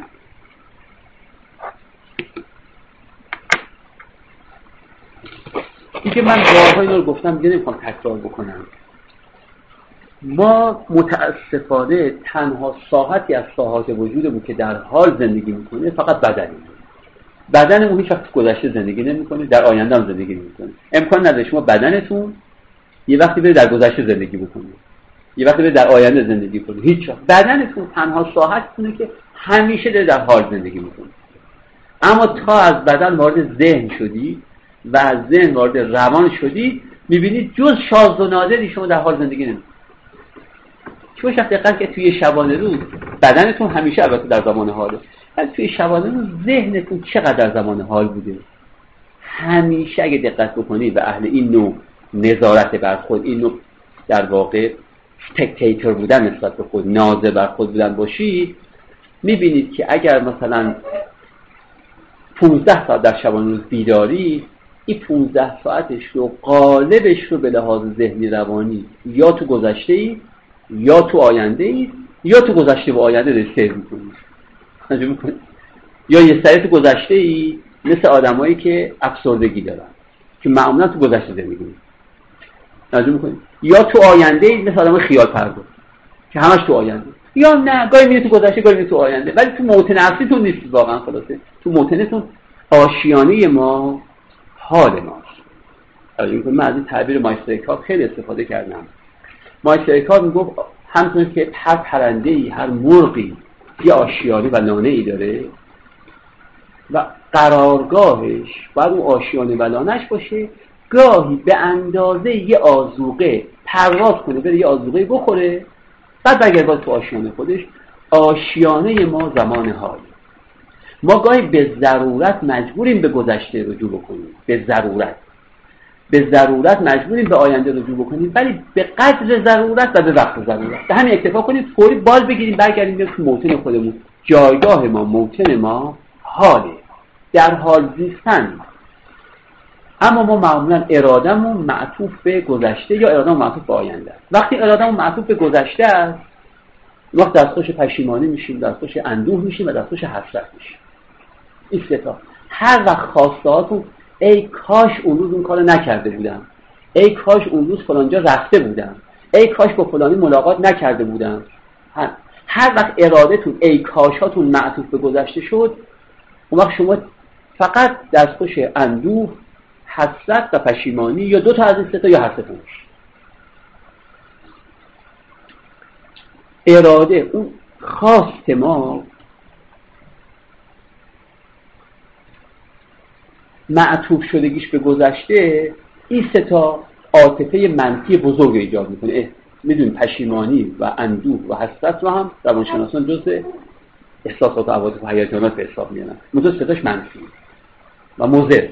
Speaker 1: این که من بارها این رو گفتم دیگه نمیخوام تکرار بکنم. ما متاسفانه تنها ساحتی از ساحات وجودمون که در حال زندگی میکنه فقط بدنمون. بدنمون هیچ وقت گذشته زندگی نمیکنه، در آینده هم زندگی نمیکنه. امکان نداره شما بدنتون یه وقتی بره در گذشته زندگی بکنه، یه وقتی بره در آینده زندگی کنه. هیچ وقت بدنتون تنها ساحتتونه که همیشه داره در حال زندگی میکنه. اما تا از بدن وارد ذهن شدی و از ذهن وارد روان شدی، میبینید جز شاذ و نادری شما در حال زندگی نمیکنید. شما شخص دقیقا که توی شبانه روز بدنتون همیشه البته در زمان حاله، ولی توی شبانه روز ذهنتون چقدر در زمان حال بوده. همیشه اگه دقت بکنید و اهل این نوع نظارت بر خود، این نوع در واقع سپکتیتور بودن نسبت به خود، ناظر بر خود بودن باشید، میبینید که اگر مثلا 15 ساعت در شبانه روز بیداری، این 15 ساعتش رو قالبش رو به لحاظ ذهنی روانی یا تو گذشته ای یا تو آینده ای یا تو گذشته و آینده داری سیر میکنید، یا یه سری تو گذشته ای مثل آدمایی که افسردگی دارن که معمولا تو گذشته زندگی میکنید، یا تو آینده ای مثل آدمای خیال پرداز که همش تو آینده، یا نه گاهی میری تو گذشته گاهی میری تو آینده، ولی تو موطن اصلیتون نیستید واقعا. خلاصه تو موطنتون آشیانه ما حال ماست. من از این تعبیر مایستر اکهارت خیلی استفاده کردم. مایستر اکهارت میگفت همونطور که هر پرنده‌ای، هر مرغی یه آشیانه و لانه‌ای داره و قرارگاهش باید اون آشیانه ولانش باشه، گاهی به اندازه یه آذوقه پرواز کنه بره یه آذوقه بخوره، بعد برگرده تو آشیانه خودش. آشیانه ما زمان حال. ما گاهی به ضرورت مجبوریم به گذشته رجوع بکنیم، به ضرورت مجبوریم به آینده رجوع بکنیم، ولی به قدر ضرورت و به وقت ضرورت. به همین اکتفا کنیم، فوری باز بگیریم برگردیم به موطن خودمون. جایگاه ما، موطن ما حاله، در حال زیستن. اما ما معمولا ارادهمون معطوف به گذشته یا ارادهمون معطوف به آینده است. وقتی ارادهمون معطوف به گذشته است، وقت دستخوش پشیمانی میشیم، دستخوش اندوه میشیم و دستخوش حسرت میشیم. این سه تا. هر وقت خواستهاتون ای کاش اون روز اون کارو نکرده بودم، ای کاش اون روز فلانجا رفته بودم، ای کاش با فلانی ملاقات نکرده بودم. هر وقت ارادتون ای کاشاتون معطوف به گذشته شد، اون وقت شما فقط دستخوش اندوه، حسرت و پشیمانی یا دو تا از این سه تا یا هر سه تا میشید. اراده، اون خواست ما معطوف شدگیش به گذشته، این سه تا عاطفه منفی بزرگ ایجاد میکنه. میدونید پشیمانی و اندوه و حسرت رو هم روانشناسان جزء احساسات و عواطف و هیجانات به حساب میارن. منتها سه تاش منفی و مضر.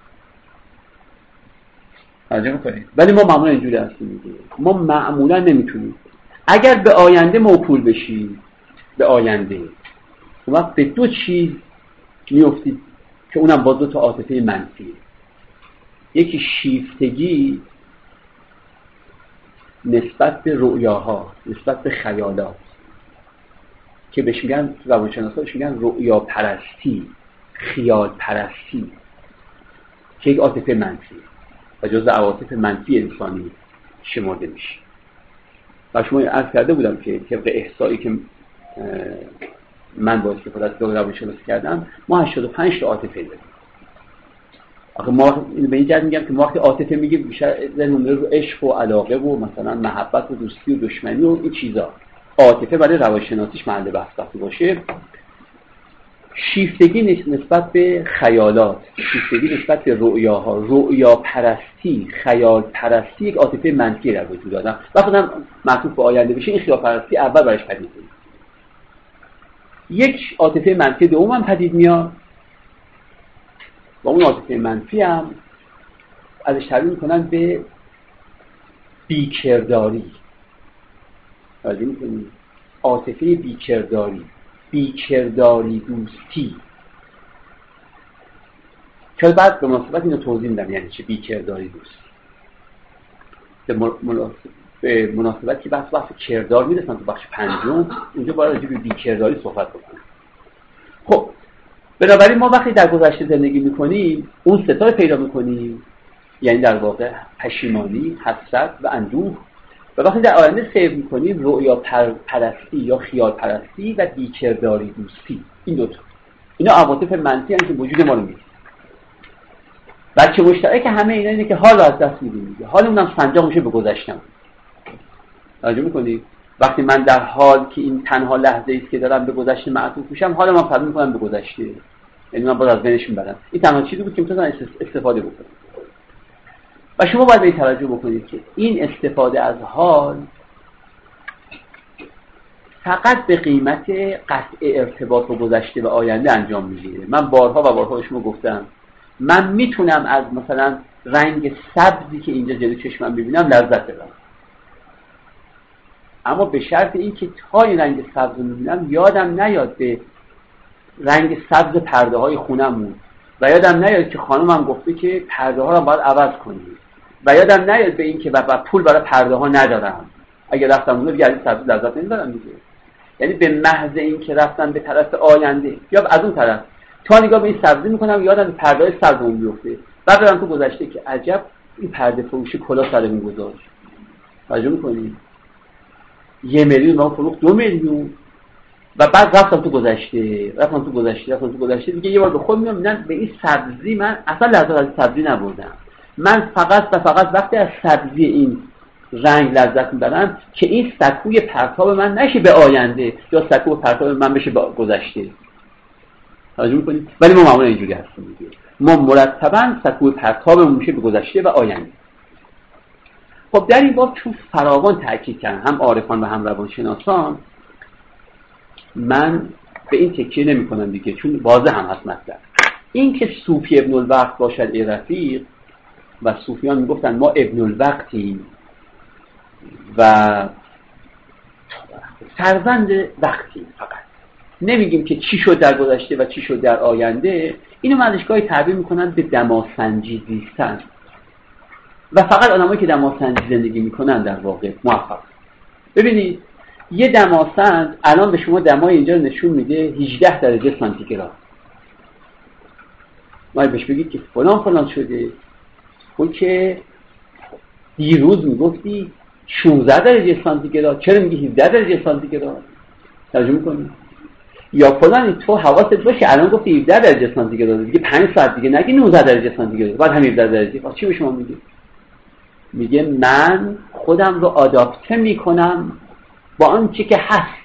Speaker 1: توجه میکنید؟ ولی ما معمولا اینجوری هستیم دیگه. ما معمولا نمیتونیم. اگر به آینده موکول بشید، به آینده، اون وقت به دو چیز میافتید که اونم با دو تا عاطفه منفی. یکی شیفتگی نسبت به رؤیاها، نسبت به خیالات، که بهش میگن روانشناساش میگن رؤیا پرستی، خیال پرستی، که یک عاطفه منفی و جزء عواطف منفی انسانی شمرده میشه. و شما عرض کرده بودم که طبق احصایی که من با استفاده از روانشناسی کردم، ما 85 تا عاطفه داریم. آخه ما به این جهت میگم که ما وقتی عاطفه میگیم بیشتر ذهنمون رو عشق و علاقه و مثلا محبت و دوستی و دشمنی و این چیزا. عاطفه برای روانشناسیش محل بحث وقتی باشه، شیفتگی نسبت به خیالات، شیفتگی نسبت به رؤیاها، رؤیا پرستی، خیال پرستی یک عاطفه منفی در وجود دارن. وقتی هم معطوف به آینده بشه، این خیال پرستی اول برش پدید میاد. یک عاطفه منفی دوم هم پدید میاد و اون عاطفه منفی هم ازش تعبیر میکنن به بیکرداری. توجه میکنید؟ عاطفه بیکرداری، بیکرداری دوستی. که بعد به مناسبت اینو توضیح میدم یعنی چه بیکرداری دوستی. به مناسبت که بحث کردار میرسن تو بخش پنجم، اونجا باید راجع به بیکرداری صحبت بکنیم. خب بنابراین ما وقتی در گذشته زندگی میکنیم، اون ستا رو پیدا میکنیم، یعنی در واقع پشیمانی، حسرت و اندوه. و وقتی در آینده سیر میکنیم، رؤیا پرستی یا خیال پرستی و بیکرداری دوستی. این دوتا، اینا عواطف منفی هستن که وجود ما رو میگیرن. بچه مشترک همه اینا اینه که حال از دست میدیم. حالمون هم سنجاق میشه به گذشتم. توجه میکنید؟ وقتی من در حال که این تنها لحظه است که دارم به گذشته معطوف میشم، حالا من تبدیل میکنم به گذشته. یعنی من باز از بینش میبرم. این تنها چیزی بود که میتونم استفاده بکنم. و شما باید به این توجه بکنید که این استفاده از حال فقط به قیمت قطع ارتباط با گذشته و آینده انجام میگیره. من بارها و بارها به شما گفتم من میتونم از مثلا رنگ سبزی که اینجا جلوی چشمم ببینم لذت ببرم، اما به شرط این که تا این رنگ سبز رو میبینم یادم نیاد به رنگ سبز پرده های خونمون، و یادم نیاد که خانمم گفته که پرده ها رو باید عوض کنیم، و یادم نیاد به این که پول برای پرده ها ندارم. اگه رفتم اونو دیگه از این سبز لذت نمیبرم دیگه. یعنی به محض این که رفتم به طرف آینده یا از اون طرف تا نگاه به این سبزی میکنم، یادم به پرده های سبز اون بیفته. بعد برم تو گذشته که عجب این پرده فروشی کلا سرمون گذاشت. توجه میکنید؟ 1 میلیون ما فروخت 2 میلیون. و بعد رفتم تو گذشته دیگه یه بار به خود میام میگم به این سبزی من اصلا لذت از سبزی نبردم. من فقط وقتی از سبزی این رنگ لذت میبرم که این سکوی پرتاب من نشه به آینده یا سکوی پرتاب من بشه به گذشته. توجه می‌کنید؟ ولی ما معمولا اینجوری هستیم دیگه. ما مرتباً سکوی پرتابمون میشه به گذشته و آینده. خب در این باب چون فراوان تاکید کردن هم عارفان و هم روانشناسان، من به این تکیه نمی‌کنم دیگه، چون واضح هم هست مطلب. این که صوفی ابن الوقت باشد ای رفیق، و صوفیان میگفتن ما ابن الوقتیم و فرزند وقتیم، فقط نمیگیم که چی شد در گذشته و چی شد در آینده. اینو مدرسگاهی تعبیر میکنن به دماسنجی زیستن و فقط آدمایی که دماسنجی زندگی میکنن در واقع موفق. ببینید یه دماسنج الان به شما دمای اینجا نشون میده 18 درجه سانتیگراد. ما بهش بگید که فلان شده، خب که دیروز میگفتی 16 درجه سانتیگراد، چرا میگی 17 درجه سانتیگراد؟ ترجمه کنید. یا فلان تو حواست باشه الان گفتی 17 درجه سانتیگراد، دیگه 5 ساعت دیگه نگی 19 درجه سانتیگراد، بعد هم 17 درجه. چی به شما میگه؟ میگه من خودم رو آداپته میکنم با آنچه که هست.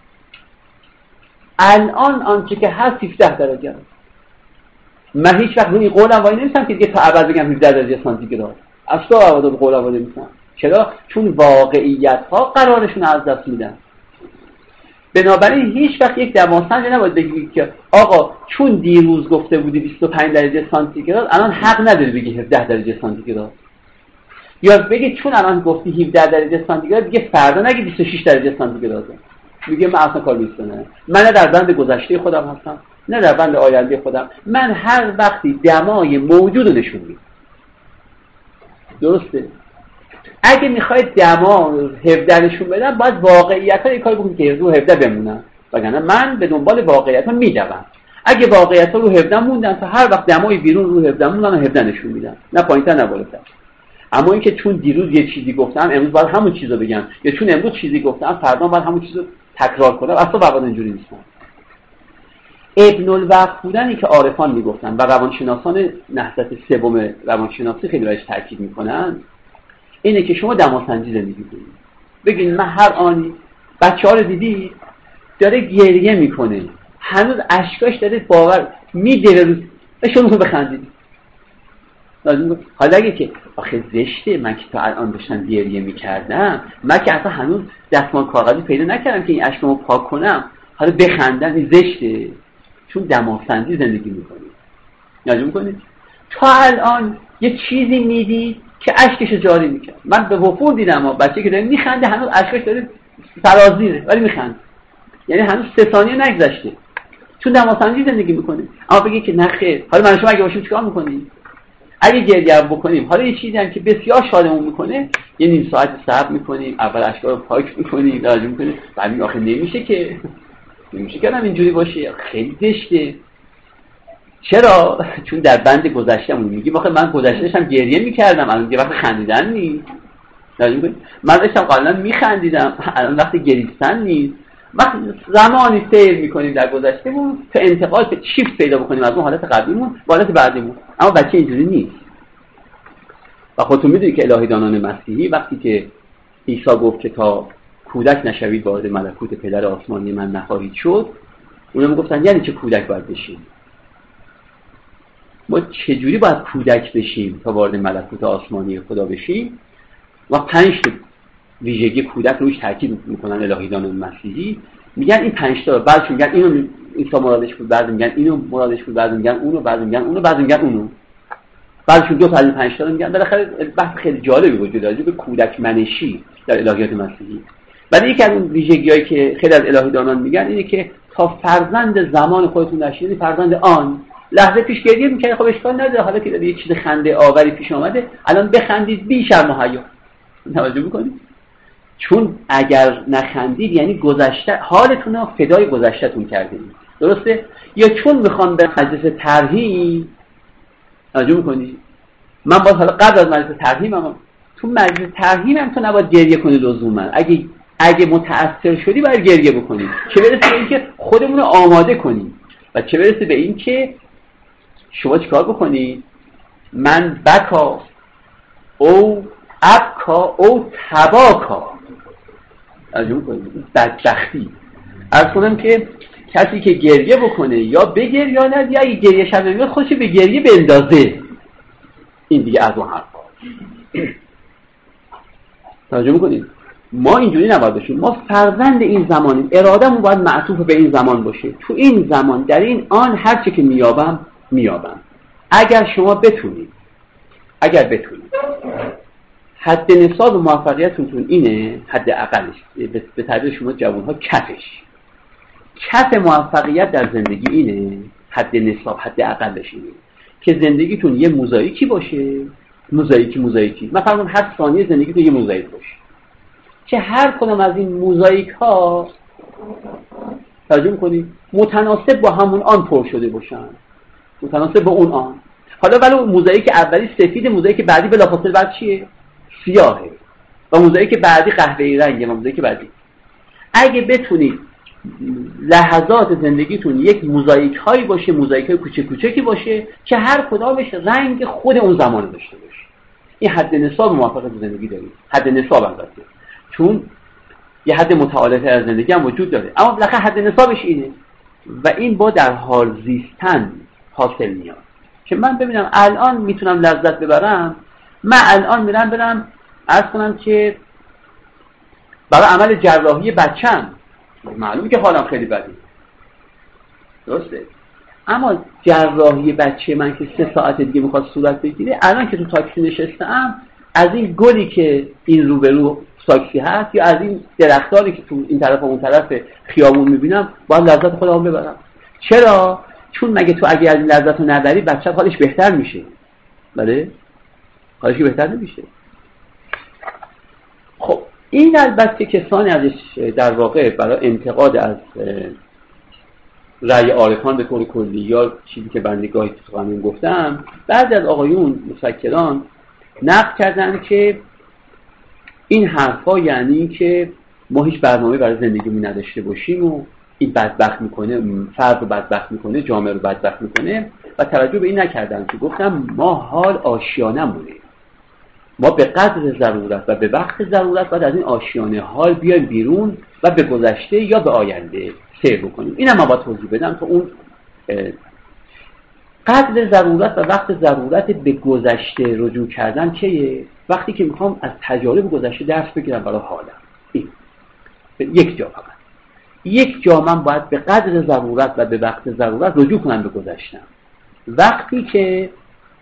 Speaker 1: الان آنچه که هست 17 درجه است. من هیچ وقت روی قولم وای نمیستم که دیگه تا ابد بگم 17 درجه سانتیگراد. اصلا عوض قولم وای نمیستم. چرا؟ چون واقعیت ها قرارشون از دست میدن. بنابراین هیچ وقت یک دماسنج نباید بگید که آقا چون دیروز گفته بودی 25 درجه سانتیگراد الان حق نداری بگی 17 درجه سانتیگراد. یا بگید چون الان گفتی 17 درجه سانتیگراد دیگه فردا نگی 26 درجه سانتیگراد. میگه من اصلا کار نیستم. من نه در بند گذشته خودم هستم نه در بند آینده خودم. من هر وقتی دمای موجود رو نشون میدم. درسته؟ اگه میخواید دما 17 نشون بدم باید واقعیت‌ها یک کاری بکنید که رو 17 بمونن، وگرنه من به دنبال واقعیت‌ها میدوم. اگه واقعیت‌ها رو 17 موندن تا هر وقت دمای بیرون رو 17 موندن 17 نشون میدم، نه پایین‌تر نه بالاتر. اما اینکه چون دیروز یه چیزی گفتم امروز باید همون چیزو بگم، یا چون امروز چیزی گفتم فردا باید همون چیزو تکرار کنم، اصلا واقعا اینجوری نیست. ابن الوقت بودنی که عارفان میگفتن و روانشناسان نهضت سوم روانشناسی خیلی بهش تاکید میکنن اینه که شما دماسنجی زندگی کنید. بگین من هر آنی بچه‌ها رو دیدی داره گریه میکنه، هنوز اشکاش داره باور میدره رو شما بخندید. حالا اگه که آخه زشته من که تا الان داشتم گریه میکردم، من که اصلا هنوز دستمال کاغذی پیدا نکردم که این اشکامو پاک کنم، حالا بخندم این زشته. چون دماسنجی زندگی میکنید. یاد میکنید تا الان یه چیزی میدید که اشکش جاری میکنه. من به وفور دیدم بچه که داره میخنده هنوز اشکش داره سرازیره ولی میخنده، یعنی هنوز 3 ثانیه نگذشته، چون دماسنجی زندگی میکنه. اما بگید که نه خیر، حالا من شما اگه باشیم چیکار میکنیم؟ اگه گریه بکنیم، حالا یه چیزی هم که بسیار شادمون میکنه، یه نیم ساعت صبر میکنیم، اول اشکا رو پاک میکنیم، راجع میکنیم، بعد آخه نمیشه که اینجوری باشه، خیلی زشته. چرا؟ چون در بند گذشتهمون میگیم آخه من گذشته داشتم گریه میکردم، الان یه وقت خندیدن نیست. من داشتم قبلا میخندیدم، الان وقت گریستن نیست. وقت زمانی سیر میکنیم در گذشتهمون تا انتقال به شیفت پیدا بکنیم از اون حالت قبلیمون به حالت بعدیمون. اما بچه اینجوری نیست. و خودتون میدونید که الهی دانان مسیحی وقتی که عیسی گفت که تا کودک نشوید وارد ملکوت پدر آسمانی من نخواهید شد، اونم گفتن یعنی چه کودک باید بشیم؟ ما چجوری باید کودک بشیم تا وارد ملکوت آسمانی خدا بشیم؟ و 5 ویژگی کودک روش تاکید میکنن الهیدان مسیحی. میگن این 5 تا، بعضی میگن اینو عیسی مرادش بود، بعضی میگن اینو مرادش بود، بعضی میگن اونو، بعضی میگن اونو، بعضی میگن اونو، بعضیشون 2 تا از این 5 تا رو میگن. بالاخره بحث خیلی جالبی وجود داره به کودک منشی در الهیات مسیحی. ولی یکی از اون ویژگی‌هایی که خیلی از الهیدانان میگن اینه که تا فرزند زمان خودتون نشید، فرزند آن لحظه پیش گریه میکنه، خب اشکال نداره، حالا که یه چیز خنده آوری پیش اومده الان بخندید بی شرم و حیا. توجه میکنید؟ چون اگر نخندید یعنی گذشته حالتون رو فدای گذشته‌تون کردید. درسته؟ یا چون میخوام به مجلس ترحیم، توجه میکنید؟ من باید حالا قبل از مجلس ترحیمم، تو مجلس ترحیمم تو نباید گریه کنی لزوما. اگه متأثر شدی باید گریه بکنی. چه برسه به اینکه خودمون رو آماده کنیم و چه برسه به اینکه شما چیکار بکنید؟ من بکا او ابکا او تباکا. از اون کنید بدبختی. از کنم که کسی که گریه بکنه یا بگریاند یا اگه گریه شب نمیاد خودش به گریه بندازه. این دیگه از اون حرفا. توجه میکنید؟ ما اینجوری نباید باشیم. ما فرزند این زمانیم. ارادهمون باید معطوف به این زمان باشه. تو این زمان در این آن هر چه که میابم اگر شما بتونید حد نصاب موفقیتتون اینه، حد اقلش به تعبیر شما جوانها کف موفقیت در زندگی اینه، حد نصاب حد اقلش اینه که زندگیتون یه موزاییکی باشه. موزاییکی مثلا هر ثانیه زندگیتون یه موزاییک باشه که هر کدام از این موزاییک ها توجه می‌کنید متناسب با همون آن پر شده باشن، متناسب با اون آن. حالا ولی موزاییک اولی سفید، موزاییک بعدی بلافاصله بعد چیه؟ سیاهه و موزاییک بعدی قهوه‌ای رنگه و موزاییک بعدی. اگه بتونید لحظات زندگیتون یک موزاییک هایی باشه، موزاییک های کوچکی باشه که هر کدامش رنگ خود اون زمان داشته باشه، این حد نصاب موفقیت زندگی دارید. حد نصاب البته چون یه حد متعالف از زندگی هم وجود داره، اما بالاخره حد نصابش اینه و این با در حال زیستن حاصل میاد که من ببینم الان میتونم لذت ببرم. من الان برم عرض کنم که برای عمل جراحی بچم معلومه که حالم خیلی بده، درسته، اما جراحی بچه من که 3 ساعت دیگه میخواد صورت بگیره، الان که تو تاکسی نشستم از این گلی که این روبرو تاکسی هست یا از این درختانی که تو این طرف و اون طرف خیابون میبینم باید لذت خودم ببرم. چرا؟ چون مگه تو اگه از این لذت رو نبری بچه حالش بهتر میشه؟ بله؟ حالش بهتر نمیشه. خب این البته کسانی ازش در واقع برای انتقاد از رأی عارفان به طور کلی یا چیزی که بنده گاهی تو قانون گفتم، بعضی از آقایون مفکران نقد کردن که این حرفا یعنی که ما هیچ برنامه برای زندگیمون نداشته باشیم و این بدبخت میکنه، فرد رو بدبخت میکنه، جامعه رو بدبخت میکنه و توجه به این نکردن که گفتم ما حال آشیانه مونه. ما به قدر ضرورت و به وقت ضرورت باید از این آشیانه حال بیایم بیرون و به گذشته یا به آینده سیر بکنیم. اینم ما باید توضیح بدم تا اون قدر ضرورت و وقت ضرورت به گذشته رجوع کردن چیه؟ وقتی که میخوام از تجارب گذشته درس بگیرم برای حالم. این یک جا من باید به قدر ضرورت و به وقت ضرورت رجوع کنم به گذشتم. وقتی که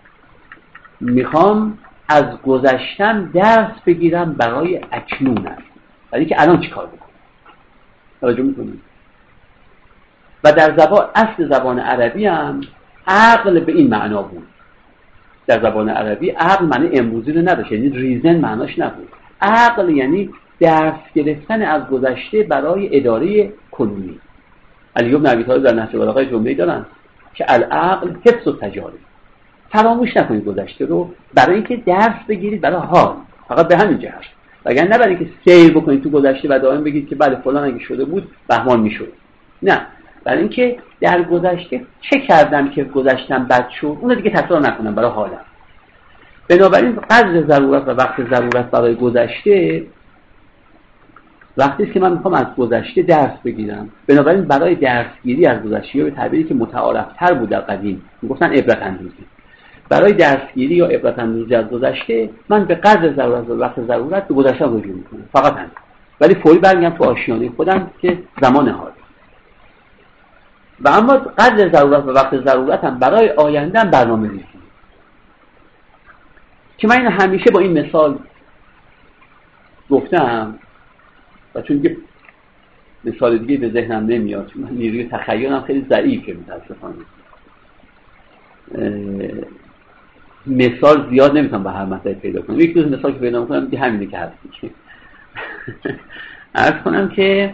Speaker 1: میخوام از گذشتم درس بگیرم برای اکنونم، برای که الان چی کار بکنم. توجه میکنید؟ و در اصل زبان عربی هم عقل به این معنا بود. در زبان عربی عقل معنی امروزی رو نداشت، یعنی ریزن معناش نبود. عقل یعنی درس گرفتن از گذشته برای اداره کنونی. علی بن ابی طالب در نهج البلاغه جمله‌ای دارن که العقل حفظ التجارب. فراموش نکنید گذشته رو برای اینکه درس بگیرید برای حال، فقط به همین جهت. وگرنه نه برای اینکه سیر بکنید تو گذشته و دائم بگید که بله فلان اگه شده بود بهمان میشد. نه، برای اینکه در گذشته چه کردم که گذشتم بد شد اون دیگه تکرار نکنم برای حالم. بنابراین قدر ضرورت و وقت ضرورت برای گذشته وقتی است که من میخوام از گذشته درس بگیرم. بنابراین برای درسگیری از گذشته، به تعبیری که متعارف‌تر بود در قدیم میگفتن عبرت اندوزی، برای درسگیری یا عبرت اندوزی از گذشته من به قدر ضرورت و وقت ضرورت به گذشته رجوع میکنم، فقط همین. ولی فوری برمیگم تو آشیانه خودم که زمان حال. و اما قدر ضرورت و وقت ضرورت هم برای آینده هم برنامه‌ریزی که من همیشه با این مثال گفتم و چون دیگه مثال دیگه به ذهنم نمیاد چون من نیروی تخیلم خیلی ضعیفه متاسفانه. مثال زیاد نمیتونم با هر مطلبی پیدا کنم. یک دو مثال که پیدا میکنم دیگه همینه که هست که عرض کنم که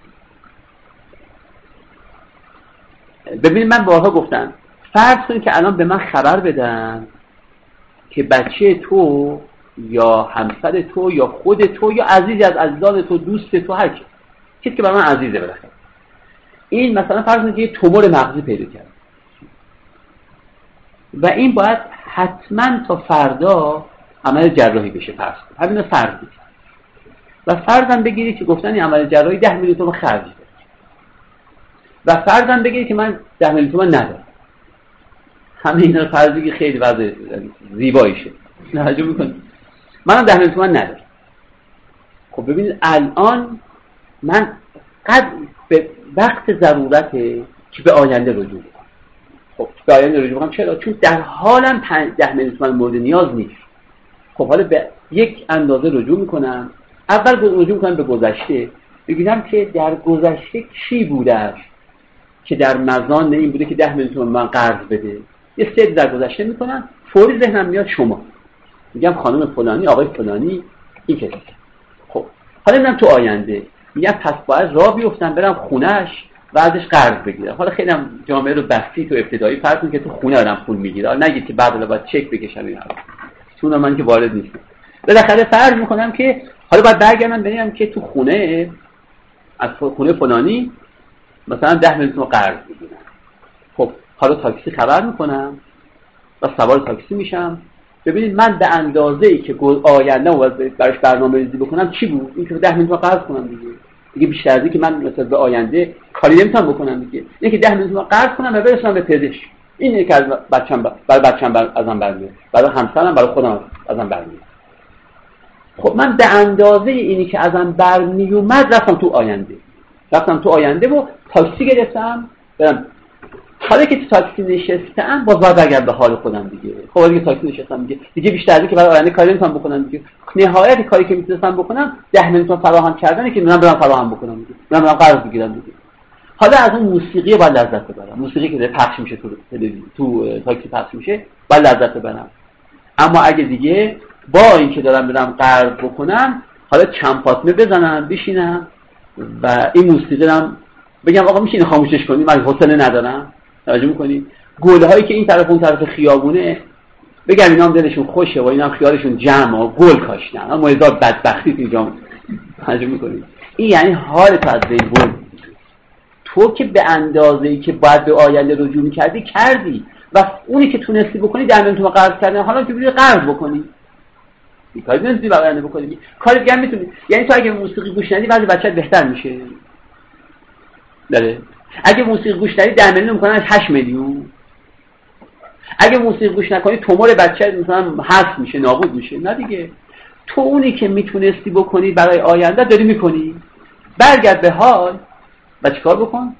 Speaker 1: ببینید من بارها گفتم فرض کنید که الان به من خبر بدن که بچه تو یا همسر تو یا خود تو یا عزیزی از عزیزان تو، دوست تو، هر کسی که برای من عزیزه بالاخره، این مثلا فرض کنید که یه تومور مغزی پیدا کرد و این باید حتما تا فردا عمل جراحی بشه. فرض کنید همین فرض بود و فرضاً بگیرید که گفتن این عمل جراحی 10 میلیون تومان خرج داره. و فرضاً بگید که من 10 میلیون تومان ندارم. همه اینا رو فرض بگید خیلی وضع زیبایی شد. توجه میکنید منم 10 میلیون تومان ندارم. خب ببینید الان من به وقت ضرورته که به آینده رجوع کنم. خب به آینده رجوع کنم چرا؟ چون در حالم 10 میلیون تومان مورد نیاز نیست. خب حالا به یک اندازه رجوع میکنم. اول رجوع میکنم به گذشته، ببینم که در گذشته چی بوده که در مزان این بوده که 10 میلیون تومان من قرض بده. یه سری در گذشته میکنم، فوری ذهنم میاد شما، میگم خانم فلانی، آقای فلانی این کسی. خب حالا میرم تو آینده، میگم پس باید راه بیفتم برم خونهش و ازش قرض بگیرم. حالا خیلی هم جامعه رو بسیط و ابتدایی فرض کنید که تو خونه آدم پول میگیره، نگید که بعد باید چک بکشم اینا. چون من که وارد نیستم. بالاخره فرض میکنم که حالا باید برگردم ببینم که تو خونه از خونه فلانی مثلا 10 میلیون تومان قرض بگیرم. خب حالا تاکسی خبر میکنم و سوار تاکسی میشم. ببینید من به اندازه‌ای که آینده و براش برنامه‌ریزی بکنم چی بود؟ این که 10 میلیون تومان قرض کنم دیگه بیشتر از این که من مثلا به آینده کاری نمیتونم بکنم دیگه. اینه که 10 میلیون تومان قرض کنم و برسونم به پزشک. اینه که از بچه‌م ازم برمیاد، برای همسرم، برای خودم ازم برمیاد. خب من به اندازه اینی که ازم برمیومد رفتم تو آینده و تاکسی گرفتم برم. حالا که تو تاکسی نشستم باز برگردم به حال خودم دیگه. خب دیگه تاکسی نشستم دیگه بیشتر از این که برای آینده کاری نمیتونم بکنم دیگه. نهایت کاری که میتونستم بکنم 10 میلیون تومان فراهم کردنه که من برام فراهم بکنم دیگه. من برام قرض بگیرم دیگه. حالا از اون موسیقی باید لذت ببرم. موسیقی که داره پخش میشه تو تاکسی پخش میشه باید لذت ببرم. اما اگه دیگه با اینکه دارم برام قرض بکنم حالا چند فاطمه بزنم بشینم و این موسیقی رو بگم آقا میشه اینو خاموشش کنی، من حوصله ندارم. توجه میکنی؟ گل‌هایی که این طرف اون طرف خیابونه بگم اینا هم دلشون خوشه و اینا هم خیالشون جمعه گل کاشتن، اما ازاد بدبختی اینجا. توجه میکنی؟ این یعنی حال تو از بین برد. تو که به اندازه‌ای که باید به آینده رجوع می‌کردی کردی و اونی که تونستی بکنی 10 میلیون تومان قرض کردن، حالا که بری قرض بکنی کاری نمی‌تونی برای آینده بکنی. کاری دیگه می‌تونی. یعنی تو اگه موسیقی گوش ندی وضع بچه‌ت بهتر میشه. بله. اگه موسیقی گوش ندی 10 میلیون می‌کنن 8 میلیون. اگه موسیقی گوش نکنی تومور بچه‌ت مثلا حذف میشه، نابود میشه. نه دیگه. تو اونی که میتونستی بکنی برای آینده داری میکنی. برگرد به حال و چیکار بکن؟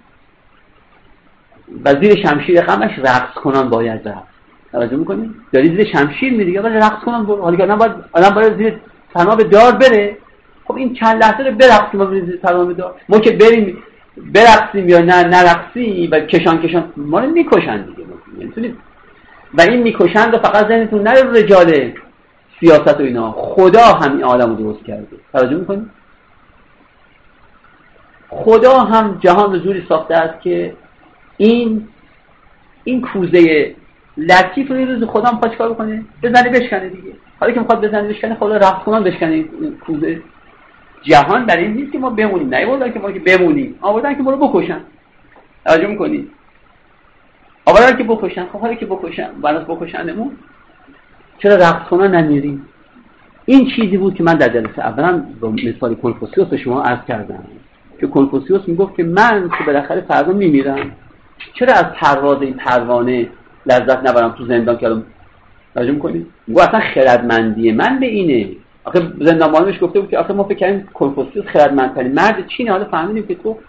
Speaker 1: و زیر شمشیر غمش رقص کنان باید رقص. توجه میکنی؟ داری زیر شمشیر میری یا باید رقص کنان برو. حالا که آدم باید زیر تناب دار بره. خب این چند لحظه رو برقصیم و بریم زیر تناب دار. ما که بریم برقصیم یا نه نرقصی و کشان ما رو میکشن دیگه. نمیتونید. و این میکشن رو فقط ذهنتون نره رجال سیاست و اینا. خدا همین عالمو درست کرده. توجه میکنی؟ خدا هم جهان رو جوری ساخته است که این کوزه لطیف رو یه روز خدا هم پاچ کار بکنه بزنه بشکنه دیگه. حالا که میخواد بزنه بشکنه خدا رقص کنان بشکنه این کوزه. جهان برای این نیست که ما بمونیم، نه بردن که ما که بمونیم، آوردن که ما رو بکشن. توجه میکنی؟ آوردن که بکشن. خب حالا که بکشن بالاخره بکشنمون چرا رقص کنان نمیریم؟ این چیزی بود که من در جلسه اولا با مثال کنفوسیوس به شما عرض کردم که کنفوسیوس میگفت که من که بالاخره فردا میمیرم چرا از پرواز این پروانه لذت نبرم تو زندان که الان توجه می‌کنید؟ میگه اصلا خردمندی من به اینه. آخه زندانبانش گفته بود که آخه ما فکر کردیم کنفوسیوس خردمندترین مرد چینه، حالا فهمیدیم که تو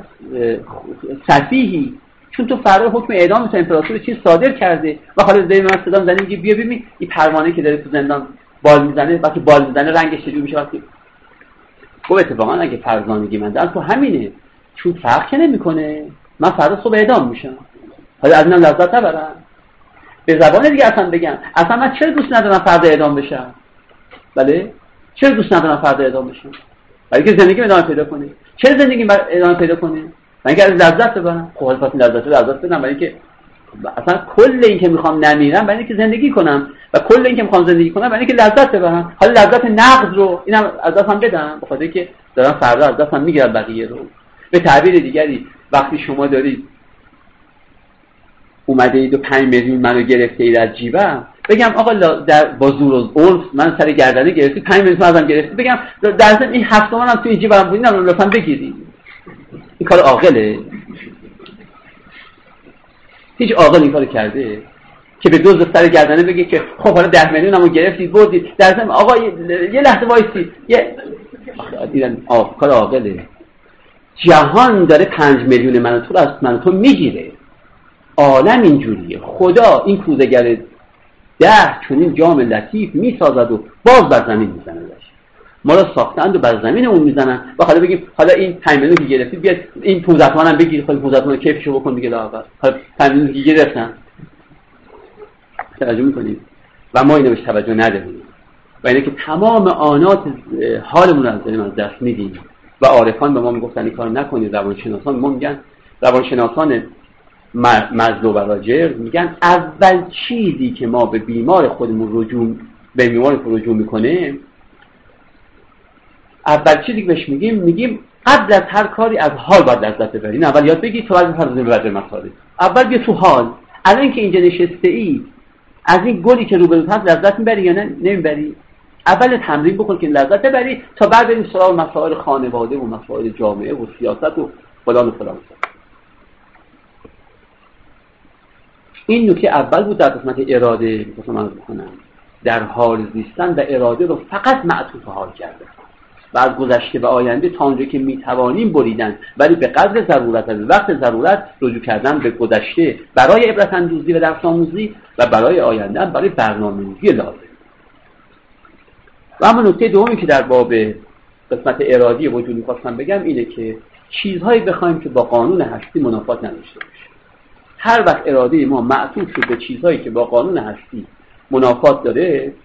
Speaker 1: سفیهی، چون تو فردا حکم اعدام تو امپراتور چین صادر کرده و حالا زیر من صدا می‌زنی میگه بیا ببین این پروانه که داره تو زندان بال میزنه، وقتی بال میزنه رنگش چجوری میشه. وقتی خب اتفاقا اگه فرزانگی من در تو همینه، چون فرق که نمی‌کنه من فردا صبح اعدام میشم، حالا از اینم لذت نبرم. به زبان دیگه اصلا بگم اصلا من چرا دوست ندارم فردا اعدام بشم؟ بله چرا دوست ندارم فردا اعدام بشم؟ برای که زندگی ادامه پیدا کنه. چرا زندگی ادامه پیدا کنه؟ برای اینکه از لذت ببرم. خب حالا پس لذت بدم، برای اینکه اصلا کل این که میخوام نمیرم برای اینکه زندگی کنم و کل این که میخوام زندگی کنم برای اینکه لذت ببرم. حالا لذت نقد رو اینم از دستم بدم به خاطر اینکه دارم فردا از دستم میگیرم بقیه رو. به تعبیر دیگری وقتی شما دارید اومده اید و 5 میلیون منو گرفته اید از جیبم، بگم آقا در با زور و عنف من سر گردنه گرفتی 5 میلیون ازم گرفتی، بگم در این 7 تومن هم تو این جیبم بود، اینم لطفا بگیری. این کار عاقله؟ هیچ عاقل این کارو کرده که به دزد سر گردنه بگه که خب حالا 10 میلیونمو گرفتید بردید، در ضمن آقا یه لحظه وایسید، دیدن کار عاقله. جهان داره 5 میلیون من تو از من تو میگیره، عالم اینجوریه. خدا این کوزه‌گر 10 چنین جام لطیف میسازد و باز بر زمین میزنه. ما را ساختند و بر زمین اون میزنن و حالا بگیم حالا این 5 میلیون که گرفتید بیاد این 15 تومن هم بگیر، خود 15 تومن کیفشو بکن دیگه لااقل. حالا 5 میلیون که گرفتن توجه میکنید و ما اینو بهش توجه نداریم و اینه که تمام آنات حالمون رو از دست میدیم و عارفان به ما میگفتن این کار نکنید. روانشناسان ما میگن، روانشناسان مزلو و راجر میگن اول چیزی که ما به بیمار خودمون رجوع میکنه، اول چیزی که بهش میگیم قبل از هر کاری از حال باید لذت ببری. نه اول یاد بگی تو بعد پردازیم به مسائل. اول بیا تو حال. الان که اینجا نشسته ای از این گلی که روبروت هست لذت میبری یا نه نمیبری؟ اول تمرین بکن که لذت ببری تا بعد بریم سراغ مسائل خانواده و مسائل جامعه و سیاست و فلان و فلان. این نکته اول بود در قسمت اراده که من بکنم. در حال زیستن و اراده رو فقط معطوف حال کرده و از گذشته و آینده تا اونجا که میتوانیم بریدن، ولی به قدر ضرورت و وقت ضرورت رجوع کردن به گذشته برای عبرت اندوزی و درس آموزی و برای آینده برای برنامه‌ریزی لازم. و اما نکته دومی که در باب قسمت ارادی وجود می‌خواستم بگم اینه که چیزهایی بخوایم که با قانون هستی منافات نداشته باشه. هر وقت اراده ما معطوف شد به چیزهایی که با قانون هستی منافات داره،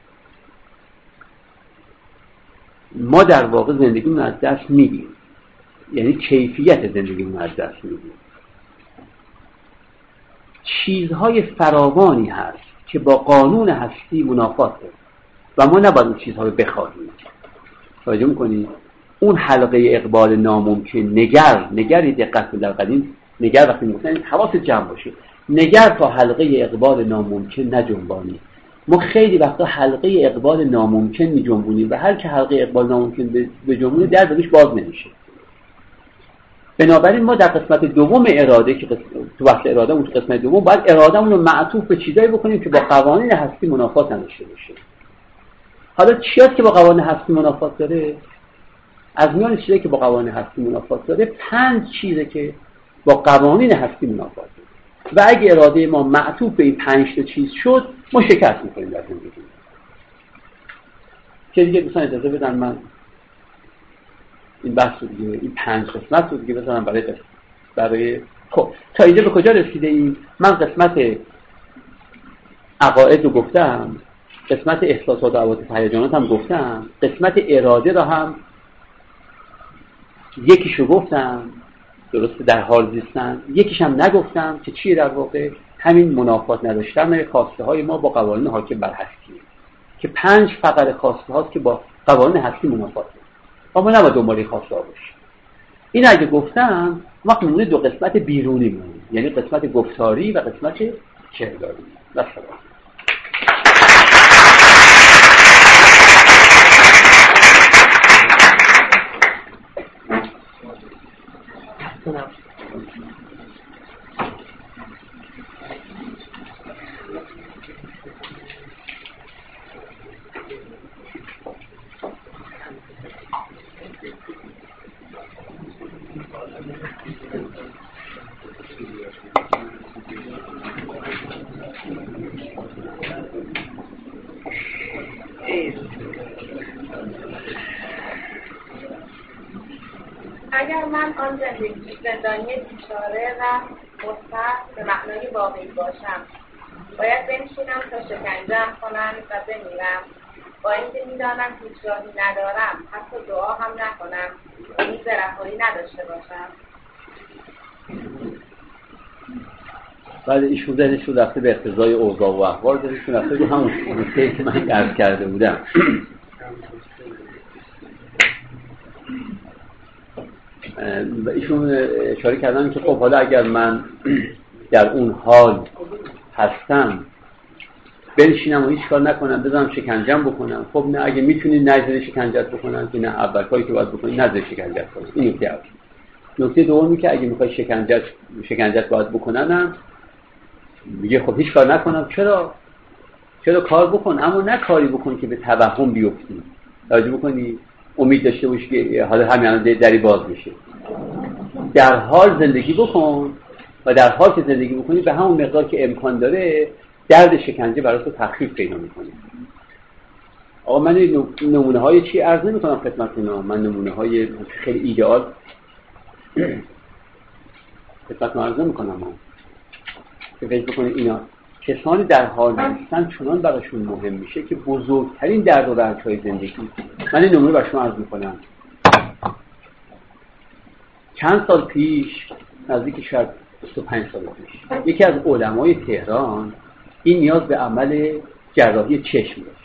Speaker 1: ما در واقع زندگیمون از دست میدیم، یعنی کیفیت زندگیمون از دست میدیم. چیزهای فراوانی هست که با قانون هستی منافات داره و ما نباید اون چیزها رو بخواهیم. توجه میکنید؟ اون حلقه اقبال ناممکن، نگری دقت در قدیم نگر وقتی میگفتن حواست جمع باشه، نگر تا حلقه اقبال ناممکن نجنبانی. ما خیلی وقتا حلقه اقبال ناممکن میجنبونیم و هر که حلقه اقبال ناممکن بجنبونه در دلش باز نمیشه. بنابراین ما در قسمت دوم اراده که تو بحث اراده اون قسمت دوم باید ارادهمون رو معطوف به چیزایی بکنیم که با قوانین هستی منافات نداشته باشه. حالا چیاست که با قوانین هستی منافات داره؟ از میان چیزایی که با قوانین هستی منافات داره 5 چیزه که با قوانین هستی منافات داره و اگه اراده ما معطوف به این 5 تا چیز شد ما شکست می‌کنیم در زندگی. که دیگه دوستان اجازه بدن من این بحث رو دیگه، این 5 قسمت رو دیگه بذارم برای خب تا اینجا به کجا رسیده ایم؟ من قسمت عقاید رو گفتم، قسمت احساسات و عواطف هیجانات هم گفتم، قسمت اراده رو هم یکیشو گفتم، درسته، در حال زیستن. یکیش هم نگفتم که چیه در واقع همین منافات نداشتن خواسته های ما با قوانین حاکم بر هستی که 5 فقره خواسته هاست که با قوانین هستی منافات داره. اما نباید دنبال خواسته ها باشیم. این اگه گفتم وقت میمونه 2 قسمت بیرونی میمونه، یعنی قسمت گفتاری و قسمت کرداری.
Speaker 3: اگر من آن زندانی بیچاره و مضطر به معنای واقعی باشم، باید بنشینم تا شکنجه‌ام کنند و بمیرم، با اینکه میدانم هیچ راهی ندارم، حتی دعا هم نکنم، امید به رهایی نداشته باشم.
Speaker 1: بعد ایشون ذهنشون رفته به اقتضای اوضاع و احوال، ذهنشون رفته به همون نکته‌ای که من عرض کرده بودم. و ایشون اشاره کردن که خب حالا اگر من در اون حال هستم بنشینم و هیچ کار نکنم، بذارم شکنجم بکنم. خب نه، اگه میتونی نذاری شکنجت بکنن که نه، اول کاری که باید بکنی نذاری شکنجت کنی. این نکته اول. نکته دومی که اگه میخوای شکنجت باید بکنن، میگه خب هیچ کار نکنم. چرا کار بکن، اما نه کاری بکن که به توهم بیفتی. توجه بکنی، امید داشته باشی که حالا همین دری باز میشه. در حال زندگی بکن و در حال که زندگی بکنی به همون مقدار که امکان داره درد شکنجه برای تو تخفیف پیدا میکنه. آقا من نمونه های چی عرض نمی‌کنم خدمتتون، من نمونه های خیلی ایدئال خدمتتون عرض نمی‌کنم. که فکر بکنید اینا کسانی در حال نیستن چنان براشون مهم میشه که بزرگترین درد و رنج‌های زندگی. من این نمونه برای شما عرض می‌کنم. چند سال پیش، نزدیک شاید 25 سال پیش، یکی از علمای تهران این نیاز به عمل جراحی چشم داشت.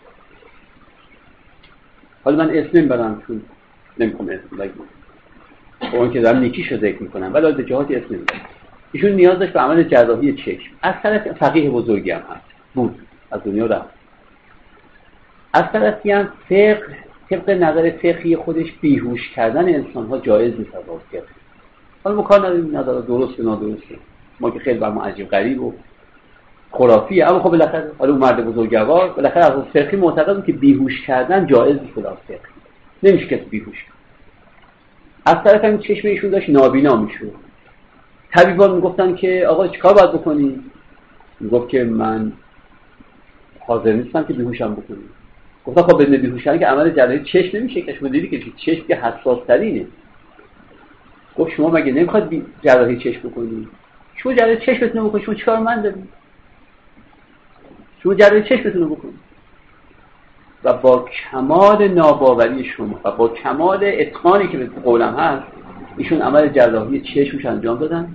Speaker 1: حالا من اسم نمیبرم چون نمیخوام اسم بگم، اون که دارم نیکیشو ذکر میکنم، ولی از جهاتی اسم نمیبرم. ایشون نیاز داشت به عمل جراحی چشم. از طرف فقیه بزرگی هم هست، بود از دنیا رفت. از طرفی هم طبق نظر فقهی خودش بیهوش کردن انسان‌ها جایز نیست از فقه. حالا ما کار نداریم نظر درست و نادرسته، ما که خیلی برام عجیب غریب و خرافیه، اما خب بالاخره حالا اون مرد بزرگوار بالاخره از فقهی معتقد بود که بیهوش کردن جایز نیست. از فقهی نمیشه کسی بیهوش کرد. از طرف هم چشم ایشون داشت نابینا میشد. طبیبان میگفتن که آقا چیکار باید بکنی؟ میگفت که من حاضر نیستم که بیهوشم بکنی. گفتن خب بدون بیهوشی که عمل جراحی چشم نمیشه که. شما دیدی که چشم که حساس ترینه. گفت شما مگه نمیخواد جراحی چشم بکنی؟ شما جراحی چشمتون بکنی، شما چیکار من دارید؟ شما جراحی چشمتون رو بکنید. و با کمال ناباوری شما و با کمال اتقانی که به قولم هست ایشون عمل جراحی چشمش انجام دادن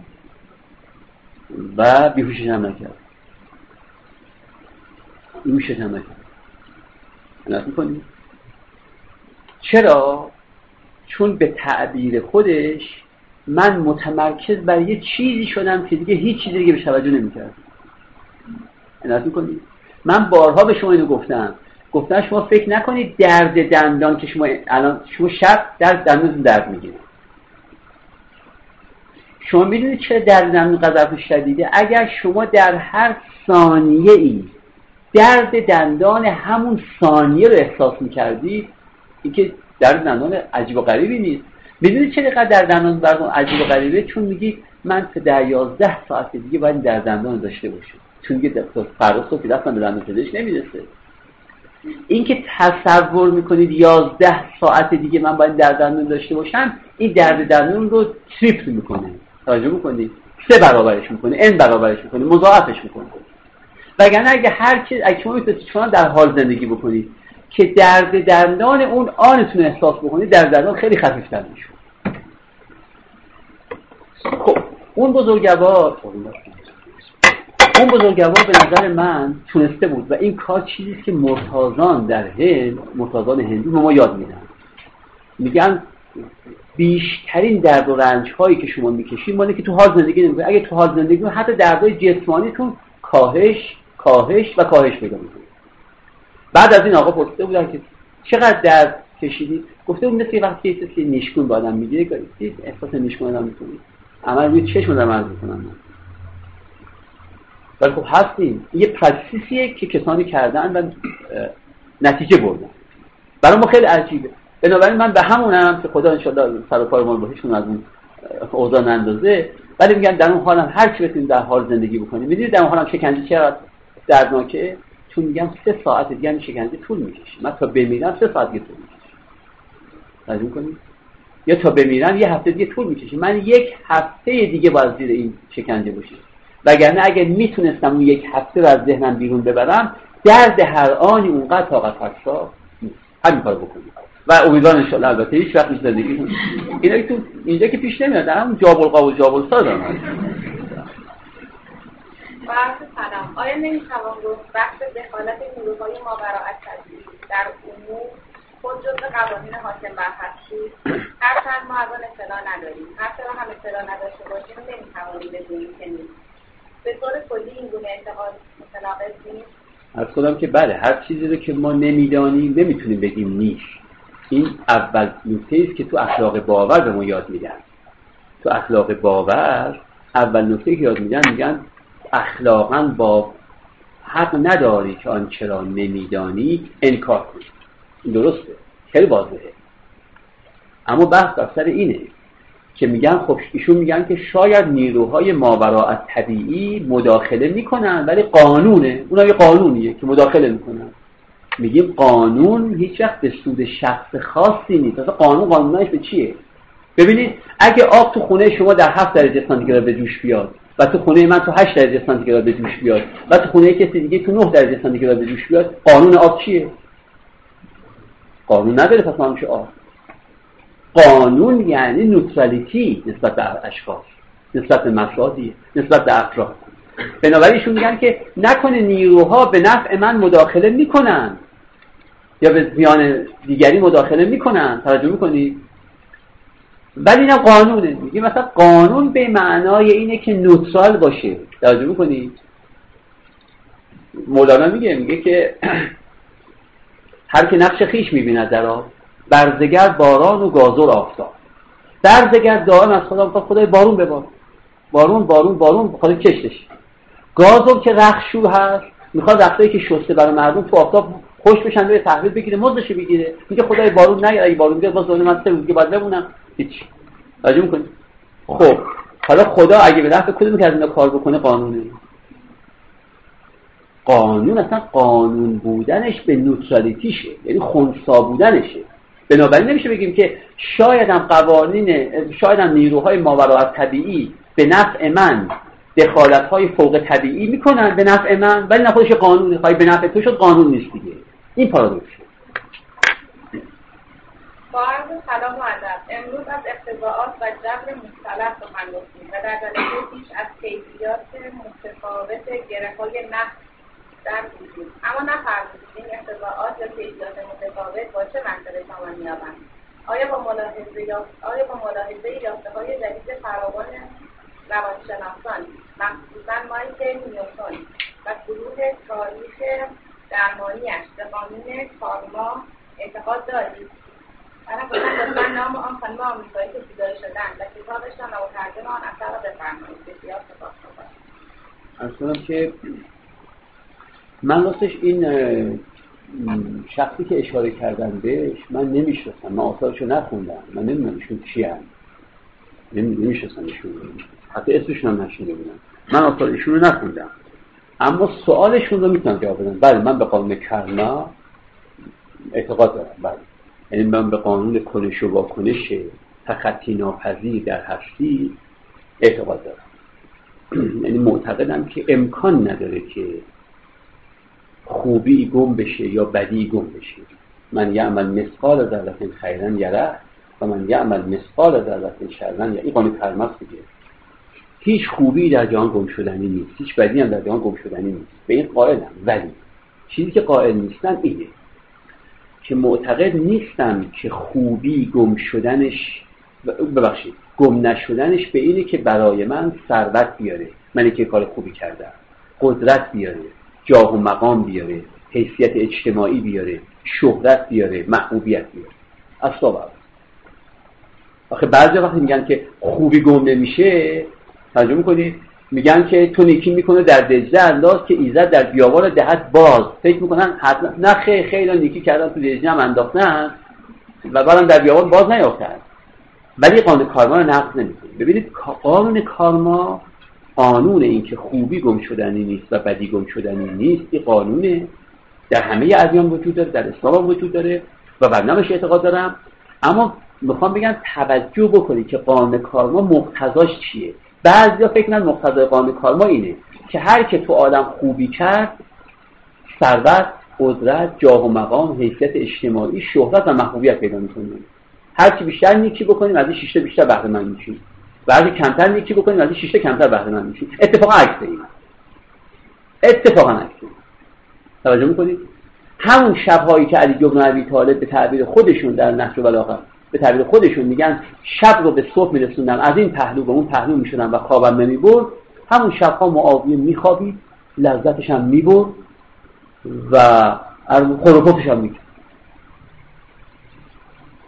Speaker 1: و بیهوشش هم نکرد. بیهوشش هم نکرد. نفت میکنید؟ چرا؟ چون به تعبیر خودش من متمرکز بر یه چیزی شدم که دیگه هیچ چیزی دیگه به توجه نمی‌کردم. نفت میکنید؟ من بارها به شما اینو گفتم شما فکر نکنید درد دندان که شما الان شما شب دندون درد میگیرید. شما میدونید چرا درد دندون قدر شدیده؟ اگر شما در هر ثانیه ای درد دندان همون ثانیه رو احساس میکردید، این که درد دندان عجیب و غریبی نیست. میدونید چرا درد دندان براتون عجیب و غریبه؟ چون میگی من تا 11 ساعت دیگه باید درد دندان داشته باشم، چون دیگه فردا صبح دستم به دندان پزشک نمیرسه. این که تصور میکنید 11 ساعت دیگه من باید درد دندان داشته باشم، این درد دندان رو تریپل میکنه. توجه میکنید؟ 3 برابرش میکنه، n برابرش میکنه، مضاعفش میکنه. وگرنه اگه شما میتونید شما در حال زندگی بکنید که درد دندان اون آنتون احساس بکنید، درد دندان خیلی خفیفتر میشه. خب اون بزرگوار به نظر من تونسته بود و این کار چیزیست که مرتازان در هند، مرتازان هندو ما یاد میدن. میگن بیشترین درد و رنج هایی که شما میکشید مالی که تو حال زندگی نمیکنید. اگه تو حال زندگی کنید حتی دردهای جسمانیتون کاهش پیدا میکنه. بعد از این آقا پرسیده بودن که چقدر درد کشیدید؟ گفته بود مثل وقتی که نیشگون با آدم میگیره، احساس نیشگون آدم میکنید. عمل روی چشم رو عرض میکنم. ولی خب هستیم یه پرکتیسیه که کسانی کردن و نتیجه بردن. برای ما خیلی عجیبه. بنابراین من به همونم که خدا انشالله سر و پای ما رو بهشون از اون اوضاع نندازه، ولی میگن در اون حالم هر چی بتونیم در حال زندگی بکنیم. میدونید در اون حالم شکنجه چقدر دردناکه؟ چون میگم 3 ساعت دیگه این شکنجه طول میکشه. من تا بمیرم 3 ساعت دیگه طول میکشه. توجه کنید؟ یا تا بمیرم 1 هفته دیگه طول میکشه. من 1 هفته دیگه باید زیر این شکنجه باشم. وگرنه اگه میتونستم اون 1 هفته رو از ذهنم بیرون ببرم، درد هر آنی اونقدر طاقت فرسا نیست. همین کارو بکنید. و امیدوارم ان شاءالله البته هیچ وقت نیست زندگی اینا تو اینجا که پیش نمیاد، در همون جابلقا و جابلسا دارن.
Speaker 3: سلام. آیا نمی‌توان گفت بحث دخالت نیروهای ماوراالطبیعی در امور خود جزء قوانین حاکم بر هستی؟ هرچند ما از آن اطلاع نداریم، هرچند هم اطلاع نداشته باشیم نمی‌توانیم بدونیم که نیست. به طور کلی این گونه انتقاد متناقض نیست؟
Speaker 1: عرض کنم که بله، هر چیزی رو که ما نمیدانیم نمیتونیم بگیم نیست. این اول نکته است که تو اخلاق باور به ما یاد میدن. تو اخلاق باور اول نکته که یاد میدن میگن اخلاقاً با حق نداری که آنچه را نمیدانی انکار کنی. این درسته، خیلی واضحه. اما بحث بر سر اینه که میگن خب ایشون میگن که شاید نیروهای ماوراء طبیعی مداخله میکنن ولی قانونه، اونها یه قانونیه که مداخله میکنن. میگیم قانون هیچ وقت به سود شخص خاصی نیست. اصلا قانونش به چیه؟ ببینید اگه آب تو خونه شما در 7 درجه سانتیگراد به جوش بیاد و تو خونه من تو 8 درجه سانتیگراد به جوش بیاد و تو خونه کسی دیگه تو 9 درجه سانتیگراد به جوش بیاد، قانون آب چیه؟ قانون نداره. پس ما میشه آب. قانون یعنی نوترالیتی نسبت به اشخاص، نسبت به مفادی، نسبت به افراد. بنابراین ایشون میگن که نکنه نیروها به نفع من مداخله میکنن یا به زیان دیگری مداخله میکنن. توجه میکنید؟ ولی اینم قانونه. میگه مثلا قانون به معنای اینه که نوترال باشه. توجه میکنید؟ مولانا میگه که هر که نقش خیش میبیند در آب، برزگر باران و گازر آفتاب. برزگر دائم از خدای بارون ببار، بارون بارون بارون خدا کشتش. گازر که رخشو هست، میخواد وقتایی که شسته برای مردم تو آفتاب خوش بشن به تحویل بگیره، مزدش بگیره. میگه خدای بارون نیار، اگه بارون بیاد باز من 3 روز دیگه باید بمونم. هیچ. راجع میکنه. خب حالا خدا اگه به نفع کدوم که از اینا کار بکنه قانونه. قانون اصلا قانون بودنش به نوترالیتیشه، یعنی خنثی بودنشه. بنابراین نمیشه بگیم که شاید هم نیروهای ماوراء طبیعی به نفع من دخالت‌های فوق طبیعی میکنن به نفع من، ولی نه خودش قانونه. خواهی به نفع تو شد قانون نیست دیگه. این پارادوکسه.
Speaker 3: با عرض سلام و ادب، امروز از اقتضاعات و جبر مختلف سخن گفتیم و در جلسه پیش از کیفیات متفاوت گره‌های نقد در وجود، اما نفرمودید این اقتضاعات یا کیفیات متفاوت با چه منطقی سامان می‌یابند؟ آیا با ملاحظه یافته‌های جدید فراوان روانشناسان، مخصوصاً مایکل نیوتن و گروه تاریخ درمانی‌اش به قانون کارما اعتقاد دارید؟ من لطفاً نام آن خانم آمریکایی که بیدار شدند و کتابشان و ترجمه آن اثر را بفرمایید. بسیار سپاسگزارم.
Speaker 1: اصلا که من راستش این شخصی که اشاره کردن بهش من نمیشناسم، من آثارشو نخوندم، من نمیدونم ایشون چی هست، نمیشناسم ایشون، حتی اسمشون هم نشنیده بودم. من آثار ایشون رو نخوندم، اما سوالشون رو میتونم جواب بدم. بله من به قانون کرما اعتقاد دارم. بله، یعنی من به قانون کنش و واکنش تخطی ناپذیر در هستی اعتقاد دارم. یعنی معتقدم که امکان نداره که خوبی گم بشه یا بدی گم بشه. من یعمل مثقال ذره خیرا یره و من یعمل مثقال ذره شرا یره. این قانون کرما دیگه. هیچ خوبی در جهان گم شدنی نیست، هیچ بدی هم در جهان گم شدنی نیست. به این قائلم. ولی چیزی که قائل نیستم اینه که معتقد نیستم که خوبی گم شدنش گم نشدنش به اینه که برای من ثروت بیاره، منی که کار خوبی کردم، قدرت بیاره، جاه و مقام بیاره، حیثیت اجتماعی بیاره، شهرت بیاره، محبوبیت بیاره. اصلا آخه بعضی وقتی میگن که خوبی گم نمیشه، ترجمه میکنید میگن که تو نیکی میکنه در دجله انداز که ایزد در بیابان دهت باز. فکر میکنن نه خیلی نیکی کردن تو دجله هم انداختن و بعدم در بیابان باز نیافتن. ولی قانون کارما رو نقض نمیکنه. ببینید قانون کارما قانون این که خوبی گم شدنی نیست و بدی گم شدنی نیست، این قانونه در همه ادیان وجود داره، در اسلام وجود داره و برنامه‌اش اعتقاد دارم. اما میخوام بگم توجه بکنید که قانون کارما مقتضاش چیه. بعضیا فکر کنن مقتضای قانون کارما اینه که هر که تو آدم خوبی کرد ثروت، قدرت، جاه و مقام، حیثیت اجتماعی، شهرت و محبوبیت پیدا می‌کنه. هر چی بیشتر نیکی بکنیم از این 6 تا بیشتر بهره مند میشیم و هر چی کمتر نیکی بکنیم از این 6 تا کمتر بهره مند میشیم. اتفاقا عکس اینه. اتفاقا عکس اینه. توجه می‌کنید؟ همون شب‌هایی که علی بن ابی طالب به تعبیر خودشون در نهج البلاغه به تعبیر خودشون میگن شب رو به صبح میرسوندم، از این پهلو به اون پهلو میشدم و خوابم نمیبرد، همون شب‌ها معاویه میخوابید، لذتش هم میبرد و خروپاتش هم میکرد.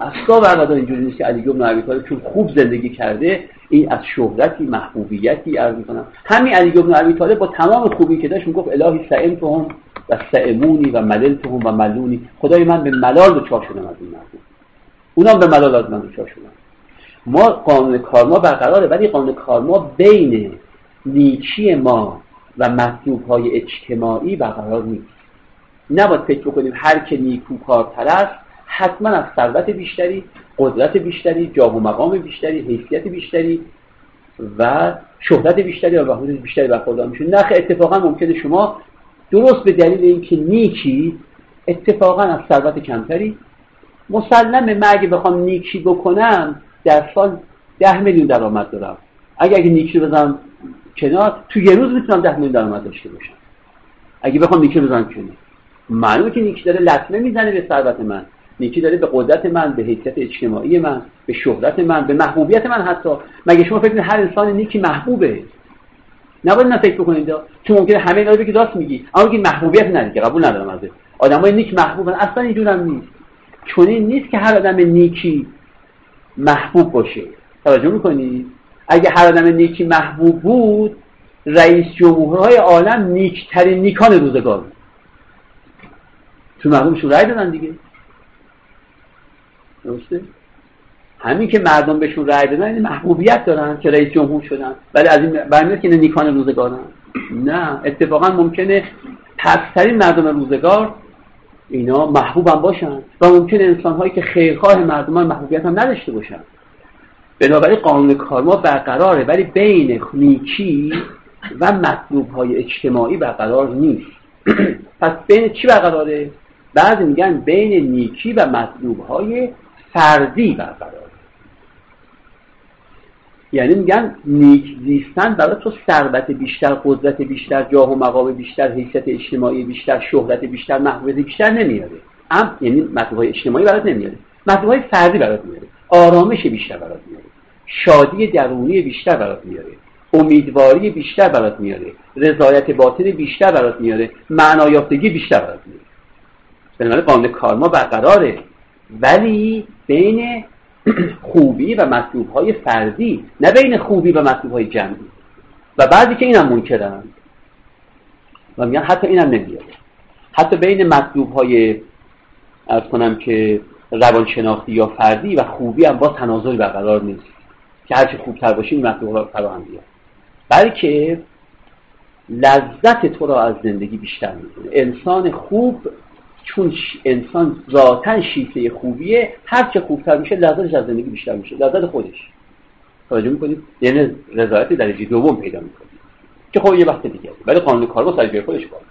Speaker 1: اصلا برقدار اینجوری نیست که علی بن ابی طالب چون خوب زندگی کرده این از شهرتی محبوبیتی عرض میکنم. همین علی بن ابی طالب با تمام خوبی که داشت میگفت الهی سئمتهم و سئمونی و مللتهم و ملونی، خدای من به ملال دچار شدم از این محبوب، اونم به ملال از من دچار شدن. ما قانون کارما برقراره، ولی قانون کارما بین نیکی ما و مطلوب‌های اجتماعی برقرار نیست. نباید فکر بکنیم هر که نیکوکارتر است حتما از ثروت بیشتری، قدرت بیشتری، جاه و مقام بیشتری، حیثیت بیشتری و شهرت بیشتری و وجود بیشتری برخوردار میشه. نه، اتفاقا ممکنه شما درست به دلیل اینکه نیکی اتفاقا از ثروت کمتری، مسلمه من اگه بخوام نیکی بکنم در سال 10 میلیون درآمد دارم، اگه نیکی رو بزنم کنار تو یه روز میتونم 10 میلیون درآمد داشته باشم. اگه بخوام نیکی رو بزنم کنار، معلومه که نیکی داره لطمه میزنه به ثروت من، نیکی داره به قدرت من، به حیثیت اجتماعی من، به شهرت من، به محبوبیت من. حتی مگه شما فکر کنید هر انسان نیکی محبوبه؟ نباید نه فکر بکنید، چون ممکنه همه اینا رو بگید راست میگی، اما بگید محبوبیت نداره، قبول ندارم ازش. آدمای نیک محبوبن، اصلا اینجورم نیست. چون این نیست که هر آدم نیکی محبوب باشه. توجه میکنید؟ اگه هر آدم نیکی محبوب بود، رئیس جمهورهای عالم نیکترین نیکان روزگار بود، چون مردمشون رأی دادن دیگه. درسته؟ همین که مردم بهشون رأی دادن این محبوبیت دارن که رئیس جمهور شدن، ولی از این برمیاد که نیکان روزگارن. نه، اتفاقا ممکنه پسترین مردم روزگار اینا محبوب هم باشن و ممکنه انسان‌هایی که خیرخواه مردمان محبوبیت هم نداشته باشن. بنابراین قانون کارما برقراره، ولی بین نیکی و مطلوب‌های اجتماعی برقرار نیست. پس بین چی برقراره؟ بعضی میگن بین نیکی و مطلوب‌های فردی برقراره. یعنی میگن نیک زیستن برای تو ثروت بیشتر، قدرت بیشتر، جاه و مقام بیشتر، حیثیت اجتماعی بیشتر، شهرت بیشتر، محبوبیت بیشتر نمیاره. یعنی مطلوب‌های اجتماعی برات نمیاره، مطلوب‌های فردی برات میاره. آرامش بیشتر برات میاره، شادی درونی بیشتر برات میاره، امیدواری بیشتر برات میاره، رضایت باطنی بیشتر برات میاره، معنایافتگی بیشتر برات میاره. بنابراین قانون کارما برقراره، ولی بین خوبی و مطلوب‌های فردی، نه بین خوبی و مطلوب‌های جمعی. و بعضی که اینم منکرن و میگن حتی اینم نمیاره، حتی بین مطلوب‌های عرض کنم که روانشناختی یا فردی و خوبی هم با تناظری برقرار نیست که هرچی خوبتر باشی این مطلوب‌ها فراهم بیاد، بلکه لذت تو را از زندگی بیشتر می‌کنه. انسان خوب چون انسان ذاتاً شیفته خوبیه، هر چه خوبتر میشه لذتش از زندگی بیشتر میشه، لذت خودش. توجه میکنید؟ یعنی رضایت درجه دوم پیدا میکنه که خب یه وقت دیگه، ولی قانون کارما سر جای خودش باشه.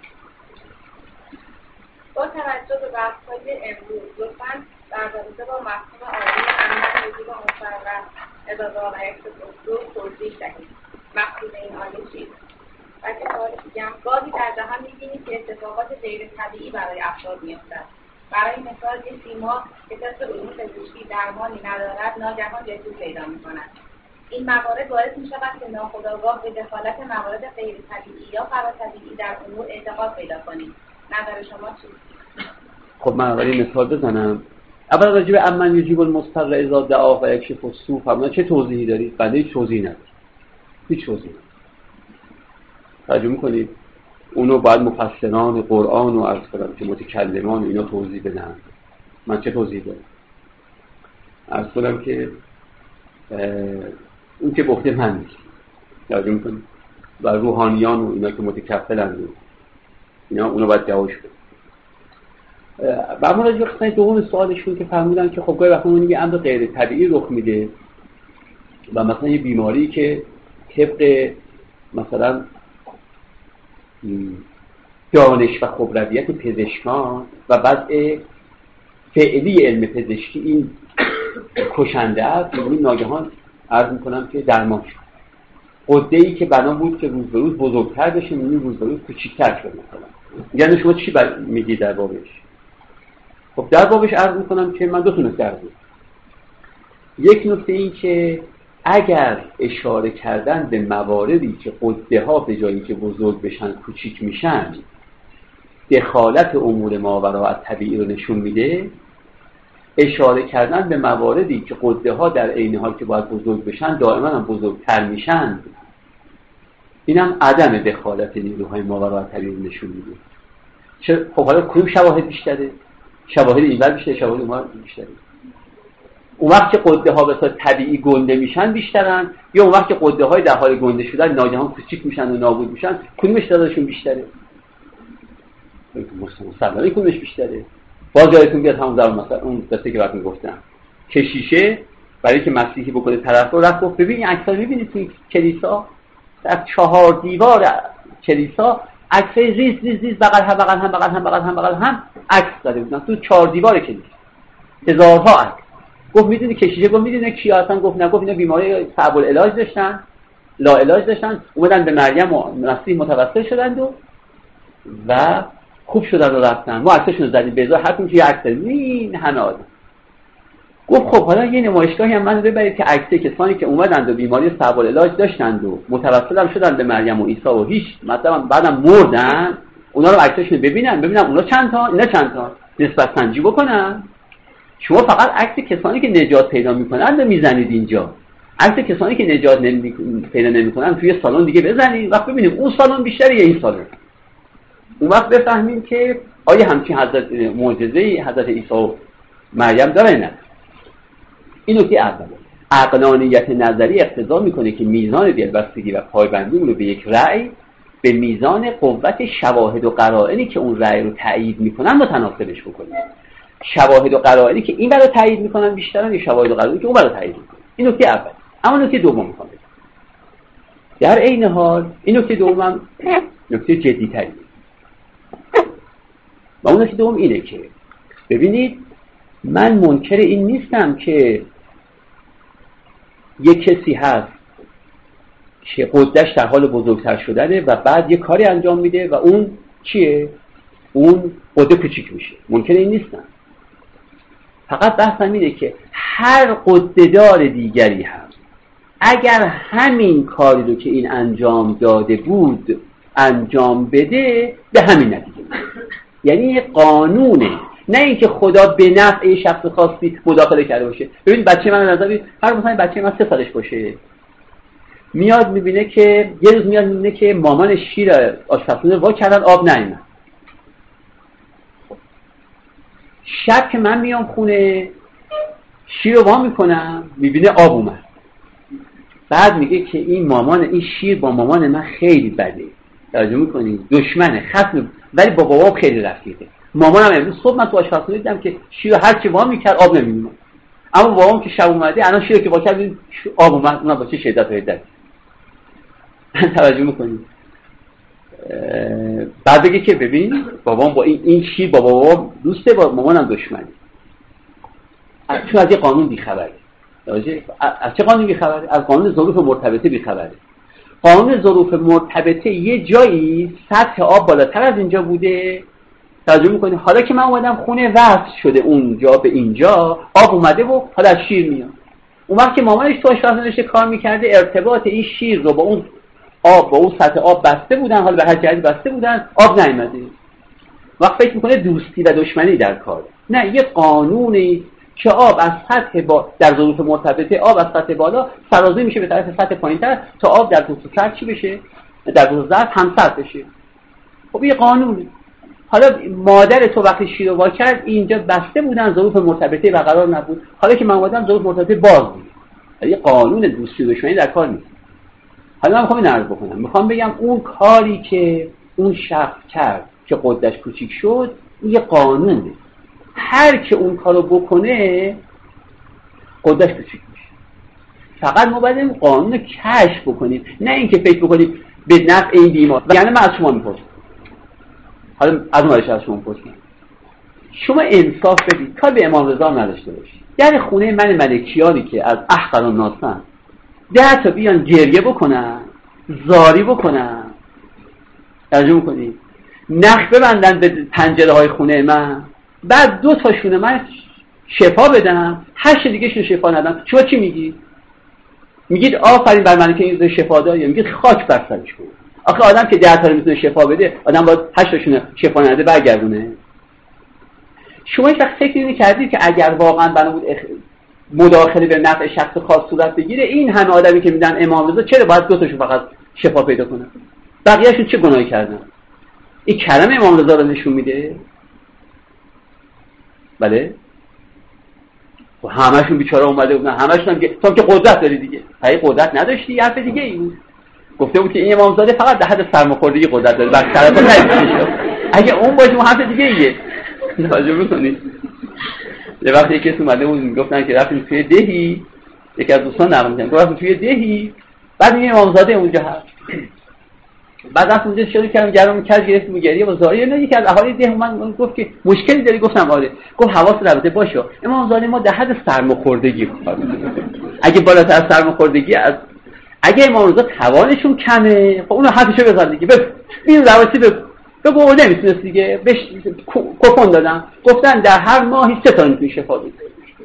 Speaker 3: با توجه به بحث‌های امروز لطفاً در رابطه با مفهوم عالی عمل وجود مفرد اداره رو توضیح دهید. مقصود این عالی چیست؟ بلکه سوالی دیگم، گاهی در جهان می‌بینید که اتفاقات غیر طبیعی برای افراد می‌افتد. برای مثال یک بیمار که طبق علوم پزشکی درمانی ندارد ناگهان بهبود پیدا می‌کند. این موارد باعث می‌شود که ناخودآگاه به دخالت موارد غیر طبیعی یا فراطبیعی در امور اعتقاد پیدا کنید. نظر شما چیست؟
Speaker 1: خب من اولی مثال بزنم. اول راجع به امن یجیب المضطر اذا دعا و یکشف السوء فرمودن چه توضیحی دارید؟ بنده هیچ توضیحی ندارم. هیچ توضیحی. توجه می‌کنید؟ اونو باید مفسران قرآن و عرض کنم که متکلمان اینا توضیح بدن. من چه توضیحی دارم؟ عرض کنم که اون که گفته من نیست. توجه می‌کنید؟ و روحانیان و اینا که متکفلن اینا اونو باید جوابش بدن. و اما راجع به قسمت دوم سوالشون که فرمودن که خب گاهی وقتا یه امر غیر طبیعی رخ میده و مثلا یه بیماری که طبق مثلا دانش و خبرتیت پزشکان و وضع فعلی علم پزشکی این کشنده است، یعنی ناگهان عرض میکنم که درمان شد. غده‌ای که بنا بود که روز به روز بزرگتر بشه می‌بینی روز به روز کوچیک‌تر شده مثلا. یعنی شما چی میگی در بابش؟ خب در بابش عرض میکنم که من دو تا نکته عرض میکنم. یک نکته این که اگر اشاره کردن به مواردی که غده ها به جایی که بزرگ بشن کوچیک میشن دخالت امور ماوراء الطبیعی رو نشون میده، اشاره کردن به مواردی که غده ها در عین حال که باید بزرگ بشن دائما هم بزرگتر میشن، اینم عدم دخالت نیروهای ماورای طبیعی نشون میده. خب حالا کدوم شواهد بیشتره؟ شواهد اینور بیشتره، شواهد اونور بیشتره؟ اون وقت که غده ها به صورت طبیعی گنده میشن بیشترن، یا اون وقت که غده های در حال گنده شدن ناگهان کوچیک میشن و نابود میشن، کدومش تعدادشون بیشتره؟ مستقیما کدومش بیشتره؟ باز یادتون بیاد همون در مثلا اون قصه که وقتی گفتم کشیشه برای که مسیحی بکنه طرف رو رفت گفت ببین این عکس‌ها می‌بینید توی کلیسا در 4 دیوار کلیسا عکسای ریز بغل هم عکس داده بودن تو 4 دیوار کلیسا، هزارها عکس. گفت میدونی کشیشه؟ گفت میدونی کیا هستن؟ گفت نه. گفت اینا بیماری صعب العلاج داشتن، لا علاج داشتن، اومدن به مریم و مسیح متوسل شدند و خوب شدن و رفتن. ما عکسشون رو زدیم به ازای حکم که عکس این همه آدم. گفت خب حالا یه نمایشگاهی هم من ببرید که عکس کسانی که اومدند و بیماری صعب العلاج داشتند و متوسل هم شدن به مریم و عیسی و هیچ مثلا بعدم مردن، اونا رو عکسشون ببینن اونا چند تا اینا چند تا نسبت سنجی بکنن. شما فقط عکس کسانی که نجات پیدا میکنند رو میزنید اینجا، عکس کسانی که نجات پیدا نمیکنن توی سالن دیگه بزنید، وقت ببینیم اون سالن بیشتره یا این سالن. اون وقت بفهمیم که آیا همچین حضرت معجزه‌ای حضرت عیسی و مریم داره نه. این نکته اوله. عقلانیت نظری اقتضا میکنه که میزان دلبستگی و پایبندی رو به یک رأی به میزان قوت شواهد و قرائنی که اون رأی رو تایید میکنن متناسبش بکنیم. شواهد و قرائنی که این برای تایید میکنن بیشترن یا شواهد و قرائنی که اون برای تایید میکنن. این نکته اول. اما نکته دوم میخوام بگم. در عین حال این نکته دومم نکته جدی‌تری. و اون نکته دوم اینه که ببینید من منکر این نیستم که یک کسی هست که قدش در حال بزرگتر شدنه و بعد یک کاری انجام میده و اون چیه؟ اون قده کوچیک میشه. منکر این نیستم. فقط بحثم اینه که هر قده‌دار دیگری هم اگر همین کاری رو که این انجام داده بود انجام بده به همین نتیجه میشه. یعنی قانونه، نه اینکه خدا به نفع شخص خاصی مداخله کرده باشه. ببین بچه من نظری هر مثلا بچه من 3 سالش باشه میاد میبینه که یه روز میاد میبینه که مامان شیر آشپزخونه وا کردن آب نیومد. شب که من میام خونه شیر رو وا میکنم میبینه آب اومد. بعد میگه که این شیر با مامان من خیلی بده، توجه میکنید، دشمنه، خصم، ولی با بابام خیلی رفیقه. مامانم امروز صبح من تو آشپزخونه دیدم که شیر هر چی وا میکرد آب نمیومد، اما بابام که شب اومده الان شیر که وا کرد آب اومد، اونم با چه شدت و حدت. توجه میکنید. بعد بگه که ببین بابام با این شیر با بابام دوسته، با مامانم دشمنه، چون از یه قانون بیخبره. از چه قانون بیخبره؟ از قانون ظروف مرتبطه بیخبره. قانون ظروف مرتبطه یه جایی سطح آب بالاتر از اینجا بوده، توجه میکنید. حالا که من اومدم خونه وصل شده اونجا به اینجا، آب اومده و حالا از شیر میاد. اون وقت که مامانش تو آشپزخونه داشته کار میکرده ارتباط این شیر رو با اون آب، با اون سطح آب بسته بودن، حالا به هر جهتی بسته بودن، آب نیامده. وقت فکر میکنه دوستی و دشمنی در کار. نه، یه قانونی که آب از سطح در ظروف مرتبطه آب از سطح بالا سرازیر میشه به طرف سطح پایینتر تا آب در دو سر چی بشه؟ در دو ظرف همسط بشه. خب یه قانونه. حالا مادر تو وقتی شیر رو وا کرد اینجا بسته بودن، ظروف مرتبطه برقرار نبود. حالا که من اومدم ظروف مرتبطه باز بود. یه قانون دوستی و دشمنی در کار نیست. حالا من میخوام این عرض بکنم، میخوام بگم اون کاری که اون شخص کرد که قدش کوچیک شد یه قانونه. هر که اون کارو بکنه قدش کوچیک میشه. فقط ما باید این قانون کشف بکنیم، نه اینکه فکر بکنیم به نفع این بیمار. یعنی من از شما میپرسم، حالا از اون از شما میپرسم، شما انصاف بدید تا به امام رضا نداشته باشید در خونه من ملکیانی که از احقر الناسن 10 تا بیان گریه بکنن، زاری بکنن، توجه میکنید، نخ ببندن به پنجره های خونه من، بعد 2 تاشون من شفا بدم، 8 دیگه شون شفا ندم. شما چی میگید؟ میگید آفرین بر من که این شفا داد، یا میگید خاک بر سرش کنه. آخه آدم که 10 تا رو میتونه شفا بده، آدم باید 8 تاشون شفا نده برگردونه. شما هیچ وقت فکر نمی‌کردید که اگر واقعا بنا بود مداخله به نفع شخص خاص صورت بگیره، این همه آدمی که میدن امام رضا چرا باید دو تاشون فقط شفا پیدا کنن؟ بقیه‌شون چه گناهی کردن؟ این کرم امام رضا رو نشون میده. بله و همه‌شون بیچاره اومده بودن، همه‌شون هم که تو که قدرت داری دیگه. حقیقت قدرت نداشتی، حرف دیگه ای بود. گفته بود که این امامزاده فقط در حد سرماخوردگی قدرت داره، بس طرفا نمیشه. اگه اون باشه اون حرف دیگه ایه. توجه می‌کنید؟ یه وقتی یکی اومده بود میگفتن که رفتیم توی دهی، یکی از دوستان نقل می‌کرد، رفتیم توی دهی، بعد این امامزاده اونجا هست. بعد از اونجا شروع کردم گرم کرد، گرفتم گریه با زاری. یکی از اهالی ده من گفت که مشکلی داری؟ گفتم آره. گفت حواست رابطه باشه، امامزاده ما در حد سرماخوردگی اگه بالاتر از سرماخوردگی از اگه امام رضا توانشون کمه، خب اون حرفشو بزن دیگه. این روایتی بگو نمیتونست دیگه، بهش کوپن دادم، گفتن در هر ماهی 3 تا میتونی شفا بدی.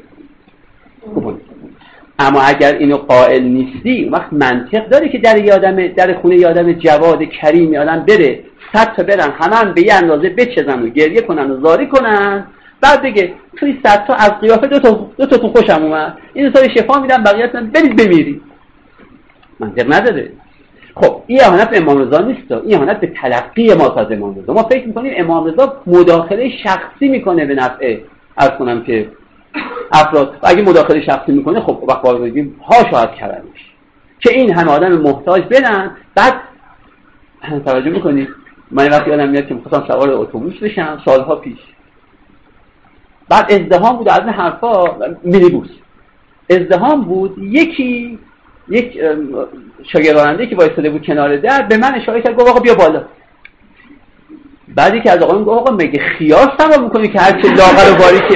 Speaker 1: اما اگر اینو قائل نیستی، اون وقت منطق داره که در خونه یه آدم جواد کریم آدم بره 100 تا برن همه به یه اندازه بچزن و گریه کنن و زاری کنن، بعد بگه توی 100 تا از قیافه دو تا خوشم اومد، این دو تا شفا میدم بقیه‌تون برید بمیرید. منطق نداره. خب این اهانت به امام رضا نیست، این اهانت به تلقی ما از امام رضا. ما فکر می‌کنیم امام رضا مداخله شخصی میکنه به نفع عرض کنم که افراد، و اگه مداخله شخصی میکنه خب وقت باید بگیم هاشو از کرمش که این همه آدم محتاج بدن. بعد توجه میکنید من وقتی یادم میاد که می‌خواستم سوار اتوبوس بشم سالها پیش، بعد ازدحام بود از این حرفا، مینیبوس ازدحام بود، یک شاگرد راننده که وایساده بود کنار در به من اشاره کرد، گفت آقا بیا بالا. بعدی که از آقایون گفت آقا مگه خیار سوار میکنی که هرچه لاغر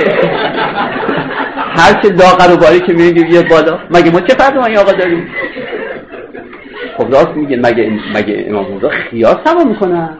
Speaker 1: و باریکه میگی بیا بالا؟ مگه ما چه فرق با این آقا داریم؟ خب راست میگه، مگه امام رضا خیار سوار میکنن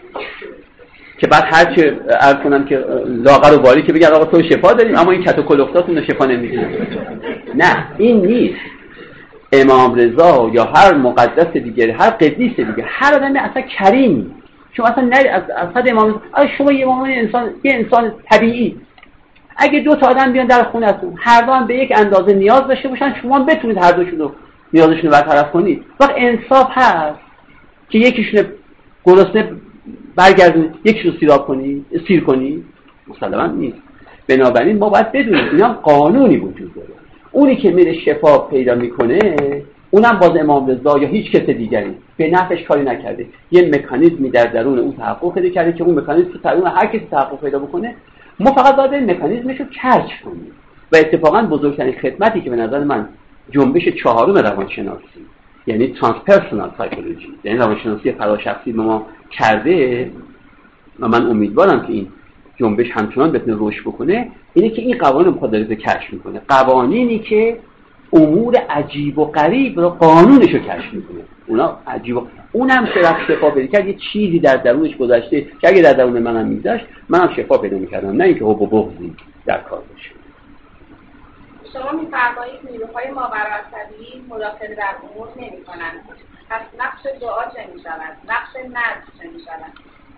Speaker 1: که بعد هرچه عرض کنم که لاغر و باریکه بگن آقا تو شفا داریم اما این کت و کلفتاتون رو شفا نمیدین؟ نه این نیست. امام رضا یا هر مقدس دیگه، هر قدیس دیگه، هر آدمی اصلا کریم، شما اصلا نری از حد امام رضا، شما یه انسان طبیعی، اگه 2 تا آدم بیان در خونه‌تون هر دو هم به یک اندازه نیاز داشته باشن، شما بتونید هر دوشون رو نیازشون رو برطرف کنید. وقت انصاف هست که یکیشون گرسنه برگردونید، یکیشون سیر کنید؟ مسلماً نیست. بنابراین ما باید بدونیم اینا قانونی وجود داره. اونی که میره شفا پیدا میکنه اونم باز امام رضا یا هیچ کس دیگری به نفعش کاری نکرده، یه مکانیزمی در درون اون تحقق پیدا کرده که اون مکانیزم تو درون هر کسی تحقق پیدا بکنه، ما فقط باید این مکانیزمش رو کشف کنیم. و اتفاقا بزرگترین خدمتی که به نظر من جنبش 4 روانشناسی، یعنی ترانسپرسونال سایکولوژی، یعنی روانشناسی فراشخصی ما کرده، و من امیدوارم که این جنبش همچنان بتونه رشد بکنه، اینه که این قوانین رو داره کشف میکنه، قوانینی که امور عجیب و غریب رو قانونش رو کشف میکنه. اونا عجیب و اونم شفا پیدا کرد، یه چیزی در درونش گذاشته که اگه در درون منم میذاشت منم شفا پیدا میکردم، نه اینکه حب و بغضی در کار باشه.
Speaker 3: شما میفرمایید نیروهای ماوراالطبیعی مداخله در امور نمیکنند، پس نقش دعا چه میشود؟ نقش نذر چه میشود؟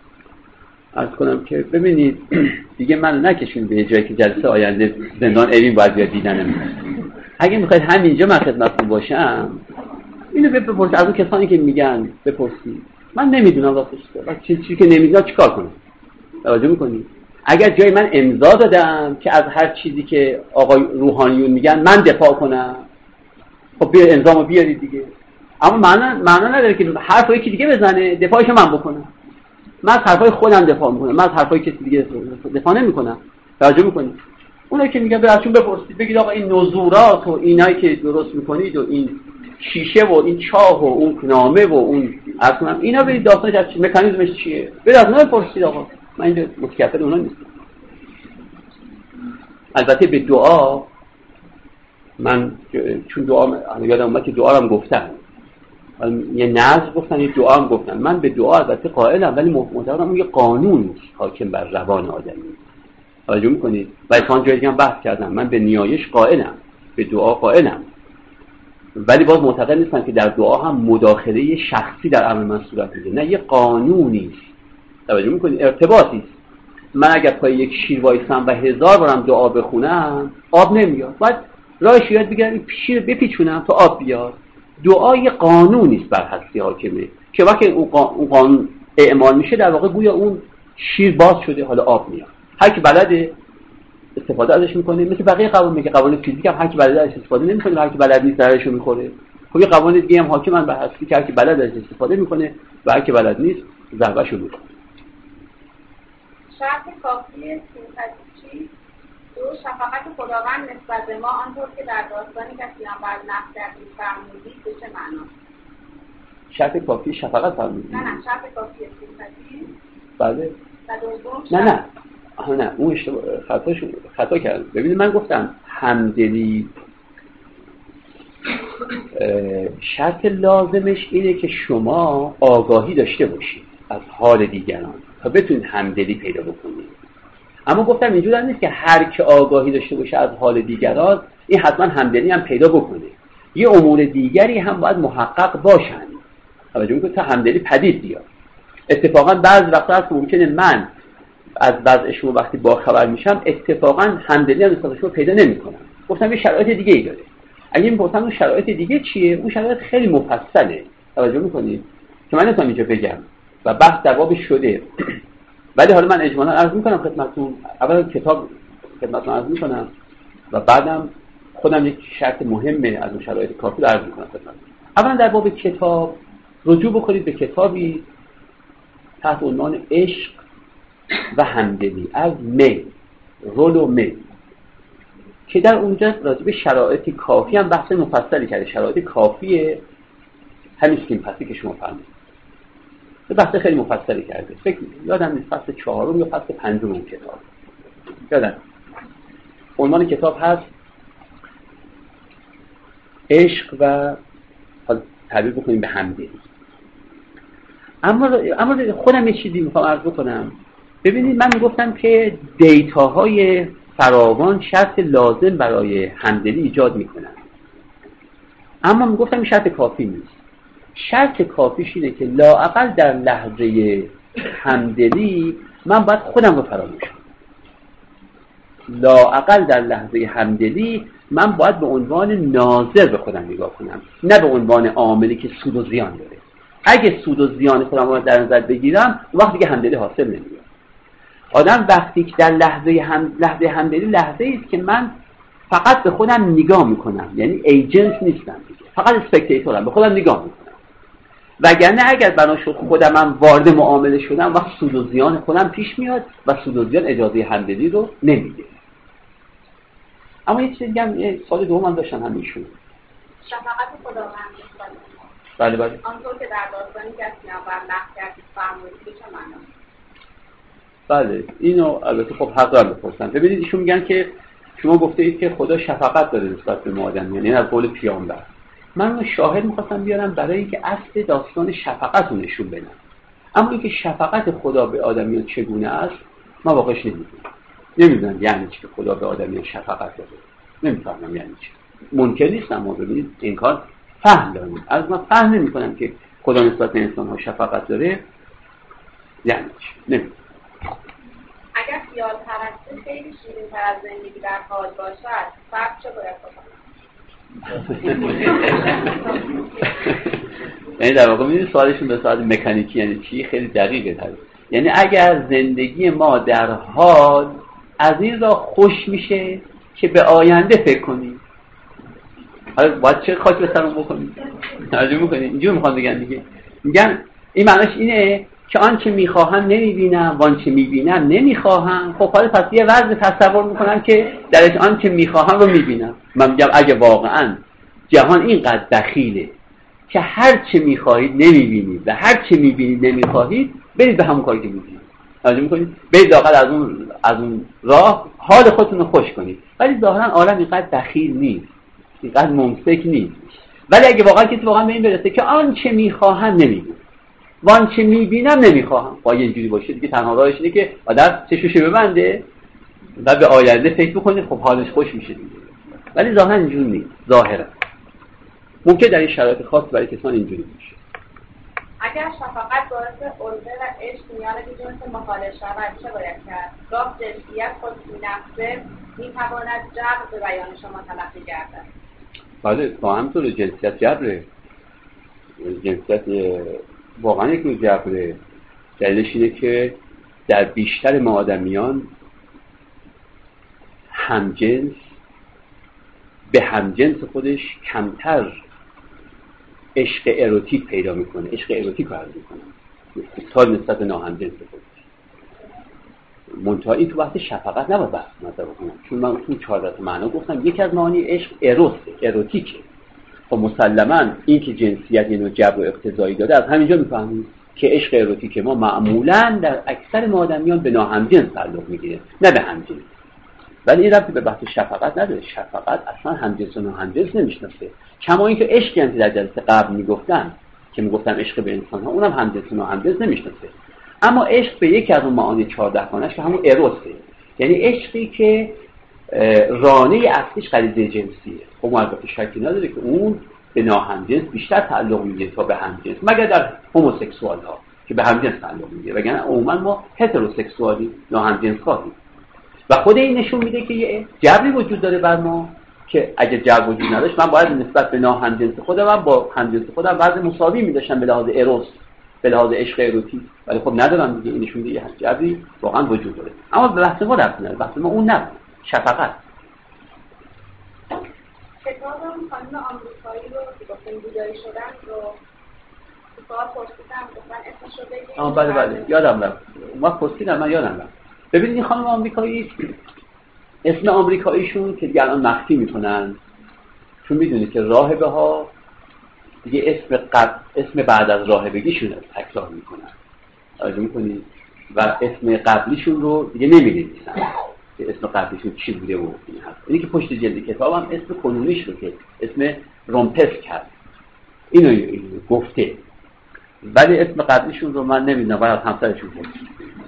Speaker 1: عرض کنم که ببینید دیگه من نکشون به جایی که جلسه آینده زندان اوین باید بیاد دیدن من. اگه میخواید همینجا من خدمتتون باشم اینو بپرسید از اون کسانی که میگن، بپرسید. من نمیدونم راستش چیزی که نمیدونم چیکار کنم. توجه میکنید؟ اگر جای من امضا دادم که از هر چیزی که آقای روحانیون میگن من دفاع کنم، خب بیا امضامو بیارید دیگه. اما معنا نداره که حرف یکی دیگه بزنه دفاعشو من بکنم. من از حرفای خودم دفاع میکنم، من از حرفای کسی دیگه دفاع نمیکنم. توجه میکنید؟ اونایی که میگن براتون بپرسید، بگید آقا این نزورات و اینایی که درست میکنید و این شیشه و این چاه و اون نامه و اون اصلا اینا برید داستانش از مکانیزمش چیه؟ برید از اونها بپرسید. آقا من اینجا متکفل اونا نیستم. البته به دعا من چون دعا یادم اومد که دعا رو هم گفتن، یه نظر گفتن، یه دعا هم گفتن. من به دعا البته قائلم، ولی معتقدم اون یه قانون حاکم بر روان آدمی. توجه میکنید؟ و اصلا جایی دیگه هم بحث کردم، من به نیایش قائلم، به دعا قائلم، ولی باز معتقد نیستم که در دعا هم مداخله شخصی در امر من صورت میگیره. نه، یه قانونی است. توجه میکنید؟ ارتباطی است. من اگر پای یک شیر وایسم و 1000 بارم دعا بخونم آب نمیاد، باید راهش یاد بگیرم شیر بپیچونم تا آب بیاد. دعا یه قانونی است بر هستی حاکمه که وقتی اون قانون اعمال میشه در واقع گویا اون شیر باز شده، حالا آب میاد. هر کی بلده استفاده ازش میکنه، مثل بقیه قوانین میگه قوانین فیزیک هم هر کی بلده ازش استفاده نمیکنه، هر کی بلد نیست ضررشو میخوره. خب یه قوانین دیگه هم حاکمن بر هستی که هر کی بلد ازش استفاده میکنه و هر کی بلد نیست ضربهشو میخوره.
Speaker 3: شرط کافی سیمپاتی دو شفقت خداوند نسبت به ما آنطور که در داستانی که پیامبر نقل کردید فرمودید به چه معنا؟
Speaker 1: شرط کافی شفقت فرمودید؟
Speaker 3: نه شرط کافی سیمپاتی.
Speaker 1: بله.
Speaker 3: و دوم
Speaker 1: نه اون خطا کردم. ببینید من گفتم همدلی شرط لازمش اینه که شما آگاهی داشته باشید از حال دیگران تا بتونید همدلی پیدا بکنید. اما گفتم اینجور نیست که هر کی آگاهی داشته باشه از حال دیگران این حتما همدلی هم پیدا بکنه. یه امور دیگری هم باید محقق باشن توجه میکنید تا همدلی پدید بیاد. اتفاقا بعضی وقتا هست ممکنه من از وضع شما وقتی با خبر میشم اتفاقا همدلی هم نسبت شما پیدا نمیکنم. گفتم یه شرایط دیگه ای داره. اگه میپرسم اون شرایط دیگه چیه، اون شرایط خیلی مفصله توجه میکنید که من نمیتونم اینجا بگم و بحث در بابش شده. ولی حالا من اجمالا عرض میکنم خدمتتون، اولا کتاب خدمتتون عرض میکنم و بعدم خودم یک شرط مهمه از اون شرایط کافی عرض میکنم خدمتتون. اولا در باب کتاب رجوع بکنید به کتابی تحت عنوان عشق و همدلی از رولو می که در اونجا راجع به شرایط کافی هم بحث مفصلی کرده. شرایط کافیه همین سیمپاتی که شما فرمودید، بحث خیلی مفصلی کرده. فکر یادم نیست فصل 4 یا فصل 5 اون کتاب یادم. عنوان کتاب هست عشق و تعبیر بکنیم به همدلی. اما خودم یه چیزی میخوام عرض بکنم. ببینید من میگفتم که دیتاهای فراوان شرط لازم برای همدلی ایجاد میکنن، اما میگفتم این شرط کافی نیست. شرط کافیش اینه که لااقل در لحظه همدلی من باید خودم رو فراموش کنم. لااقل در لحظه همدلی من باید به عنوان ناظر به خودم نگاه کنم، نه به عنوان عاملی که سود و زیان داره. اگه سود و زیان خودم رو در نظر بگیرم وقتی که همدلی حاصل نمیاد. آدم وقتی که در لحظه همدلی لحظه‌ای است که من فقط به خودم نگاه میکنم، یعنی ایجنت نیستم دیگه، فقط اسپکتاتورم، به خودم نگاه میکنم. وگرنه اگر بنا شد خودم هم وارد معامله شدم وقت سود و زیان خودم پیش میاد و سود و زیان اجازه همدلی رو نمیده. اما یه چیز دیگه هم سوال دوم داشتن همیشون
Speaker 3: شفقت خداوند.
Speaker 1: بله
Speaker 3: آنطور که در داستانی که از پیامبر نقل کردید فرمودید به چه معنا؟
Speaker 1: بله اینو البته خب حق دارم بپرسن. ببینید ایشون میگن که شما گفته اید که خدا شفقت داره نسبت به ما آدم، یعنی از قول پیامبر. من اون شاهد می‌خواستم بیارم برای اینکه اصل داستان شفقت رو نشون بدم. اما اینکه شفقت خدا به آدمیان چگونه است من واقعش نمیدونم یعنی چی که خدا به آدمیان شفقت داره. نمیفهمم یعنی چی. ممکن نیست اما ببینید این کار فهم دارم. از من فهم نمی‌کنم که خدا نسبت به انسان‌ها شفقت داره یعنی چی. نمیدونم.
Speaker 3: اگر خیال پرستی خیلی شیرین تر از زندگی در حال باشد فرق چه باید بکنم؟
Speaker 1: یعنی در واقع می‌دونید سوالشون به صورت مکانیکی یعنی چی خیلی دقیقه تر. یعنی اگر زندگی ما در حال از این را خوش میشه که به آینده فکر کنیم، حالا باید چه خاک به سرمون بکنیم؟ توجه می‌کنید اینجوری می‌خوام بگم دیگه. میگن این معنیش اینه که آنچه میخواهم نمیبینم و آنچه میبینم نمیخواهم. خب حالا پس یه وضع تصور میکنم که درش آنچه میخواهم رو میبینم. من میگم اگه واقعا جهان اینقدر دخیله که هر چه میخواهید نمیبینید و هر چه میبینید نمیخواهید، برید به همون کاری که میبینید. توجه میکنید؟ برید لااقل از اون راه حال خودتون رو خوش کنید. ولی ظاهرا عالم اینقدر دخیل نیست، اینقدر ممسک نیست. ولی اگه واقعا کسی واقعا به این برسه که آنچه میخواهم نمیبینم وان چه میبینم نمیخواهم، با اینجوری باشه دیگه تنها راهش اینه که آدم چشمشو ببنده و به آینده فکر بکنه، خب حالش خوش میشه دیگه. ولی ظاهرا اینجوری نیست. ظاهرا ممکن در این شرایط خاص برای کسان اینجوری باشه.
Speaker 3: اگر شفقت باعث الفه و عشق میان دو جنس مخالف شود چه باید کرد؟ گاه جنسیت خود نفسه میتواند جبر به بیان شما تلقی گردد.
Speaker 1: بله با همطور جنسیت جبره، جنسیت واقعا یک نوع جبره. دلیلش اینه که در بیشتر ما آدمیان همجنس به همجنس خودش کمتر عشق اروتیک پیدا میکنه، عشق اروتیک رو عرض میکنه اتصال نسبت به ناهمجنس خودش. منتها این تو وقت شفقت نباید بحث نظر بکنم، چون من تو 14 معنا گفتم یکی از معانی عشق اروتیکه. خب مسلما این که جنسیت یه نوع جبر و اقتضایی داده، از همینجا میفهمیم که عشق اروتیک ما معمولا در اکثر ما آدمیان به ناهمجنس تعلق میگیره نه به همجنس. ولی این ربطی به بحث شفقت نداره. شفقت اصلا همجنس و ناهمجنس نمیشناسه. کما اینکه عشقی هم که در جلسه قبل میگفتم عشق به انسان ها، اونم همجنس و ناهمجنس نمیشناسه. اما عشق به یکی از اون معانی 14 گانه‌اش که همون اروسه، یعنی عشقی که رانه اصلیش غریزه جنسیه. خب البته شکی نداره که اون به ناهمجنس بیشتر تعلق میگیره تا به همجنس، مگر در هموسکسوال ها که به همجنس تعلق میگیره، وگرنه عموما ما هتروسکسوالی ناهمجنس خواهیم. و خود این نشون میده که یه جبری وجود داره بر ما که اگه جبر وجود نداشت من باید نسبت به ناهمجنس خودم با همجنس خودم وضع مساوی میداشتم به لحاظ اروس، به لحاظ عشق اروتی. ولی خب ندارم دیگه. این نشون میده یه جبری واقعا وجود داره. اما به بحث ما ربطی نداره، بحث ما اون نبود، شفقت.
Speaker 3: کتابم خانم آمریکایی رو که گفتن بیداری شدن رو سوال پرسیدم، گفتن اسمش رو بگید.
Speaker 1: بله یادم رفت. ما پرسیدم، من یادم رفت. ببینید این خانم آمریکایی اسم آمریکاییشون که دیگه الان مخفی میکنن، چون میدونید که راهبه ها دیگه اسم بعد از راهبگیشون تکرار میکنن، توجه میکنید، و اسم قبلیشون رو دیگه نمی‌نویسن که اسم قبلیشون چی بوده و این هست. اینی که پشت جلد کتابم اسم کنونیش رو که اسم رومپس کرد اینو گفته، ولی اسم قبلیشون رو من نمیدونم، باید از همسرشون پرسید.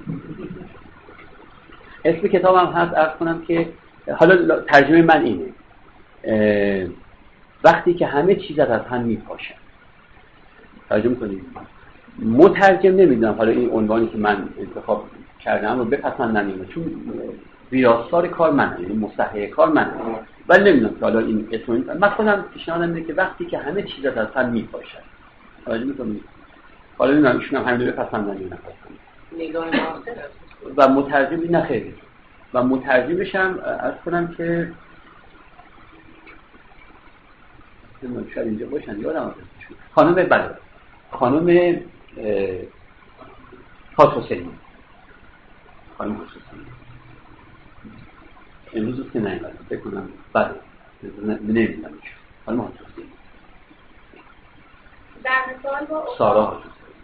Speaker 1: اسم کتابم هست، عرض کنم که حالا ترجمه من اینه: وقتی که همه چیز از هم میپاشن. ترجمه کنید. مترجم نمیدونم حالا این عنوانی که من انتخاب کردم رو بپسندن یا نه، چون ویراستار کار منه، یعنی مصحح کار منه، ولی نمیدونم که حالا این اسم من خودم پیشنهادم اینه که وقتی که همه چیز از هم میپاشن. ترجمه میکنید. حالا نمیدونم ایشون هم همین رو بپسندن یا نه.
Speaker 2: نگاه معاصر
Speaker 1: و مترجم نه خیلی. و مترجمش هم عرض کنم که شاید اینجا باشن، یادم هستشون، خانم حاتوسینی. خانم حاتوسینی امروز که نمیدونم فکر کنم بله نمیدونم خانم حاتوسینی.
Speaker 3: در مثال با
Speaker 1: سارا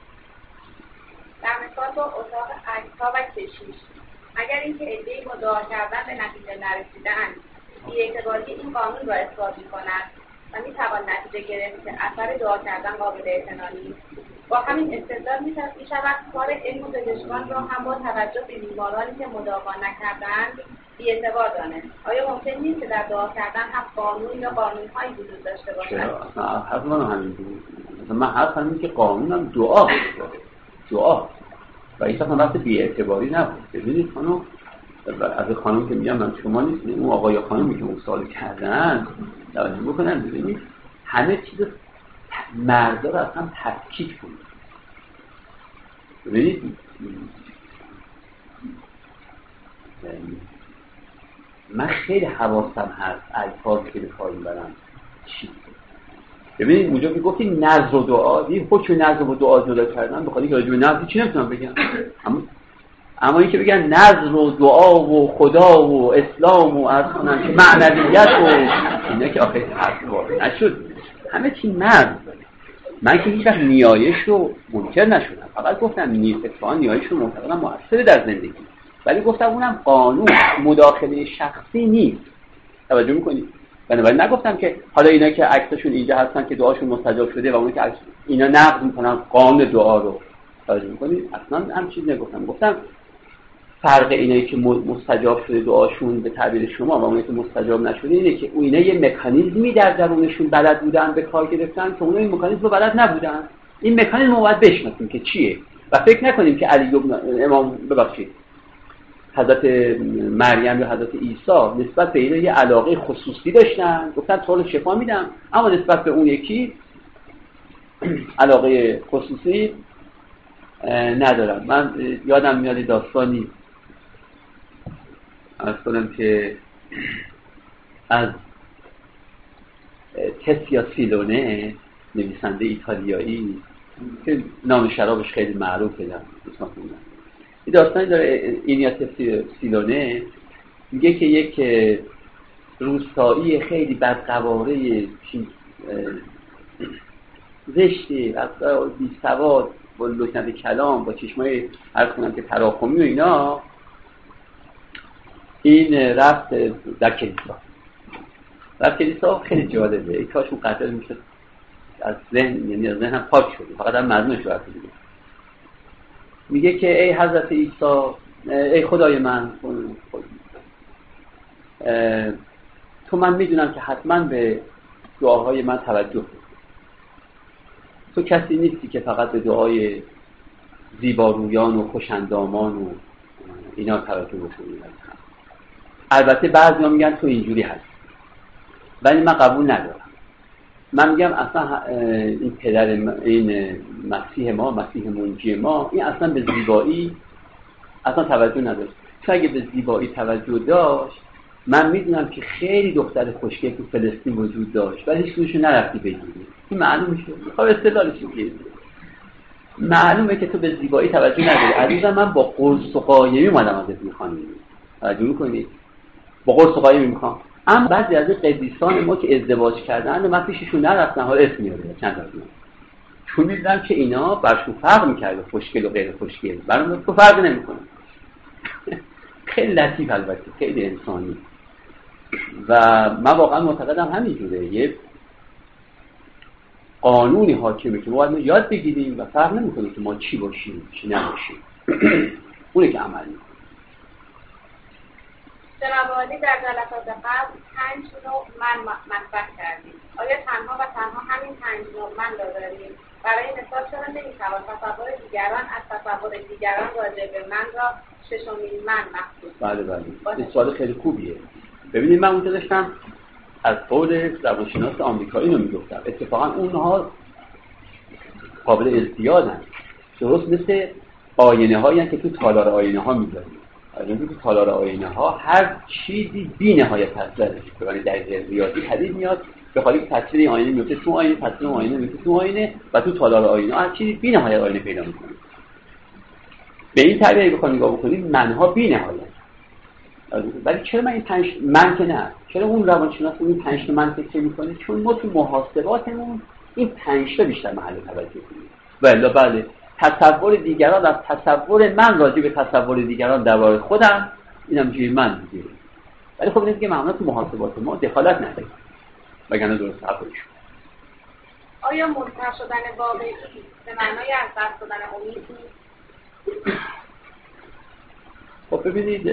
Speaker 3: در مثال با اتاق عکس‌ها و کشیش، اگر اینکه عده‌ای مدعا کردن به نتیجه نرسیدن بی‌اعتباری این قانون را اثبات می‌کند و می‌توان نتیجه گرفت که اثر دعا کردن قابل اعتنا نیست، با همین استدلال می‌شود کار علم و پزشکان را هم با توجه به بیمارانی که مداوا نکردند بی‌اعتبار دانست. آیا ممکن نیست که در دعا کردن هم قانون یا قانون‌هایی وجود داشته باشد؟
Speaker 1: حتما همین بود. من حرف همین که قانونم دعا و این اصلا وقت بی‌اعتباری نبود. ببینید خانم، از خانم که میگم من شما نیستید، اون آقا یا خانمی که اون سوال کردن توجه بکنن. ببینید همه چیز مردا رو اصلا تفکیک کنید. ببینید من خیلی حواسم هست الفاظی که به کار میبرم چی. ببینید اونجا که گفتی نذر و دعا، این حکم نذر و دعا جدا کردن، بخاطر اینکه راجع به نذر چی نمیتونم بگم، اما این که بگن نذر و دعا و خدا و اسلام و عرض کنن که معنویت و اینا که آخه حرف نشد، همه چی مرد. من که هیچ وقت نیایش رو منکر نشدم، فقط گفتم نیایش رو معتقدم مؤثره در زندگی، ولی گفتم اونم قانون مداخله شخصی نیست. توجه میکنید؟ بنابراین نگفتم که حالا اینا که عکسشون اینجا هستن که دعاشون مستجاب شده و اون که اینا نقض میکنن قانون دعا رو. توجه میکنید؟ اصلا هم چیز نگفتم. گفتم فرق اینایی که مستجاب شده دعاشون به تعبیر شما و اونایی که مستجاب نشده اینه که اینا یه مکانیزمی در درونشون بلد بودن به کار گرفتن که اونا این مکانیزم رو بلد نبودن. این مکانیزم رو باید بشناسیم که چیه و فکر نکنیم که علی بن امام ببخشید حضرت مریم یا حضرت عیسی نسبت به اینا یه علاقه خصوصی داشتن، گفتن تو رو شفا میدم، اما نسبت به اون یکی علاقه خصوصی ندارم. من یادم میاد داستانی از کنم که از تسیا سیلونه، نویسنده ایتالیایی که نام شرابش خیلی معروفه، این داستانی داره. اینیا سیلونه میگه که یک روستایی خیلی بدقواره زشتی، بی سواد، با لکنت کلام، با چشمای عرض کنم که تراکمی و اینا، این رفت در کلیسا خیلی جالبه. این کاش اون قتل میشد از ذهن، یعنی از ذهن هم پاک شده، فقط هم مضمونش رو رفت دیگه. میگه که ای حضرت عیسی، ای خدای من، تو من میدونم که حتما به دعاهای من توجه کنی. تو کسی نیستی که فقط به دعای زیبارویان و خوشندامان و اینا توجه بکنی. البته بعضیا میگن تو اینجوری هست، ولی من قبول ندارم. من میگم اصلا این پدر این مسیح ما، مسیح منجی ما، این اصلا به زیبایی اصلا توجه نداشت. چون اگه به زیبایی توجه داشت، من میدونم که خیلی دختر خوشگل تو فلسطین وجود داشت ولی هیچ کدومشو نرفتی بگیری. این معلومه که میخوام استدلالش بگیری. معلومه که تو به زیبایی توجه نداری. عزیزم من با قرص و قایمی اومدم ازت میخوام. توجه میکنی؟ با قرص و قایمی میخوام. اما بعضی از قدیسان ما که ازدواج کردن من پیششون نرفتم، حالا اسم میاره چند تا، چون میدونم که اینا برشون فرق میکرده خوشگل و غیر خوشگل، برام تو فرق نمیکنه. خیلی لطیف، البته خیلی انسانی. و من واقعا معتقدم همینجوره، یه قانونی حاکمه که ما باید یاد بگیریم و فرق نمیکنه که ما چی باشیم چی نباشیم. اونه که عمل میکنه.
Speaker 3: جناب عالی در جلسات قبل 5 نوع من مطرح کردیم. آیا تنها و تنها همین 5 نوع من را داریم؟ برای مثال چرا نمی‌توان تصور دیگران از تصور دیگران راجع به من را ششمین من محسوب؟
Speaker 1: بله این سوال خیلی خوبیه. ببینید من اونجا داشتم از قول روانشناس آمریکایی رو میگفتم، اتفاقا اونها قابل ازدیادن، درست مثل آینه هایی که تو تالار آینه ها میذاریم. تو تالار آینه ها هر چیزی بی نهایت تصویرش کنه، در ریاضی پدید میاد به خاطر تصویر آینه میفته تو آینه، تصویر آینه میفته تو آینه و تو تالار آینه هر چیزی بی نهایت آینه پیدا میکنه. به این تعبیر اگه بخوایم نگاه بکنیم منها بی نهایت. ولی چرا من این 5 من که نه؟ چرا اون روانشناس این 5 تا من فکر میکنه؟ چون ما تو محاسباتمون این 5 تا بیشتر محل توجه کنیم. والا بله تصور دیگران از تصور من راجع به تصور دیگران درباره خودم، اینم جوی من دیگه. ولی خب اینه که معمولا تو محاسبات ما دخالت نداریم، وگرنه درست حرفش.
Speaker 3: آیا منتهی شدن واقعی به معنای از دست دادن امید نیست؟
Speaker 1: خب ببینید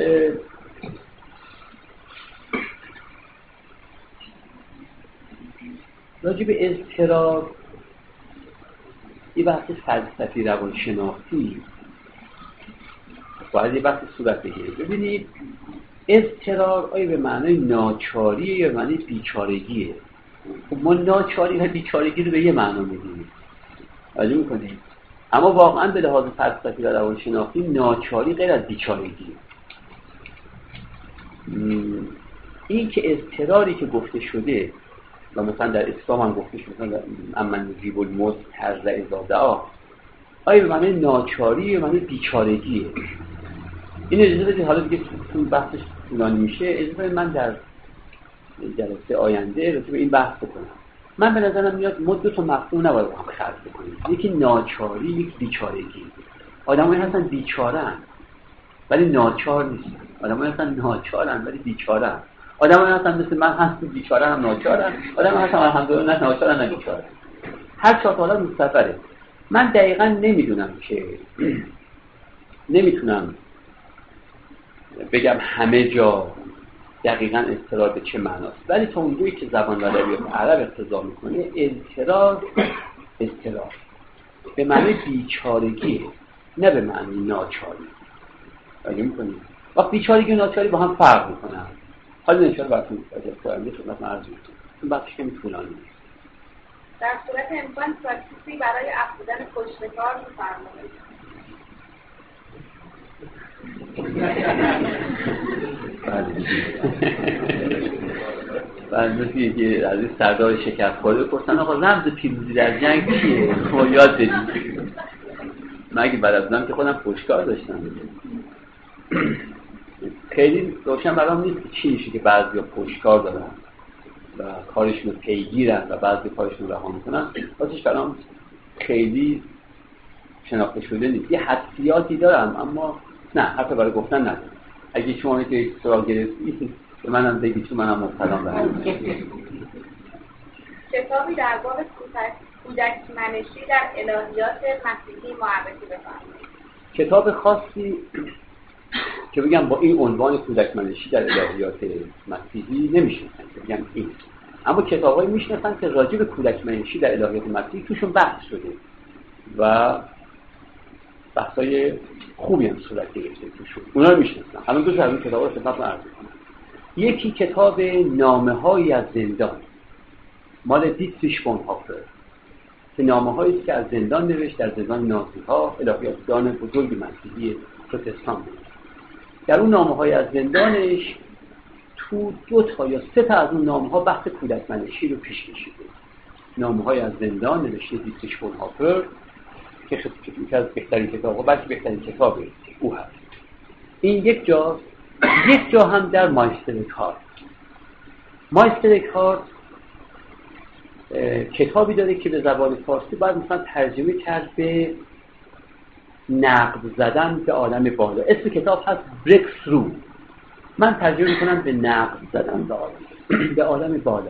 Speaker 1: راجع به اضطرار یه بحث فلسفی روانشناختی باید یه بحث صورت بگیره. ببینید اضطرار آیا به معنای ناچاریه یا به معنای بیچارگیه؟ خب ما ناچاری و بیچارگی رو به یه معنا می‌دونیم، توجه می‌کنید؟ اما واقعا به لحاظ فلسفی و روانشناختی ناچاری غیر از بیچارگیه. این که اضطراری که گفته شده و مثلا در اسلام هم گفته شده مثلا امن نجیب الموت طرز ازادعا، آیا به معنی ناچاری یا به معنی بیچارگیه؟ این اجازه بدید حالا دیگه چون بحثش طولانی میشه اجازه من در جلسه آینده راجع به این بحث بکنم. من به نظرم میاد ما 2 تا مفهوم نباید با هم خلط بکنیم، یکی ناچاری یکی بیچارگی. آدمایی هستن بیچاره‌ان ولی ناچار نیستن، آدمایی هستن ناچارن ولی بیچاره‌ان، آدمایی هستن مثل من هستن بیچاره‌ن هم ناچارن، آدمایی هستن الحمدلله نه ناچارن نه بیچاره‌ن. هر 4 تا حالت مستقره. من دقیقاً نمیدونم که نمیتونم بگم همه جا دقیقاً اضطرار به چه معناست، ولی تا اونجایی که زبان و ادبیات عرب اقتضا میکنه اضطرار به معنی بیچارگی، نه به معنی ناچاری. اگه می‌کنید وقت بیچارگی و ناچاری با هم فرق می‌کنن. حالا انشاءالله براتون پاینده خدمتتون عرض می‌کنم. این بخشش که طولانی نیست.
Speaker 3: در صورت امکان پراتیسی برای افزودن پشتکار می‌فرمایید.
Speaker 1: بعد مثل که از این سردار شکرخواره بپرسن آقا رمز پیروزی در جنگ چیه؟ ما یاد بدید. من اگه بعد از اونم که خودم پشتکار داشتم. خیلی روشن برام نیست که چی میشه که بعضیا پشتکار دارن و کارشون رو پیگیرن و بعضی کارشون رو رها میکنن. واسش برام خیلی شناخته شده نیست. یه حدسیاتی دارم اما نه حرف برای گفتن ندارم. اگه شما که سراغ گرفتید به منم بگید چون منم مبتلا به
Speaker 3: کتابی در باب کودک منشی در الهیات مسیحی معرفی بفرمایید.
Speaker 1: کتاب خاصی که بگم با این عنوان کودک منشی در الهیات مسیحی نمیشناسن که بگم این، اما کتابایی میشناسن که راجع به کودک منشی در الهیات مسیحی توشون بحث شده و بحثای خوبی هم صورت گرفته توشون، اونا رو میشناسن. الان دو تا از این کتابا رو خدمتتون عرض می‌کنم. یکی کتاب نامه‌هایی از زندان مال دیتریش بونهوفر که نامه‌هایی است که از زندان نوشت، در زندان نازی‌ها، الهیاتگان بزرگ مسیحی پروتستان. در اون نامه‌های از زندانش تو 2 تا یا 3 تا از اون نامه‌ها بحث کودک منشی رو پیش کشیده. نامه‌های از زندان نوشته دیتریش بونهوفر که یکی از بهترین کتاب‌ها، بلکه بهترین کتاب او هست. این یک جا هم در مایستر کارت کتابی داره که به زبان فارسی باید مثلا ترجمه کرد به نقد زدن به عالم بالا. اسم کتاب هست بریک ثرو. من ترجمه میکنم به نقد زدن به عالم بالا.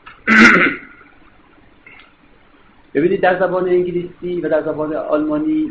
Speaker 1: ببینید در زبان انگلیسی و در زبان آلمانی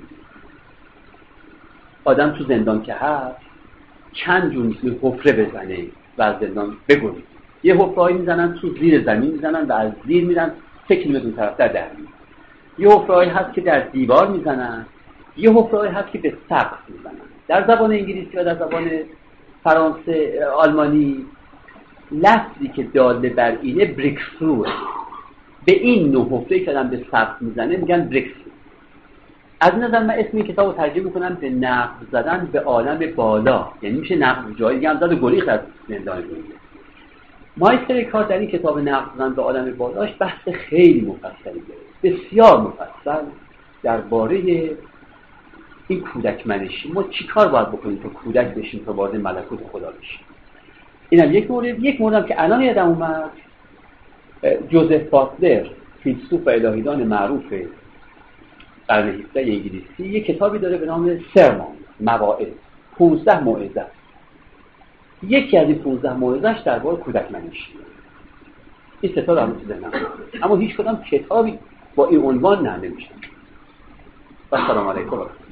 Speaker 1: آدم تو زندان که هست چند جور میتونه حفره بزنه و از زندان بگوره. یه حفره‌ای میزنن تو زیر زمین میزنن و از زیر میرن 3 کیلومتر طرفتر در میاد. یه حفره‌ای هست که در دیوار میزنن، یه حفره‌ای هست که به سقف میزنن. در زبان انگلیسی و در زبان فرانسه آلمانی لفظی که داله بر اینه بریک ثرو. به این نوع حفره‌ای که آدم به سقف میزنه میگن بریک ثرو. از نظر من اسم این کتاب رو ترجمه میکنم به نقد زدن به عالم بالا، یعنی میشه نقد جایی دیگه هم زد و گریخت از زندان دنیا. مایستر کار در این کتاب نقد زدن به عالم بالاش بحث خیلی مفصلی داره، بسیار مفصل درباره این کودک منشی. ما چیکار باید بکنیم تا کودک بشیم تا وارد ملکوت خدا بشیم؟ اینم یک مورد که الان یادم اومد. جوزف باتلر فیلسوف و الهیدان معروف قرن 17 انگلیسی یک کتابی داره به نام سرمون، مواعظ، 15 موعظه. یکی از این 15 موعظه‌اش درباره کودک منشی. این سه تا رو تو ذهنم، اما هیچ کدام کتابی با این عنوان ننوشته. و سلام علیکم.